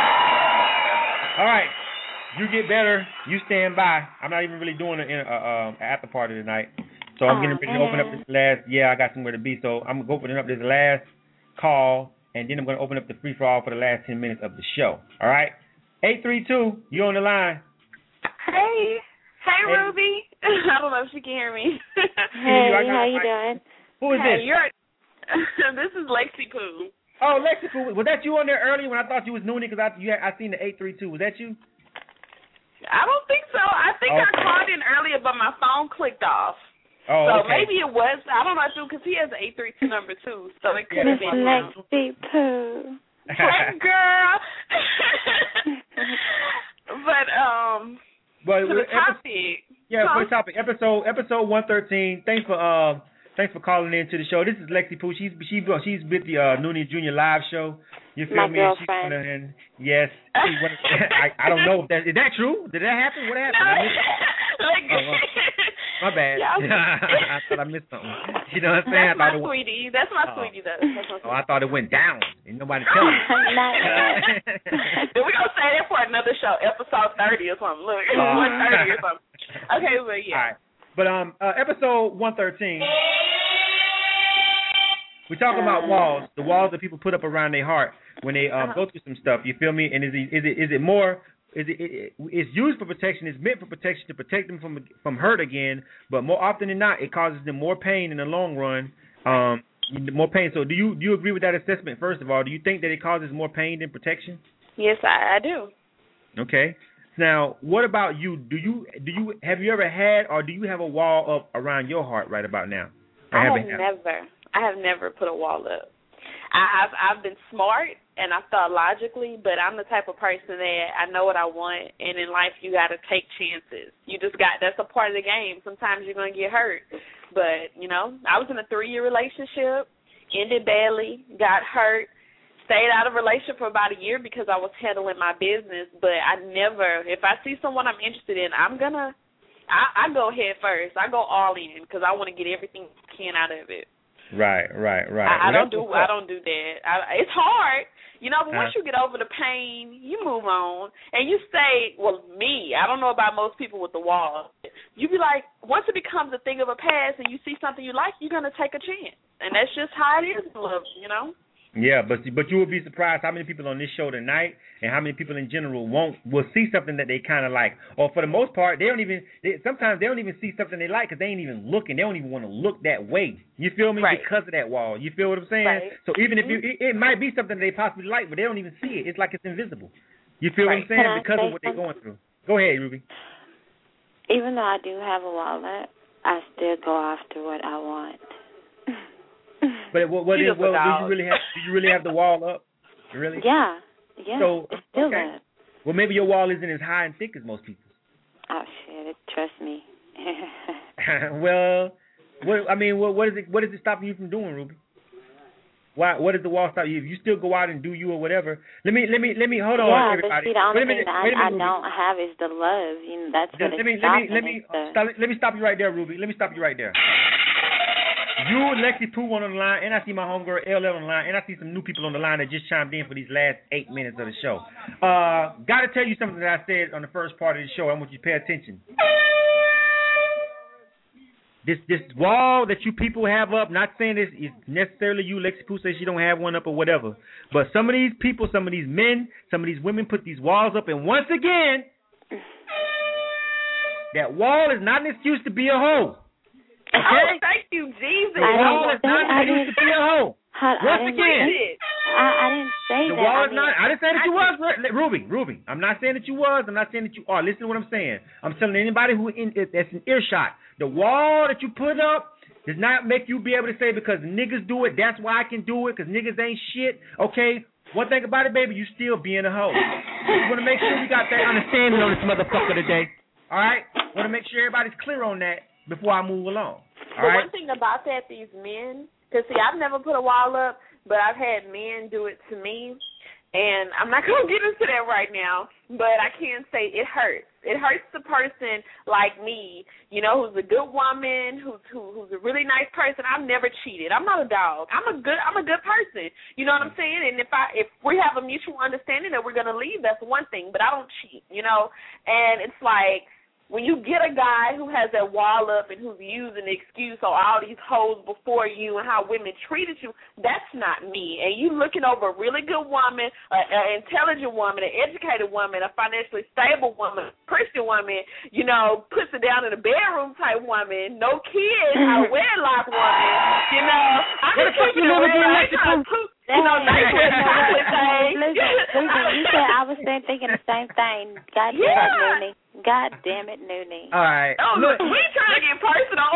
All right. You get better. You stand by. I'm not even really doing an uh, uh, after party tonight. So I'm Oh, getting ready to open up man. this last. Yeah, I got somewhere to be. So I'm opening up this last call, and then I'm going to open up the free for all for the last ten minutes of the show. All right. eight three two. You on the line? Hey. Hey, Hey. Ruby. I don't know if she can hear me. Hey, I got how it, you Mike. doing? Who is hey, this? You're, this is Lexi Poo. Oh, Lexi, Poo. Was that you on there earlier when I thought you was Noonie? Because I you had, I seen the eight three two. Was that you? I don't think so. I think I Okay. called in earlier, but my phone clicked off. Oh, so okay. maybe it was. I don't know, because he has an eight three two number, too. So it could Yeah, have Miss been him. Lexi Poo. Hey, girl. But, um, But to the topic. Yeah, Huh? for the topic, episode episode one thirteen. Thanks for uh, thanks for calling in to the show. This is Lexi Poo. She's she she's with the uh, Noonie Junior live show. You feel My me? And she's girlfriend. gonna- and yes, she wanna- I I don't know if that is that true. Did that happen? What happened? I missed- like, Oh, wow. My bad. Yeah, I thought I missed something. You know what I'm saying? That's my I thought sweetie. That's my oh. sweetie. That's my sweetie. Oh, I thought it went down. Ain't nobody telling me. Then we gonna say that for another show, episode thirty or something. Look, Oh. one thirty or something. Okay, but yeah. All right. But um, uh, episode one thirteen. We're talking about walls, the walls that people put up around their heart when they um, go through some stuff. You feel me? And is it is it is it more? Is it, it, it it's used for protection? It's meant for protection to protect them from from hurt again. But more often than not, it causes them more pain in the long run. Um, more pain. So do you do you agree with that assessment? First of all, do you think that it causes more pain than protection? Yes, I, I do. Okay. Now, what about you? Do you do you have you ever had or do you have a wall up around your heart right about now? Or I have haven't- never. I have never put a wall up. I, I've I've been smart and I've thought logically, but I'm the type of person that I know what I want, and in life you got to take chances. You just got that's a part of the game. Sometimes you're gonna get hurt, but you know I was in a three year relationship, ended badly, got hurt, stayed out of a relationship for about a year because I was handling my business. But I never, if I see someone I'm interested in, I'm gonna I, I go head first. I go all in because I want to get everything I can out of it. Right, right, right. I, I Well, don't do I don't do that. I, it's hard, you know. But once Uh-huh. you get over the pain, you move on, and you stay. Well, me, I don't know about most people with the wall. You be like, once it becomes a thing of a past, and you see something you like, you're gonna take a chance, and that's just how it is in love, you know. Yeah, but but you will be surprised how many people on this show tonight and how many people in general won't will see something that they kind of like. Or for the most part, they don't even. They, sometimes they don't even see something they like because they ain't even looking. They don't even want to look that way. You feel me? Right. Because of that wall. You feel what I'm saying? Right. So even if you, it, it might be something they possibly like, but they don't even see it. It's like it's invisible. You feel Right. what I'm saying? Can I Because say of what they're something? going through. Go ahead, Ruby. Even though I do have a wallet, I still go after what I want. But what, what She is, just well, a do dog. you really have? Do you really have the wall up? Really? Yeah, yeah. So it's still okay. there. Well, maybe your wall isn't as high and thick as most people's. Oh shit! Trust me. Well, what I mean, what, what is it? What is it stopping you from doing, Ruby? Why? What does the wall stop you? If you still go out and do you or whatever, let me, let me, let me hold on, yeah, everybody. but see, the only Wait a thing minute, that wait a I, I minute, don't have is the love. You know, that's what Let it's me, let me, stopping. let me, is the- stop, let me stop you right there, Ruby. Let me stop you right there. You, Lexi Pooh on the line, and I see my homegirl L L on the line, and I see some new people on the line that just chimed in for these last eight minutes of the show. Uh, got to tell you something that I said on the first part of the show. I want you to pay attention. This this wall that you people have up, not saying this is necessarily you, Lexi Pooh says she don't have one up or whatever, but some of these people, some of these men, some of these women put these walls up, and once again, that wall is not an excuse to be a hoe. Okay? Oh, thank you, Jesus. The wall is not an I excuse to be a hoe. I, Once I didn't, again, I, I didn't say the that. wall I is mean, not. I didn't say that you was, Ruby. Ruby, I'm not saying that you was. I'm not saying that you are. Listen to what I'm saying. I'm telling anybody who in, that's an earshot. The wall that you put up does not make you be able to say because niggas do it. That's why I can do it because niggas ain't shit. Okay. One thing about it, baby, you still being a hoe. We want to make sure we got that understanding on this motherfucker today. All right. Want to make sure everybody's clear on that before I move along. All But right. one thing about that, these men, because see, I've never put a wall up, but I've had men do it to me, and I'm not going to get into that right now, but I can say it hurts. It hurts the person like me, you know, who's a good woman, who's who, who's a really nice person. I've never cheated. I'm not a dog. I'm a good I'm a good person. You know what I'm saying? And if I if we have a mutual understanding that we're going to leave, that's one thing, but I don't cheat, you know, and it's like, when you get a guy who has that wall up and who's using the excuse of all these hoes before you and how women treated you, that's not me. And you looking over a really good woman, an intelligent woman, an educated woman, a financially stable woman, a Christian woman, you know, puts it down in a bedroom type woman, no kids, a wedlock woman, you know. I'm just keeping it real. I ain't trying to poop. You know, nice with chocolate thing. Listen, you said I was saying, thinking the same thing. God damn Yeah. it, Noonie. God damn it, Noonie. All right. Oh, Look, we trying to get personal,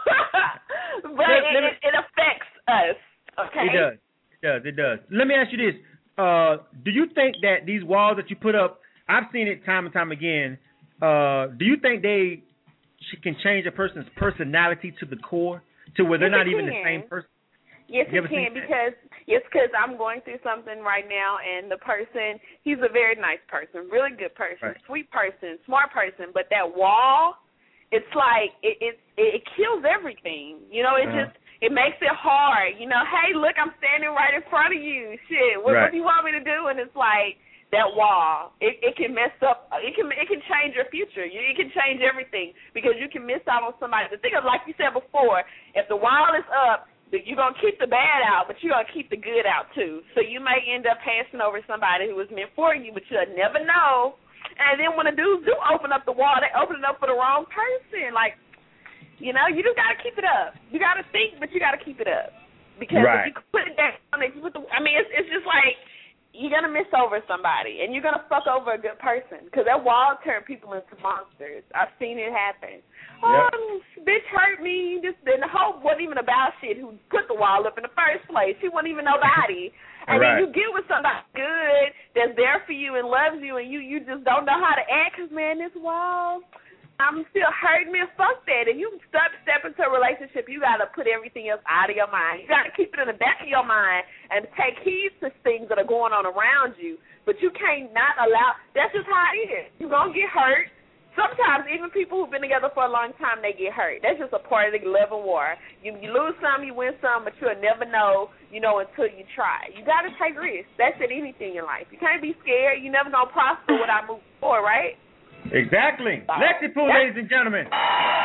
but Let- it, let me- it, it affects us. Okay. It does. It does. It does. Let me ask you this: uh, do you think that these walls that you put up, I've seen it time and time again. Uh, do you think they can change a person's personality to the core, to where they're Yes, not it even the can. same person? Yes, You it ever can seen that? because yes, because I'm going through something right now, and the person, he's a very nice person, really good person, Right. sweet person, smart person, but that wall it's like it it, it kills everything. You know, it Uh-huh. just it makes it hard. You know, hey, look, I'm standing right in front of you. Shit, what, Right. what do you want me to do? And it's like that wall. It it can mess up. It can it can change your future. You, it can change everything because you can miss out on somebody. The thing is, like you said before, if the wall is up, you're going to keep the bad out, but you're going to keep the good out, too. So you may end up passing over somebody who was meant for you, but you'll never know. And then when the dudes do open up the wall, they open it up for the wrong person. Like, you know, you just got to keep it up. You got to think, but you got to keep it up. Because right. if you put it down, if you put the, I mean, it's, it's just like you're going to miss over somebody, and you're going to fuck over a good person because that wall turned people into monsters. I've seen it happen. Yep. Oh, bitch hurt me. Just then the hope wasn't even about shit who put the wall up in the first place. She wasn't even nobody. And right. then you get with somebody good that's there for you and loves you, and you you just don't know how to act because, man, this wall, I'm still hurting me. Fuck that. If you step, step into a relationship, you got to put everything else out of your mind. You got to keep it in the back of your mind and take heed to things that are going on around you. But you can't not allow, that's just how it is. You're going to get hurt. Sometimes even people who've been together for a long time, they get hurt. That's just a part of the love and war. You you lose some, you win some, but you'll never know, you know, until you try. You got to take risks. That's in anything in life. You can't be scared. You're never going to prosper without moving forward, right? Exactly. Lexi Pooh, ladies and gentlemen. Hey,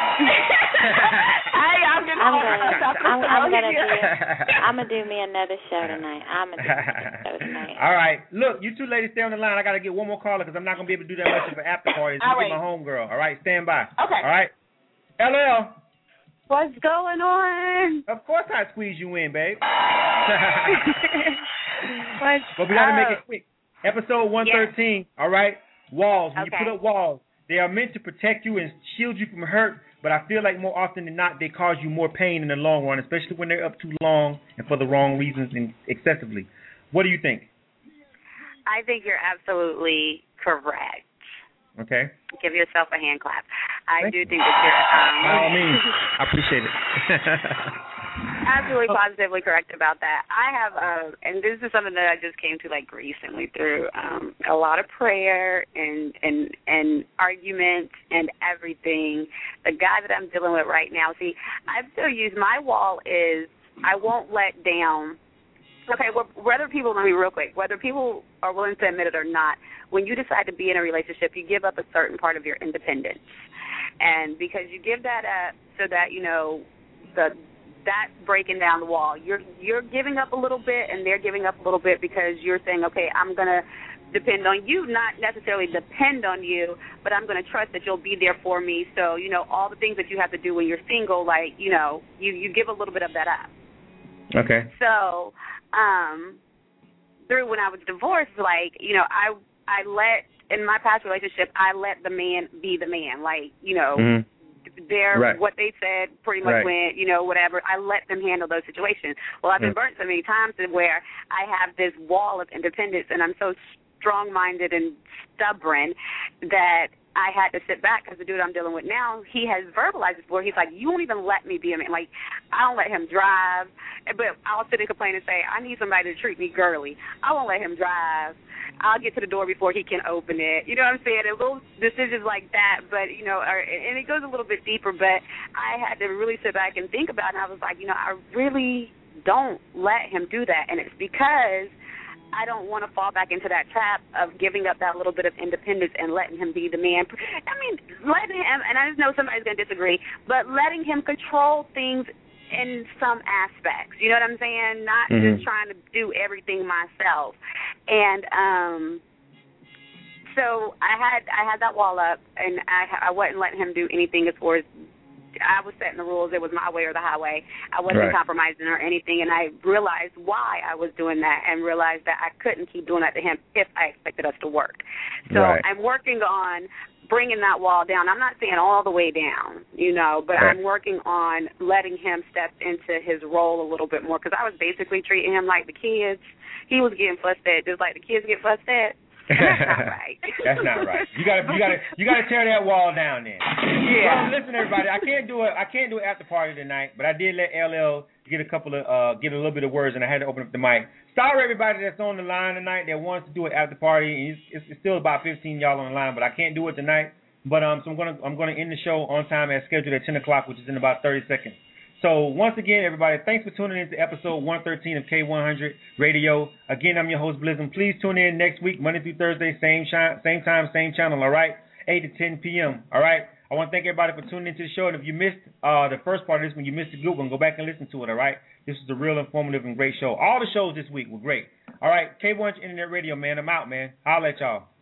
I'm getting I'm all gonna, stuff. I'm, I'm gonna do, I'm gonna do me another show tonight. I'm gonna do another show tonight. All right. Look, you two ladies stay on the line. I got to get one more caller because I'm not going to be able to do that much of an after party. So All get right. my homegirl. All right, stand by. Okay. All right. L L. What's going on? Of course I squeeze you in, babe. What's But we got to up? make it quick. Episode one thirteen, all right? Walls. When Okay. you put up walls, they are meant to protect you and shield you from hurt, but I feel like more often than not, they cause you more pain in the long run, especially when they're up too long and for the wrong reasons and excessively. What do you think? I think you're absolutely correct. Okay. Give yourself a hand clap. I Thank do you. think that you're um, By all means. I appreciate it. absolutely positively correct about that. I have, uh, and this is something that I just came to like recently through um, a lot of prayer and and and arguments and everything. The guy that I'm dealing with right now, see, I still use my wall is I won't let down. Okay, well, whether people, let me real quick, whether people are willing to admit it or not, when you decide to be in a relationship, you give up a certain part of your independence. And because you give that up so that, you know, the that breaking down the wall, you're you're giving up a little bit and they're giving up a little bit because you're saying, okay, I'm going to depend on you, not necessarily depend on you, but I'm going to trust that you'll be there for me. So, you know, all the things that you have to do when you're single, like, you know, you, you give a little bit of that up. Okay. So, um, through when I was divorced, like, you know, I I let, in my past relationship, I let the man be the man. Like, you know, Mm-hmm. they're, Right. what they said pretty much Right. went, you know, whatever. I let them handle those situations. Well, I've been Mm. burnt so many times to where I have this wall of independence, and I'm so strong-minded and stubborn that I had to sit back because the dude I'm dealing with now, he has verbalized this before. He's like, you won't even let me be a man. Like, I don't let him drive. But I'll sit and complain and say, I need somebody to treat me girly. I won't let him drive. I'll get to the door before he can open it. You know what I'm saying? And little decisions like that. But, you know, or, and it goes a little bit deeper. But I had to really sit back and think about it. And I was like, you know, I really don't let him do that. And it's because I don't want to fall back into that trap of giving up that little bit of independence and letting him be the man. I mean, letting him, and I just know somebody's going to disagree, but letting him control things in some aspects. You know what I'm saying? Not Mhm. just trying to do everything myself. And um, so I had I had that wall up, and I I wasn't letting him do anything as far as I was setting the rules. It was my way or the highway. I wasn't Right. compromising or anything, and I realized why I was doing that and realized that I couldn't keep doing that to him if I expected us to work. So Right. I'm working on bringing that wall down. I'm not saying all the way down, you know, but Right. I'm working on letting him step into his role a little bit more because I was basically treating him like the kids. He was getting fussed at just like the kids get fussed at. And that's not right. That's not right. You gotta, you gotta, you gotta tear that wall down then. Yeah. Well, listen, everybody. I can't do it. I can't do it after party tonight, but I did let L L get a couple of, uh, get a little bit of words, and I had to open up the mic. Sorry, everybody that's on the line tonight that wants to do it after party. And it's, it's, it's still about fifteen y'all on the line, but I can't do it tonight. But um, so I'm gonna I'm gonna end the show on time as scheduled at ten o'clock, which is in about thirty seconds. So once again, everybody, thanks for tuning in to episode one thirteen of K one hundred Radio. Again, I'm your host Blizzum. Please tune in next week, Monday through Thursday, same chi- same time, same channel. All right, eight to ten p.m. All right. I want to thank everybody for tuning into the show. And if you missed uh, the first part of this, when you missed the good one, go back and listen to it. All right. This is a real informative and great show. All the shows this week were great. All right, K one hundred Internet Radio, man. I'm out, man. Holla at y'all.